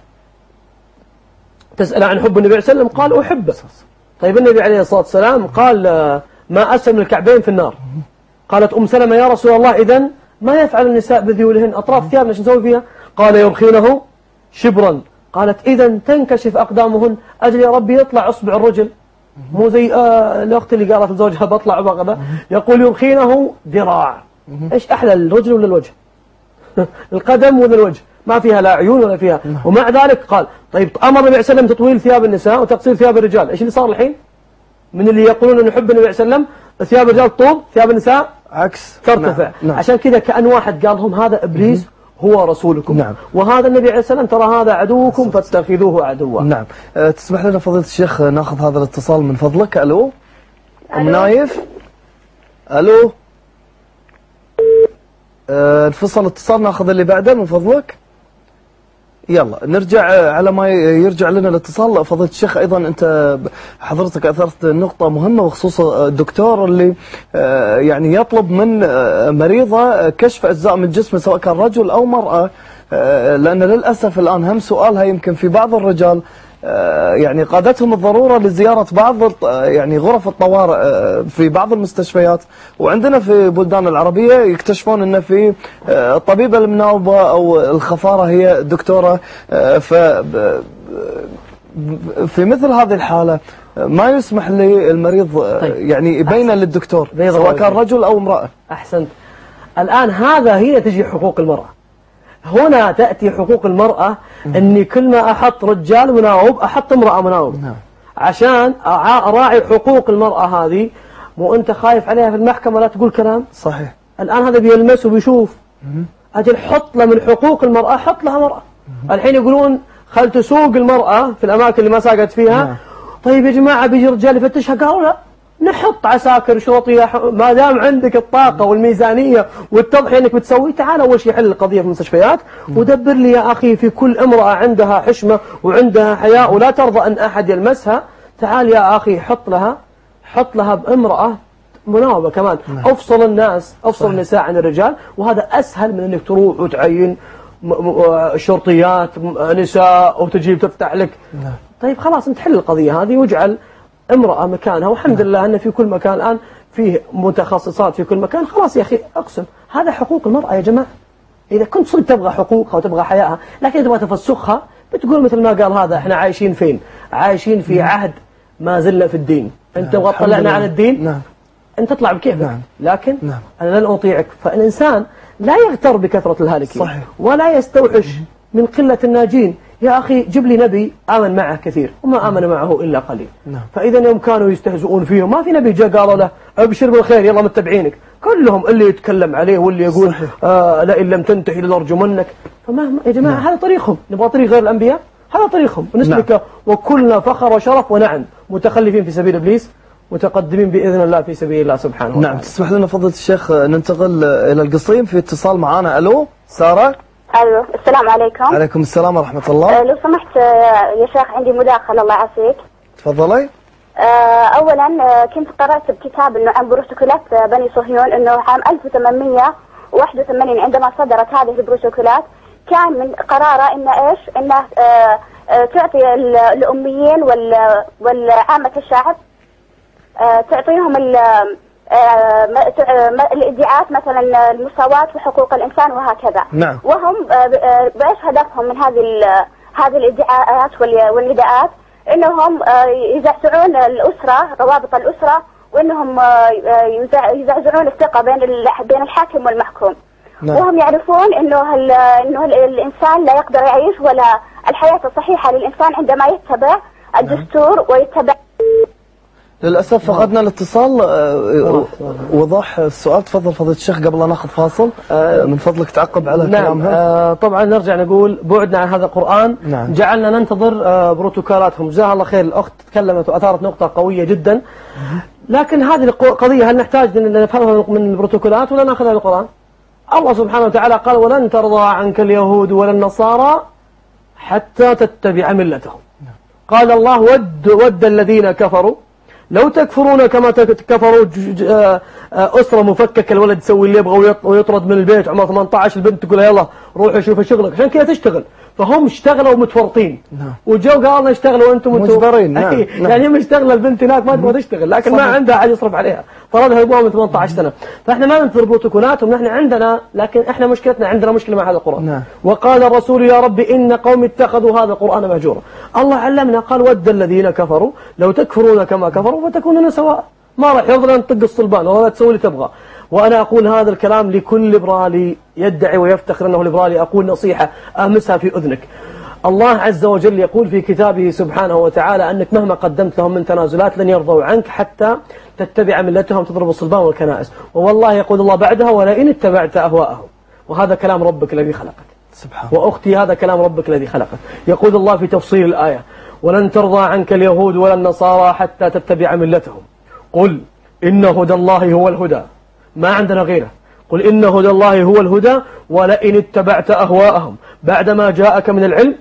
تسأل عن حب النبي صلى الله عليه وسلم، قال أحبه. طيب النبي عليه الصلاة والسلام قال ما أسفل من الكعبين في النار. قالت أم سلمة يا رسول الله إذن ما يفعل النساء بذيولهن أطراف ثيابنا شو نسوي فيها؟ قال يرخينه شبرا. قالت إذن تنكشف أقدامهن. أجل يا ربي يطلع أصبع الرجل، مو زي آه الأخت اللي قالت لزوجها بطلع وبغضة. يقول يرخينه ذراع. إيش أحلى الرجل ولا الوجه؟ القدم ولا الوجه؟ ما فيها لا عيون ولا فيها. ومع ذلك قال طيب أمر النبي صلى الله عليه وسلم تطويل ثياب النساء وتقصير ثياب الرجال. إيش اللي صار الحين؟ من اللي يقولون أن يحب النبي صلى الله عليه وسلم ثياب الرجال طول، ثياب النساء عكس ترتفع. نعم. نعم. عشان كذا كأن واحد قال لهم هذا إبليس هو رسولكم. نعم. وهذا النبي عليه السلام ترى هذا عدوكم فاتخذوه عدوا. نعم. أه تسمح لنا فضيلة الشيخ ناخذ هذا الاتصال من فضلك. ألو أم نايف. ألو أه انفصل الاتصال، ناخذ اللي بعده من فضلك. يلا نرجع على ما يرجع لنا الاتصال. فضيلة الشيخ أيضا أنت حضرتك أثرت نقطة مهمة وخصوصا الدكتور اللي يعني يطلب من مريضة كشف أجزاء من جسمه سواء كان رجل أو مرأة، لأن للأسف الآن هم سؤالها يمكن في بعض الرجال يعني قادتهم الضرورة لزيارة بعض يعني غرف الطوارئ في بعض المستشفيات، وعندنا في بلدان العربية يكتشفون أن في الطبيبة المناوبة أو الخفارة هي دكتورة. ف في مثل هذه الحالة ما يسمح للمريض طيب. يعني يبين للدكتور سواء كان رجل أو امرأة. أحسنت. الآن هذا هي تجي حقوق المرأة. هنا تأتي حقوق المرأة أني كل ما أحط رجال مناوب أحط امرأة مناوب. نعم. عشان أراعي حقوق المرأة هذه. مو أنت خايف عليها في المحكمة لا تقول كلام صحيح. الآن هذا بيلمس وبيشوف. أجل حط له من حقوق المرأة حط لها مرأة. الحين يقولون خل تسوق المرأة في الأماكن اللي ما ساقت فيها. نعم. طيب يا جماعة بيجي رجال يفتشها، قالوا لا نحط عساكر شرطية ما دام عندك الطاقة والميزانية والتضحية انك بتسوي. تعال اول شيء حل القضية في المستشفيات ودبر لي يا اخي في كل امرأة عندها حشمة وعندها حياء ولا ترضى ان احد يلمسها، تعال يا اخي حط لها حط لها بامرأة مناوبة كمان. افصل الناس افصل صحيح. النساء عن الرجال، وهذا اسهل من انك تروح وتعين شرطيات نساء وتجيب تفتح لك. نعم. طيب خلاص انت حل القضية هذه واجعل امرأة مكانها، والحمد لله أن في كل مكان الآن فيه متخصصات في كل مكان. خلاص يا أخي أقسم هذا حقوق المرأة يا جماعة. إذا كنت صدق تبغى حقوقها وتبغى حيائها لكن تبغى تفسخها بتقول مثل ما قال هذا احنا عايشين فين؟ عايشين في عهد ما زلنا في الدين. أنت تبغى تطلعنا عن الدين؟ نعم. أنت تطلع بكيفك. نعم. لكن نعم. أنا لن أطيعك. فالإنسان لا يغتر بكثرة الهالكين صحيح. ولا يستوحش من قلة الناجين. يا أخي جيب لي نبي آمن معه كثير وما آمن معه إلا قليل. نعم. فإذا يوم كانوا يستهزئون فيهم ما في نبي جاء قالوا له أبشر بالخير يلا متبعينك، كلهم اللي يتكلم عليه واللي يقول آه لئن لم تنتهي لنرجمنك. فما يا جماعة نعم. هذا طريقهم، نبغى طريق غير الأنبياء؟ هذا طريقهم ونسلك. نعم. وكلنا فخر وشرف ونعم متخلفين في سبيل إبليس متقدمين بإذن الله في سبيل الله سبحانه وتعالى. نعم. تسمح لنا فضيلة الشيخ ننتقل إلى القصيم في اتصال معنا. ألو سارة. الو السلام عليكم. عليكم السلام ورحمة الله. أه لو سمحت يا شيخ عندي مداخلة الله يعافيك. تفضلي. أه اولا كنت قرأت بكتاب انه عن بروتوكولات بني صهيون انه عام ألف وثمانمئة وواحد وثمانين عندما صدرت هذه البروتوكولات كان من قراره انه ايش؟ انه أه أه تعطي الاميين والعامة الشعب أه تعطيهم الادعاءات مثلا المساواة وحقوق الإنسان وهكذا. نعم. وهم بإيش هدفهم من هذه هذه الادعاءات والنداءات؟ إنهم يزعزعون الأسرة، روابط الأسرة، وإنهم يزعزعون الثقة بين بين الحاكم والمحكوم. نعم. وهم يعرفون إنه إنه الإنسان لا يقدر يعيش ولا الحياة الصحيحة للإنسان عندما يتبع الدستور ويتبع. للأسف فقدنا الاتصال. وضح السؤال. تفضل فضيلة الشيخ قبل لا ناخذ فاصل. من فضلك تعقب على نعم. كلامها. آه طبعا نرجع نقول بعدنا عن هذا القرآن. نعم. جعلنا ننتظر آه بروتوكولاتهم. جزاها الله خير. الأخت تكلمت وأثارت نقطة قوية جدا. لكن هذه القضية هل نحتاج أن نفهمها من البروتوكولات ولا ناخذها من القرآن؟ الله سبحانه وتعالى قال ولن ترضى عنك اليهود ولا النصارى حتى تتبع ملتهم. قال الله ود ود الذين كفروا لو تكفرون كما كفروا أسرة مفككة، الولد يسوي اللي يبغى ويطرد من البيت عمره ثمانية عشر، البنت تقول يلا روح شوف شغلك عشان كذا تشتغل. فهم اشتغلوا متورطين. نعم. وجو قالوا اشتغلوا وانتم مجبرين. نعم. يعني هم اشتغل البنت هناك ما تبغى تشتغل لكن صحيح. ما عندها احد يصرف عليها، فرضها ابوها من ثمانية عشر سنة. فاحنا ما ننتظر بروتوكولاتهم، نحن عندنا لكن احنا مشكلتنا عندنا مشكلة مع هذا القرآن. نعم. وقال الرسول يا رب إن قوم اتخذوا هذا القرآن مهجورا. الله علمنا قال ود الذين كفروا لو تكفرون كما كفروا فتكونون سواء. ما راح يرضى أن تطق الصلبان ولا تسوي اللي تبغى. وأنا أقول هذا الكلام لكل ليبرالي يدعي ويفتخر أنه ليبرالي، أقول نصيحة أمسها في أذنك. الله عز وجل يقول في كتابه سبحانه وتعالى أنك مهما قدمت لهم من تنازلات لن يرضوا عنك حتى تتبع ملتهم تضرب الصلبان والكنائس. والله يقول الله بعدها ولئن اتبعت أهواءهم. وهذا كلام ربك الذي خلقك سبحانه. وأختي هذا كلام ربك الذي خلقك. يقول الله في تفصيل الآية ولن ترضى عنك اليهود ولا النصارى حتى تتبع ملتهم قل إن هدى الله هو الهدى، ما عندنا غيره. قل إن هدى الله هو الهدى ولئن اتبعت أهواءهم بعدما جاءك من العلم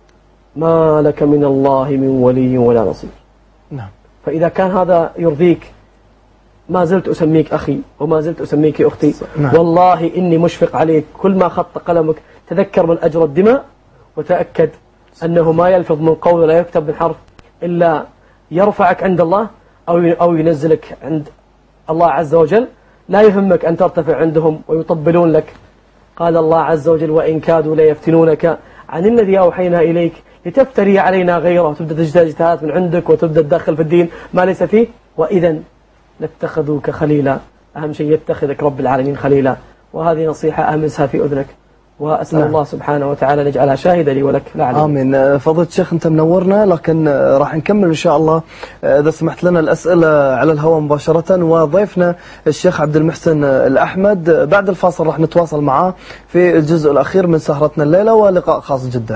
ما لك من الله من ولي ولا نصير. نعم. فإذا كان هذا يرضيك ما زلت أسميك أخي وما زلت أسميك أختي. نعم. والله إني مشفق عليك، كل ما خط قلمك تذكر من أجر الدماء وتأكد أنه ما يلفظ من قول ولا يكتب من حرف إلا يرفعك عند الله أو أو ينزلك عند الله عز وجل. لا يهمك أن ترتفع عندهم ويطبلون لك. قال الله عز وجل وإن كادوا ليفتنونك عن الذي أوحينا إليك لتفتري علينا غيره، وتبدأ تجتهد اجتهادات من عندك وتبدأ تدخل في الدين ما ليس فيه. وإذا لاتخذوك خليلا. أهم شيء يتخذك رب العالمين خليلا. وهذه نصيحة أمسها في أذنك وأسأل نعم. الله سبحانه وتعالى نجعلها شاهدة لي ولك لا عليك. آمين. فضيلة الشيخ أنت منورنا، لكن راح نكمل إن شاء الله إذا سمحت لنا الأسئلة على الهواء مباشرة، وضيفنا الشيخ عبد المحسن الأحمد بعد الفاصل راح نتواصل معاه في الجزء الأخير من سهرتنا الليلة ولقاء خاص جدا.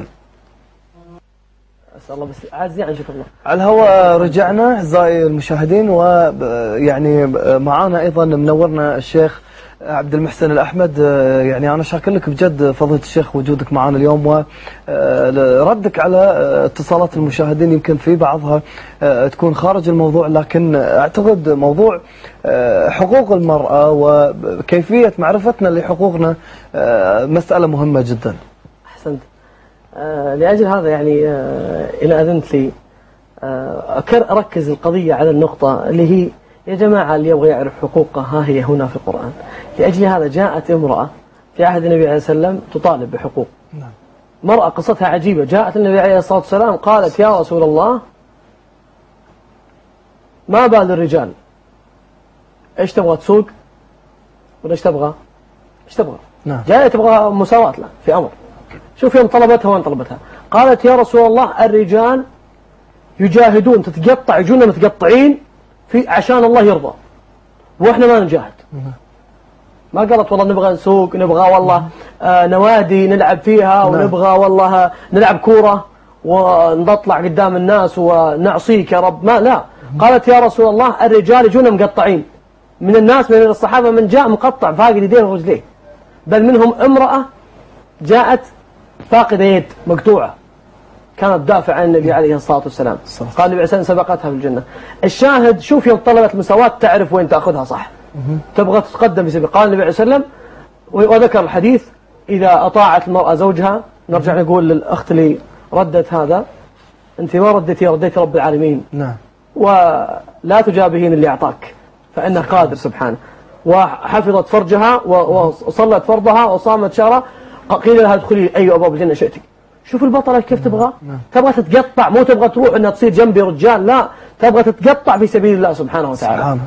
أسأل الله بس عزيزي عن شكر الله. على الهواء رجعنا أعزائي المشاهدين، ويعني معانا أيضا منورنا الشيخ عبد المحسن الأحمد. يعني أنا شاكر لك بجد فضيلة الشيخ وجودك معنا اليوم وردك على اتصالات المشاهدين، يمكن في بعضها تكون خارج الموضوع لكن أعتقد موضوع حقوق المرأة وكيفية معرفتنا لحقوقنا مسألة مهمة جدا. أحسنت. لأجل هذا يعني إن أذنت لي أركز القضية على النقطة اللي هي يا جماعة اللي يبغى يعرف حقوقه ها هي هنا في القرآن. لأجل هذا جاءت امرأة في عهد النبي عليه السلام تطالب بحقوق. نعم. مرأة قصتها عجيبة، جاءت النبي عليه الصلاة والسلام قالت يا رسول الله ما بال الرجال، ايش تبغى تسوق ولا ايش تبغى؟ ايش تبغى؟ نعم. جاية تبغى مساواة لا في أمر. شوف يوم طلبتها وين طلبتها، قالت يا رسول الله الرجال يجاهدون تتقطع يجونا متقطعين في عشان الله يرضى وإحنا ما نجاهد. ما قالت والله نبغى نسوق، نبغى والله آه نوادي نلعب فيها، ونبغى والله نلعب كورة ونطلع قدام الناس ونعصيك يا رب، ما لا. قالت يا رسول الله الرجال يجونا مقطعين، من الناس من الصحابة من جاء مقطع فاقد يديه ورجليه، بل منهم امرأة جاءت فاقدة يد مقطوعة كانت دافع عن النبي عليه الصلاة والسلام. قال النبي عليه سبقتها في الجنة. الشاهد شوف يوم طلبت المساواة تعرف وين تأخذها صح، تبغى تتقدم في سبيل. قال النبي عليه وسلم وذكر الحديث إذا أطاعت المرأة زوجها، نرجع نقول للأخت اللي ردت هذا أنت ما ردتي رديت رب العالمين. نعم. ولا تجابهين اللي أعطاك فإنه قادر سبحانه. وحفظت فرجها وصلت فرضها وصامت شهرها، قيل لها ادخلي أي أبواب الجنة شئتي. شوف البطلة كيف تبغى، تبغى تتقطع، مو تبغى تروح أنها تصير جنبي رجال، لا تبغى تتقطع في سبيل الله سبحانه وتعالى. سبحانه.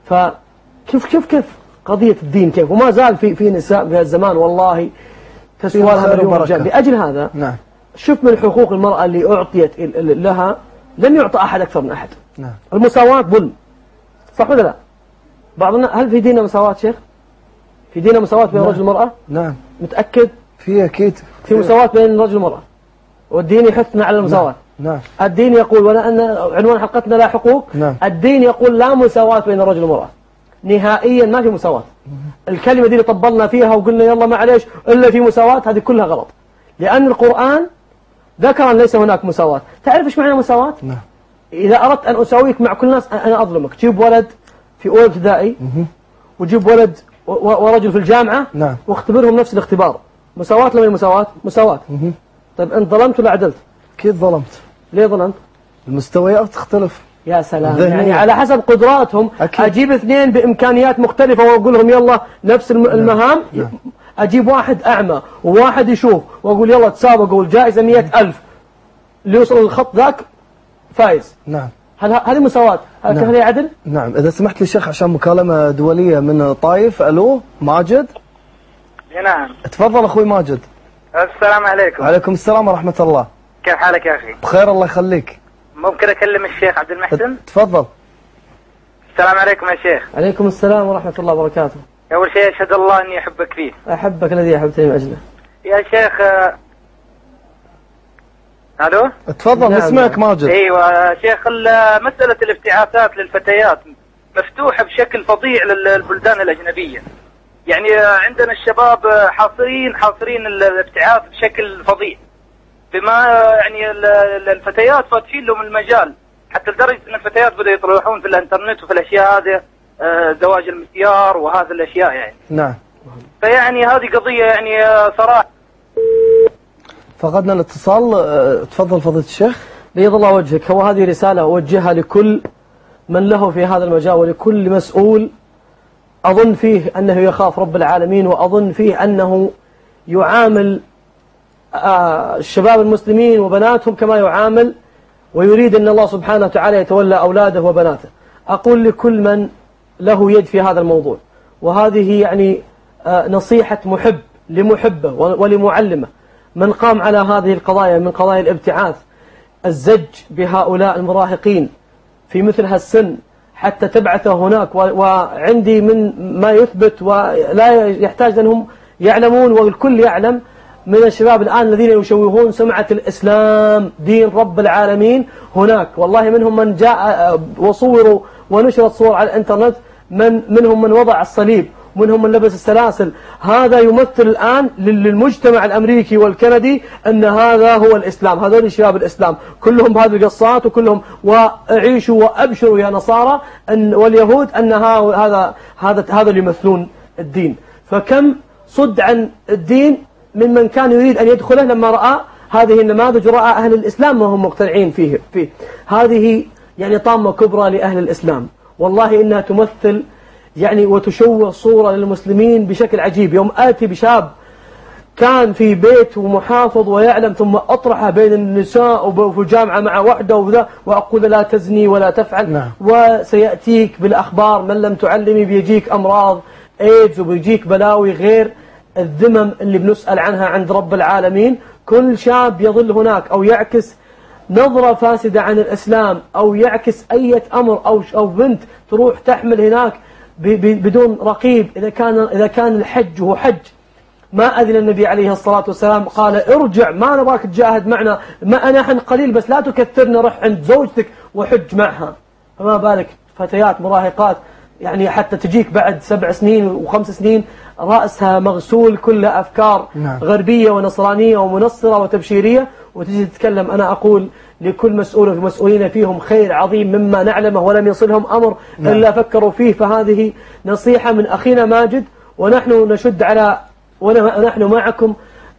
فكيف كيف كيف قضية الدين كيف، وما زال في في نساء في الزمان والله تسوى لها مليون رجال. لأجل هذا نعم. شوف من حقوق المرأة اللي أعطيت لها لم يعطى أحد أكثر من أحد. نعم. المساواة ظلم، صح ولا لا؟ بعضنا هل في ديننا مساواة شيخ؟ في ديننا مساواة بين الرجل والمرأة؟ نعم. متأكد؟ في أكيد. في مساواة بين الرجل والمرأة، والدين يحثنا على المساواة. نعم. نعم. الدين يقول ولا أن عنوان حلقتنا لا حقوق. نعم. الدين يقول لا مساواة بين الرجل والمرأة نهائيا، ما في مساواة. الكلمة دي اللي طبلنا فيها وقلنا يلا معليش إلا في مساواة، هذه كلها غلط، لأن القرآن ذكر أن ليس هناك مساواة. تعرف إيش معنى مساواة؟ نعم. إذا أردت أن أساويك مع كل الناس أنا أظلمك. جيب ولد في أولى ابتدائي وجيب ولد ورجل في الجامعة. نعم. واختبرهم نفس الاختبار، مساواة ولا مساواة؟ مساواة. طيب أنت ظلمت ولا عدلت؟ أكيد ظلمت. ليه ظلمت؟ المستويات تختلف. يا سلام، يعني على حسب قدراتهم. أكيد. أجيب اثنين بإمكانيات مختلفة وأقول لهم يلا نفس المهام. نعم. نعم. أجيب واحد أعمى وواحد يشوف وأقول يلا تسابقوا الجائزة مئة ألف، اللي يوصل الخط ذاك فايز. نعم. هل هذه مساواة؟ هل نعم. هذا عدل؟ نعم. إذا سمحت لي شيخ عشان مكالمة دولية من طايف. ألو ماجد. نعم. تفضل أخوي ماجد. السلام عليكم. وعليكم السلام ورحمة الله. كيف حالك يا أخي؟ بخير الله يخليك. ممكن أكلم الشيخ عبد المحسن؟ تفضل. السلام عليكم يا شيخ. عليكم السلام ورحمة الله وبركاته. أول شيء أشهد الله أني أحبك فيه. أحبك الذي أحببتني من أجله. يا شيخ. ألو. تفضل. نعم. اسمك ماجد. أيوة شيخ، مسألة الابتعاثات للفتيات مفتوحة بشكل فظيع للبلدان الأجنبية. يعني عندنا الشباب حاصرين حاصرين الابتعاث بشكل فظيع، بما يعني الفتيات فاتحين لهم المجال، حتى لدرجة أن الفتيات بدأوا يطلعون في الانترنت وفي الأشياء هذه، زواج المسيار وهذه الأشياء يعني. نعم. فيعني هذه قضية يعني صراحة. فقدنا الاتصال. تفضل فضيلة الشيخ. بيض الله وجهك. هو هذه رسالة أوجهها لكل من له في هذا المجال ولكل مسؤول أظن فيه أنه يخاف رب العالمين، وأظن فيه أنه يعامل الشباب المسلمين وبناتهم كما يعامل، ويريد أن الله سبحانه وتعالى يتولى أولاده وبناته. أقول لكل من له يد في هذا الموضوع، وهذه يعني نصيحة محب لمحبه ولمعلمه، من قام على هذه القضايا من قضايا الابتعاث، الزج بهؤلاء المراهقين في مثل هالسن حتى تبعثه هناك. وعندي من ما يثبت ولا يحتاج أنهم يعلمون، والكل يعلم من الشباب الآن الذين يشوهون سمعة الإسلام دين رب العالمين هناك، والله منهم من جاء وصوروا ونشرت صور على الانترنت، من منهم من وضع الصليب، منهم من لبس السلاسل. هذا يمثل الآن للمجتمع الأمريكي والكندي أن هذا هو الإسلام، هذول شباب الإسلام كلهم بهذه القصات وكلهم. وعيشوا وأبشروا يا نصارى أن واليهود أن هذا هذا هذا اللي يمثلون الدين. فكم صد عن الدين ممن كان يريد أن يدخله لما رأى هذه النماذج ورأى أهل الإسلام وهم مقتنعين فيه فيه هذه يعني طامة كبرى لأهل الإسلام، والله إنها تمثل يعني وتشوه صورة للمسلمين بشكل عجيب. يوم آتي بشاب كان في بيت ومحافظ ويعلم، ثم أطرحه بين النساء وفي جامعة مع وحده وذا، وأقول لا تزني ولا تفعل. نعم. وسيأتيك بالأخبار من لم تعلمي بيجيك أمراض إيدز وبيجيك بلاوي غير الذمم اللي بنسأل عنها عند رب العالمين. كل شاب يظل هناك أو يعكس نظرة فاسدة عن الإسلام أو يعكس أي أمر أو أو بنت تروح تحمل هناك بدون رقيب. إذا كان إذا كان الحج هو حج ما أذن النبي عليه الصلاة والسلام قال ارجع ما نبغاك تجاهد معنا، ما أنا نحن قليل بس لا تكثرنا، رح عند زوجتك وحج معها. فما بالك فتيات مراهقات يعني حتى تجيك بعد سبع سنين وخمس سنين رأسها مغسول كلها أفكار نعم. غربية ونصرانية ومنصرة وتبشيرية، وتجي تتكلم. أنا أقول لكل مسؤول في مسؤولين فيهم خير عظيم مما نعلمه ولم يصلهم أمر نعم. إلا فكروا فيه. فهذه نصيحة من أخينا ماجد، ونحن نشد على ونحن معكم.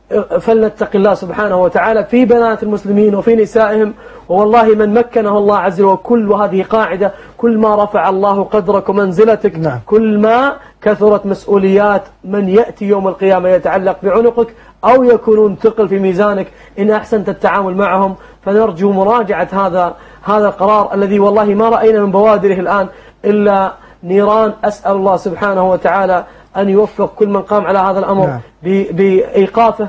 فلنتق الله سبحانه وتعالى في بنات المسلمين وفي نسائهم. والله من مكنه الله عز وجل، وكل وهذه قاعدة، كل ما رفع الله قدرك ومنزلتك نعم. كل ما كثرت مسؤوليات من يأتي يوم القيامة يتعلق بعنقك أو يكونون ثقل في ميزانك إن أحسنت التعامل معهم. فنرجو مراجعة هذا هذا القرار الذي والله ما رأينا من بوادره الآن إلا نيران. أسأل الله سبحانه وتعالى أن يوفق كل من قام على هذا الأمر نعم. بإيقافه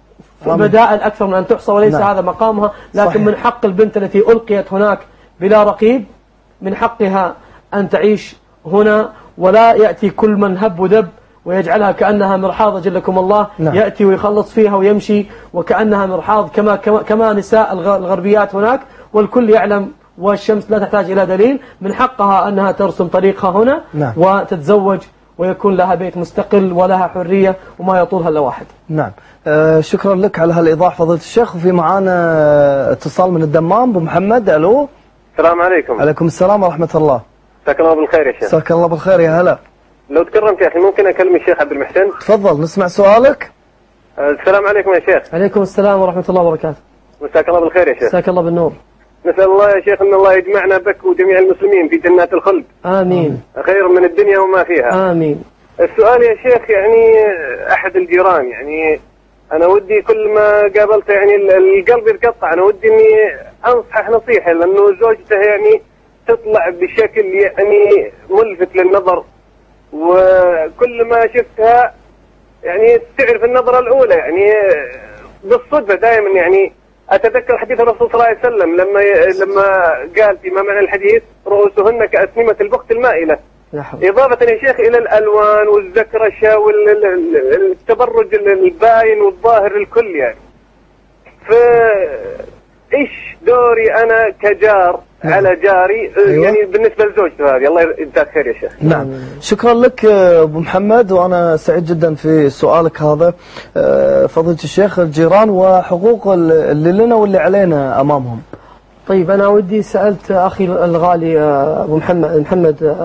بدائل أكثر من أن تحصى، وليس نعم. هذا مقامها. لكن صحيح. من حق البنت التي ألقيت هناك بلا رقيب من حقها أن تعيش هنا، ولا يأتي كل من هب ودب ويجعلها كأنها مرحاض جلكم الله نعم. يأتي ويخلص فيها ويمشي وكأنها مرحاض كما, كما, كما نساء الغربيات هناك. والكل يعلم والشمس لا تحتاج إلى دليل. من حقها أنها ترسم طريقها هنا نعم. وتتزوج ويكون لها بيت مستقل ولها حرية وما يطولها إلا واحد. نعم. آه شكرا لك على هالإيضاح فضيلة الشيخ. وفي معانا اتصال من الدمام. أبو محمد. ألو. السلام عليكم. عليكم السلام ورحمة الله. مساك الله بالخير يا شيخ. مساك الله بالخير يا هلا. لو تكرمت يا أخي ممكن أكلم الشيخ عبد المحسن؟ تفضل نسمع سؤالك. آه السلام عليكم يا شيخ. عليكم السلام ورحمة الله وبركاته. مساك الله بالخير يا شيخ. مساك الله بالنور. نسأل الله يا شيخ أن الله يجمعنا بك وجميع المسلمين في جنات الخلد. آمين. خير من الدنيا وما فيها. آمين. السؤال يا شيخ يعني أحد الجيران يعني أنا ودي كل ما قابلته يعني القلب يتقطع. أنا ودي إني أنصح نصيحة لأنه زوجته يعني تطلع بشكل يعني ملفت للنظر، وكل ما شفتها يعني تعرف النظرة الأولى يعني بالصدفة دائما. يعني أتذكر حديث الرسول صلى الله عليه وسلم لما لما قال فيما معنى الحديث رؤوسهن كأسنمة البخت المائلة، إضافة يا شيخ إلى الألوان والزكرشة والتبرج الباين والظاهر للكل يعني. فإيش دوري أنا كجار نعم. على جاري أيوة. يعني بالنسبة لزوجته هذه؟ الله يجزاك خير يا شيخ. نعم شكرا لك أبو محمد، وأنا سعيد جدا في سؤالك هذا. فضيلة الشيخ الجيران وحقوق اللي لنا واللي علينا أمامهم. طيب أنا ودي سألت أخي الغالي أبو محمد محمد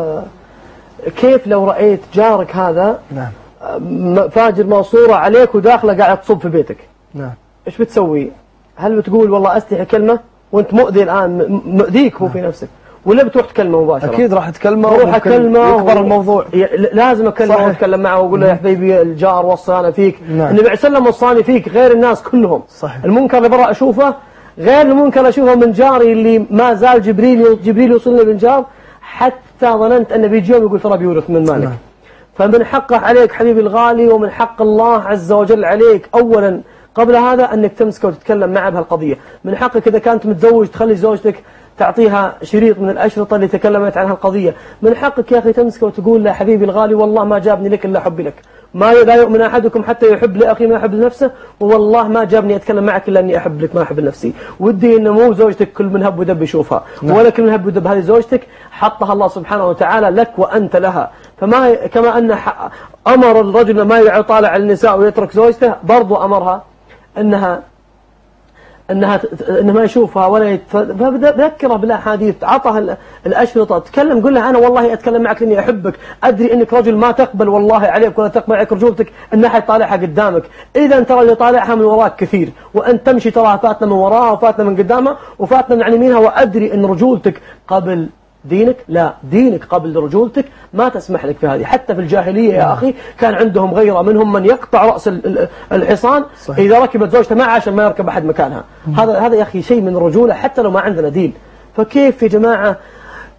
كيف لو رأيت جارك هذا نعم. فاجر موصورة عليك وداخله قاعد تصب في بيتك نعم. إيش بتسوي؟ هل بتقول والله أستحي كلمة وأنت مؤذي الآن مؤذيك هو نعم. في نفسك، ولا بتروح تكلمه مباشرة؟ أكيد راح تكلمه وروح أكلمه يكبر و... الموضوع. لازم أكلمه وأتكلم معه وأقول له يا حبيبي الجار وصاني فيك نعم. النبي عليه السلام وصاني فيك غير الناس كلهم صحيح. المنكر اللي برا أشوفه غير المنكر أشوفه من جاري اللي ما زال جبريل جبريل يوصلني بالجار حتى ظننت أن بيجي يوم يقول ترى بيورث من مالك نعم. فمن حقه عليك حبيبي الغالي ومن حق الله عز وجل عليك أولا قبل هذا أنك تمسك وتتكلم معه بهالقضية. من حقك إذا كانت متزوج تخلي زوجتك تعطيها شريط من الأشرطة اللي تكلمت عن هالقضية. من حقك يا أخي تمسك وتقول له حبيبي الغالي والله ما جابني لك إلا حبي لك، ما لا يؤمن أحدكم حتى يحب لأخي ما يحب لنفسه، والله ما جابني أتكلم معك إلا أني أحب لك ما أحب لنفسي. ودي إنه مو زوجتك كل من هب ودب يشوفها نعم. ولا كل من هب ودب، هذه زوجتك حطها الله سبحانه وتعالى لك وأنت لها. فما كما أن أمر الرجل ما يطالع النساء ويترك زوجته برضو أمرها أنها أنها أنه ما يشوفها ولا يت... فبذكرها بالأحاديث، عطها الأشرطة، تكلم قل لها أنا والله أتكلم معك لأني أحبك، أدري أنك رجل ما تقبل والله عليك ولا تقبل عليك رجولتك أن أحد يطالعها قدامك، إذا ترى اللي طالعها من وراك كثير وأنت تمشي تراها فاتنا من وراها وفاتنا من قدامها وفاتنا من عن يمينها، وأدري أن رجولتك قبل دينك، لا دينك قبل رجولتك ما تسمح لك في هذه. حتى في الجاهلية يا أخي كان عندهم غيرة، منهم من يقطع رأس الحصان صحيح. إذا ركبت زوجته معه عشان ما يركب أحد مكانها. هذا هذا يا أخي شيء من الرجولة حتى لو ما عندنا دين. فكيف يا جماعة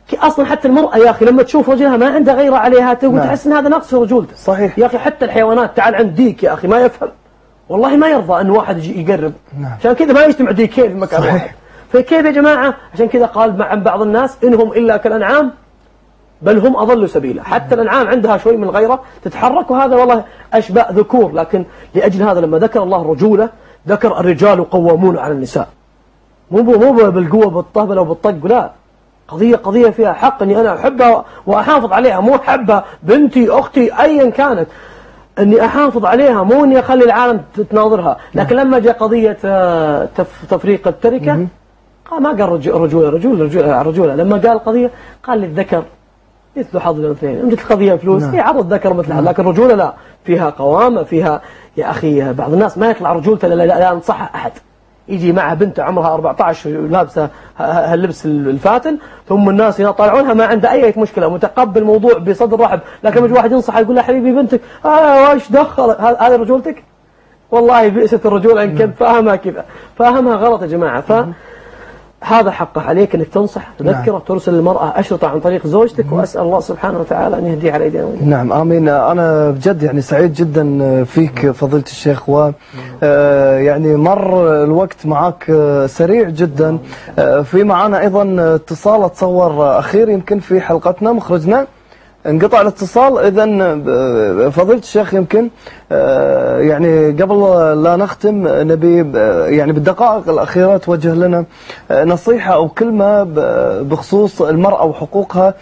أصلا حتى المرأة يا أخي لما تشوف رجلها ما عندها غيرة عليها تقول نعم. تحس إن هذا نقص في رجولته. صحيح يا أخي حتى الحيوانات تعال عند ديك يا أخي ما يفهم والله ما يرضى أن واحد يجي يقرب. نعم. عشان كذا ما يجتمع ديكين في مكان صحيح. واحد. فكيف يا جماعة؟ عشان كذا قال مع بعض الناس إنهم إلا كالأنعام بل هم أضلوا سبيلا. حتى الأنعام عندها شوي من الغيرة تتحرك وهذا والله أشبه ذكور، لكن لأجل هذا لما ذكر الله الرجولة ذكر الرجال قوامون على النساء، مو مو بالقوة بالطهبلة وبالطق، لا، قضية قضية فيها حق أني أنا أحبها وأحافظ عليها، مو أحبها بنتي أختي أيا كانت أني أحافظ عليها، مو أني أخلي العالم تناظرها. لكن لما جاء قضية تفريق التركة قال ما قال رجولة رجولة رجولة رجولة، لما قال القضية قال للذكر مثل حظ الأنثيين. مثل القضية فلوس هي عرض ذكر مثلها، لكن رجولة لا، فيها قوامة، فيها يا أخي بعض الناس ما يطلع رجولته لا, لا, لا ينصحها أحد، يجي معها بنت عمرها أربعة عشر لابسة هاللبس الفاتن ثم الناس يطالعونها ما عنده أي مشكلة، متقبل الموضوع بصدر رحب. لكن مش واحد ينصح يقول له حبيبي بنتك آه وايش دخل هذه رجولتك؟ والله بئست الرجولة إن كنت فاهمها كذا، فاهمها غلط يا جماعة. ف هذا حقه عليك انك تنصح تذكره. نعم. ترسل المرأة أشرطة عن طريق زوجتك. نعم. وأسأل الله سبحانه وتعالى أن يهديه على أيدينا. نعم آمين. أنا بجد يعني سعيد جدا فيك فضيلة الشيخ، و يعني مر الوقت معك سريع جدا. في معنا أيضا اتصال أتصور أخير يمكن في حلقتنا، مخرجنا انقطع الاتصال. إذن فضيلة الشيخ يمكن يعني قبل لا نختم نبي يعني بالدقائق الأخيرة توجه لنا نصيحة أو كلمة بخصوص المرأة وحقوقها،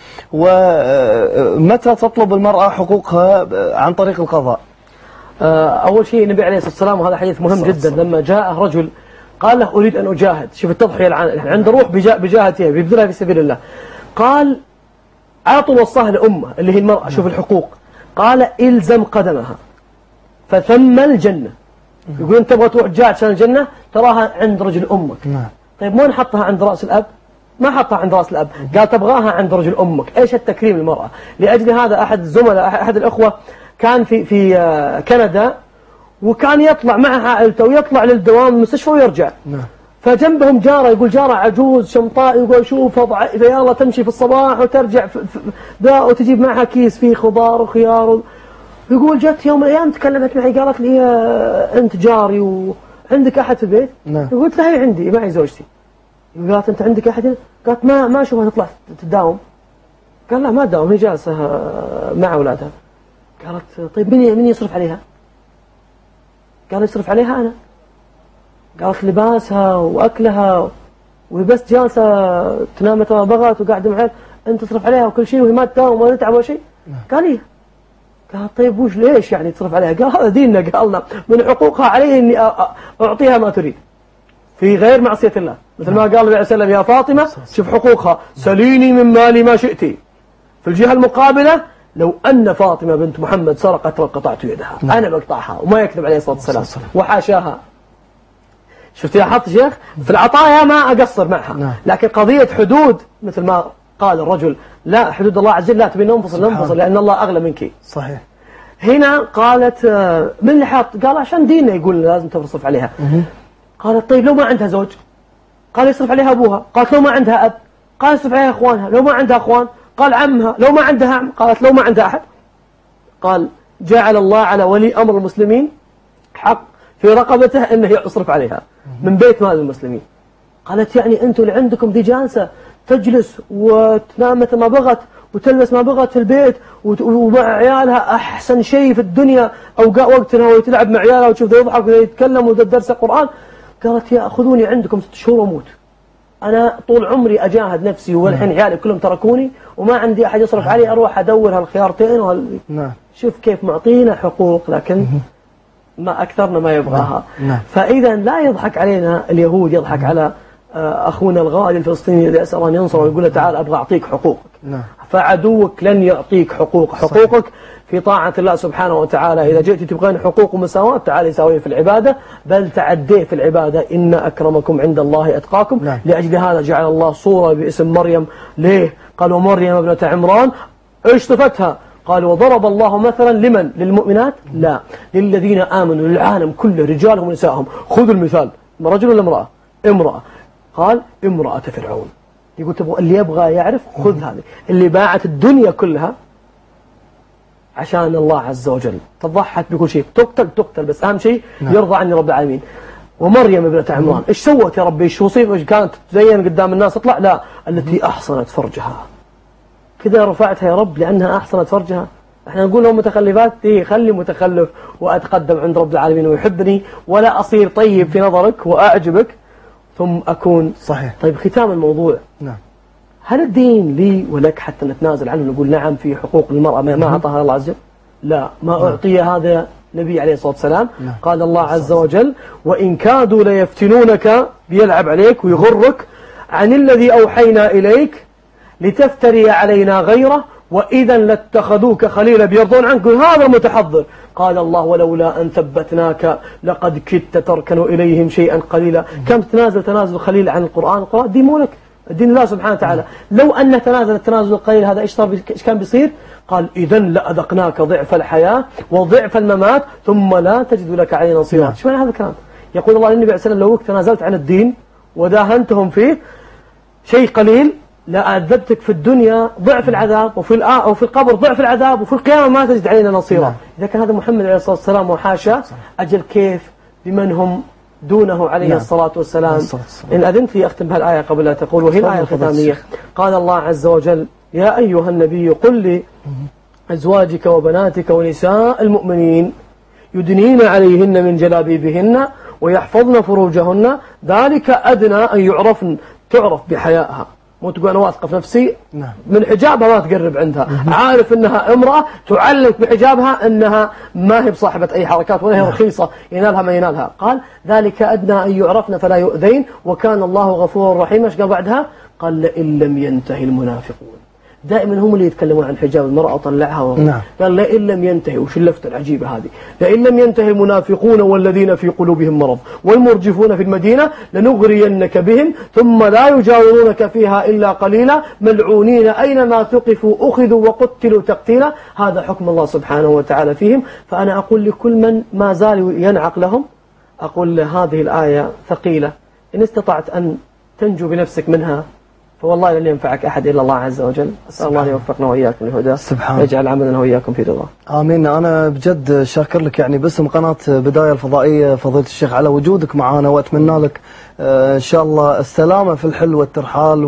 ومتى تطلب المرأة حقوقها عن طريق القضاء. أول شيء النبي عليه الصلاة والسلام، وهذا حديث مهم جدا، لما جاء رجل قال له أريد أن أجاهد، شوف التضحية الآن عنده روح بجاهدها بيبذلها في سبيل الله، قال عطوا وصاها لأمه اللي هي المرأة. شوف الحقوق، قال إلزم قدمها فثم الجنة. يقول أنت تبغى تروح جاهد عشان الجنة تراها عند رجل أمك. طيب مو نحطها عند رأس الأب؟ ما حطها عند رأس الأب، قال تبغاها عند رجل أمك. إيش التكريم المرأة؟ لأجل هذا أحد الزملاء أحد الأخوة كان في في كندا، وكان يطلع مع عائلته ويطلع للدوام المستشفى ويرجع. فجنبهم جارة، يقول جارة عجوز شمطاء، يقول شوفها ضعيفة يلا تمشي في الصباح وترجع ذا وتجيب معها كيس فيه خضار وخيار. يقول جت يوم من الأيام تكلمت معي قالت لي أنت جاري وعندك أحد في البيت؟ قلت لها هي عندي معي زوجتي. قالت أنت عندك أحد؟ قالت ما ما أشوفها تطلع تداوم. قال لا ما تداوم، هي جالسة مع أولادها. قالت طيب من من يصرف عليها؟ قال يصرف عليها أنا. قالت لباسها وأكلها وهي بس جالسة تنام متى ما بغت وقاعدة معك، أنت تصرف عليها وكل شيء وهي ما تداوم ولا تتعب ولا شيء؟ قال إيه. قال طيب وش ليش يعني تصرف عليها؟ قال هذا ديننا، قالنا من حقوقها علي إني أعطيها ما تريد في غير معصية الله، مثل ما قال النبي عليه الصلاة والسلام يا فاطمة شوف حقوقها سليني من مالي ما شئتي. في الجهة المقابلة لو أن فاطمة بنت محمد سرقت لقطعت يدها. نعم. أنا بقطعها، وما يكذب عليه الصلاة والسلام وحاشاها. شفت يا حط شيخ في العطايا ما أقصر معها. نعم. لكن قضية حدود مثل ما قال الرجل لا حدود الله عز وجل لا تبي ننفصل ننفصل لأن الله أغلى منك. صحيح. هنا قالت من اللي حاط؟ قال عشان ديننا يقول لازم تصرف عليها. مه. قالت طيب لو ما عندها زوج؟ قال يصرف عليها أبوها. قالت لو ما عندها أب؟ قال يصرف عليها أخوانها. لو ما عندها أخوان؟ قال عمها. لو ما عندها عم؟ قالت لو ما عندها أحد؟ قال جعل الله على ولي أمر المسلمين حق في رقبته أنه يصرف عليها من بيت مال المسلمين. قالت يعني أنتم اللي عندكم دي جالسة تجلس وتنام متى ما بغت وتلبس ما بغت في البيت ومع عيالها أحسن شيء في الدنيا، أو وقتها وتلعب مع عيالها وتشوف ذا يضحك وذا يتكلم وذا درس القرآن. قالت يا أخذوني عندكم ست شهور وموت، أنا طول عمري أجاهد نفسي والحين عيالي كلهم تركوني وما عندي أحد يصرف علي، أروح أدور هالخيارتين وهال... شوف كيف معطينا حقوق لكن ما أكثرنا ما يبغاها. نعم. فإذا لا يضحك علينا اليهود، يضحك نعم. على أخونا الغالي الفلسطيني اللي أسأل أن ينصر ويقول له تعال أبغى أعطيك حقوقك. نعم. فعدوك لن يعطيك حقوق حقوقك صحيح. في طاعة الله سبحانه وتعالى. إذا جئت تبغين حقوق ومساواة تعالي ساوي في العبادة، بل تعدي في العبادة إن أكرمكم عند الله أتقاكم. نعم. لأجل هذا جعل الله صورة باسم مريم. ليه؟ قال ومريم ابنة عمران إيش صفتها؟ قال وضرب الله مثلا لمن؟ للمؤمنات؟ لا، للذين آمنوا، للعالم كله رجالهم ونسائهم. خذوا المثال رجل ولا امرأة؟ امرأة. قال امرأة فرعون. يقول تبغى اللي يبغى يعرف خذ هذه اللي باعت الدنيا كلها عشان الله عز وجل، تضحت بكل شيء، تقتل تقتل بس أهم شيء نعم. يرضى عني رب العالمين. ومريم ابنة عمران إيش سوت يا ربي؟ إيش وصيف إيش كانت تزين قدام الناس تطلع؟ لا، التي أحصنت فرجها، كذا رفعتها يا رب لأنها أحصنت فرجها. احنا نقول لهم متخلفات، إيه خلي متخلف وأتقدم عند رب العالمين ويحبني ولا أصير طيب في نظرك وأعجبك ثم أكون صحيح. طيب ختام الموضوع نعم، هل الدين لي ولك حتى نتنازل عنه ونقول نعم في حقوق للمرأة ما أعطاها الله عز وجل؟ لا، ما أعطي هذا النبي عليه الصلاة والسلام. نعم. قال الله عز وجل وإن كادوا ليفتنونك، بيلعب عليك ويغرك عن الذي أوحينا إليك لتفتري علينا غيره وإذا لاتخذوك خليلا، بيرضون عنك. هذا متحضر. قال الله ولولا أن ثبتناك لقد كدت تركن إليهم شيئا قليلا. كم تنازل تنازل خليل عن القرآن؟ القرآن دين مو لك، الدين الله سبحانه وتعالى. لو أن تنازل التنازل القليل هذا إيش صار إيش كان بيصير؟ قال إذا لأذقناك ضعف الحياة وضعف الممات ثم لا تجد لك علينا نصيرا. شو معنى هذا الكلام؟ يقول الله للنبي عليه الصلاة والسلام لو تنازلت عن الدين وداهنتهم فيه شيء قليل لأعذبتك في الدنيا ضعف العذاب وفي الآ وفي القبر ضعف العذاب وفي القيامة ما تجد علينا نصيرا. نعم. إذا كان هذا محمد عليه الصلاة والسلام وحاشا، أجل كيف بمن هم دونه عليه. نعم. الصلاة والسلام. الصلاة والسلام. إن أذنت لي أختم بهالآية قبل لا تقول، وهي الآية الختامية. قال الله عز وجل يا أيها النبي قل لأزواجك وبناتك ونساء المؤمنين يدنين عليهن من جلابيبهن ويحفظن فروجهن ذلك أدنى أن يعرفن، تعرف بحيائها، مو تقول أنا واثقة في نفسي. نعم. من حجابها ما تقرب عندها. مم. عارف أنها امرأة تعلق بحجابها أنها ما هي بصاحبة أي حركات ولا هي نعم. رخيصة ينالها ما ينالها. قال ذلك أدنى أن يعرفن فلا يؤذين وكان الله غفورا رحيما. ايش قال بعدها؟ قال لئن لم ينتهي المنافقون. دائما هم اللي يتكلمون عن حجاب المرأة وطلعها. نعم. قال لئن لم ينتهي، وش اللفتة العجيبة هذه؟ لئن لم ينتهي المنافقون والذين في قلوبهم مرض والمرجفون في المدينة لنغرينك بهم ثم لا يجاورونك فيها إلا قليلا ملعونين أينما ثقفوا أخذوا وقتلوا تقتيلا. هذا حكم الله سبحانه وتعالى فيهم. فأنا أقول لكل من ما زال ينعق لهم، أقول هذه الآية ثقيلة، إن استطعت أن تنجو بنفسك منها فوالله لن ينفعك أحد إلا الله عز وجل. أسأل الله أن يوفقنا وإياكم للهدى، يجعل عملنا وإياكم في رضاه. آمين. أنا بجد شاكر لك يعني باسم قناة بداية الفضائية فضيلة الشيخ على وجودك معنا، وأتمنى لك آه إن شاء الله السلامة في الحل والترحال،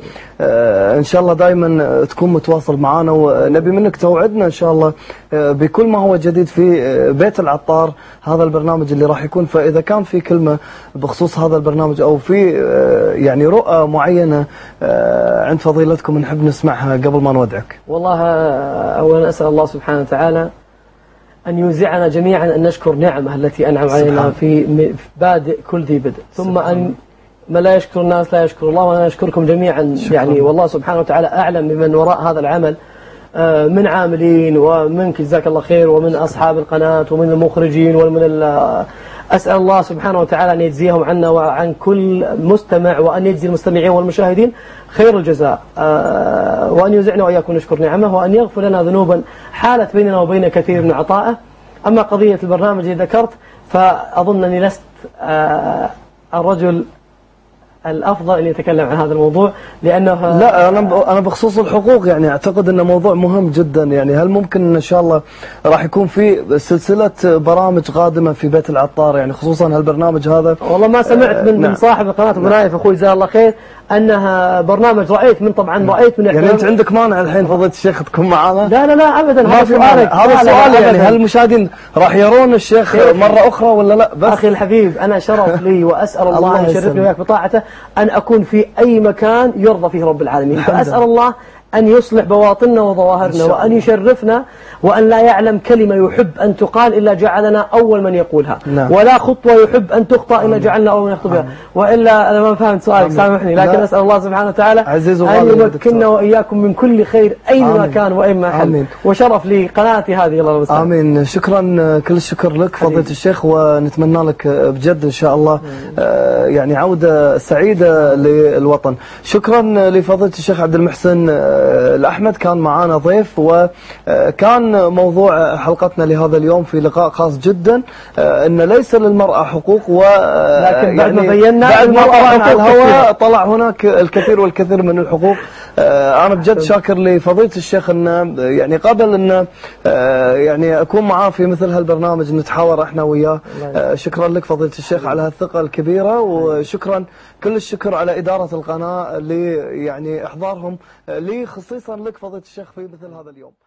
وإن شاء الله دائما تكون متواصل معنا، ونبي منك توعدنا إن شاء الله آه بكل ما هو جديد في آه بيت العطار، هذا البرنامج اللي راح يكون. فإذا كان في كلمة بخصوص هذا البرنامج أو في آه يعني رؤى معينة آه عند فضيلتكم نحب نسمعها قبل ما نودعك. والله أولا أسأل الله سبحانه وتعالى أن يوزعنا جميعا أن نشكر نعمه التي أنعم علينا في بادئ كل ذي بدء، ثم أن ما لا يشكر الناس لا يشكر الله، وأنا أشكركم جميعا. شكرا. يعني والله سبحانه وتعالى أعلم بمن وراء هذا العمل من عاملين، ومنك جزاك الله خير، ومن أصحاب القناة ومن المخرجين ومن أسأل الله سبحانه وتعالى أن يجزيهم عنا وعن كل مستمع، وأن يجزي المستمعين والمشاهدين خير الجزاء، وأن يوزعنا وإياكم نشكر نعمه، وأن يغفر لنا ذنوبا حالت بيننا وبين كثير من عطائه. أما قضية البرنامج اللي ذكرت فأظن أني لست الرجل الأفضل أن يتكلم عن هذا الموضوع، لأنه لا أنا أنا بخصوص الحقوق يعني أعتقد أنه موضوع مهم جدا. يعني هل ممكن إن شاء الله راح يكون في سلسلة برامج قادمة في بيت العطار، يعني خصوصا هالبرنامج هذا؟ والله ما سمعت من, نعم. من صاحب القناة أبو نايف أخوي جزاه الله خير أنها برنامج رأيت من طبعا نعم. رأيت من يعني أنت عندك مانع الحين فضيلة الشيخ تكون معنا؟ لا لا لا أبدا. هذا سؤالك، هذا سؤال يعني هل المشاهدين راح يرون الشيخ مرة أخرى ولا لا؟ بس أخي الحبيب أنا شرف لي وأسأل الله, الله أن يشرفني وياك بطاعته أن أكون في أي مكان يرضى فيه رب العالمين. فأسأل الله أن يصلح بواطننا وظواهرنا، وأن يشرفنا، وأن لا يعلم كلمة يحب أن تقال إلا جعلنا أول من يقولها. نعم. ولا خطوة يحب أن تخطأ إلا جعلنا أول من يخطبها. وإلا أنا ما فهمت سؤالك سامحني، لكن أسأل الله سبحانه وتعالى أن يمكننا وإياكم من كل خير أينما كان وأينما حل، وشرف لي قناتي هذه. الله المستعان. آمين. شكرا كل الشكر لك فضيلة الشيخ، ونتمنى لك بجد إن شاء الله آه يعني عودة سعيدة للوطن. شكرا لفضيلة الشيخ عبد المحسن الأحمد كان معانا ضيف، وكان موضوع حلقتنا لهذا اليوم في لقاء خاص جدا أن ليس للمرأة حقوق، و لكن بعد ما بينا بعد ما طلعنا على الهواء طلع هناك الكثير والكثير من الحقوق. أنا بجد شاكر لفضيلة الشيخ أنه يعني قبل أنه يعني أكون معاه في مثل هالبرنامج نتحاور احنا وياه. شكرا لك فضيلة الشيخ على هالثقة الكبيرة، وشكرا كل الشكر على إدارة القناة اللي يعني إحضارهم لي خصيصا لك فضيلة الشيخ في مثل هذا اليوم.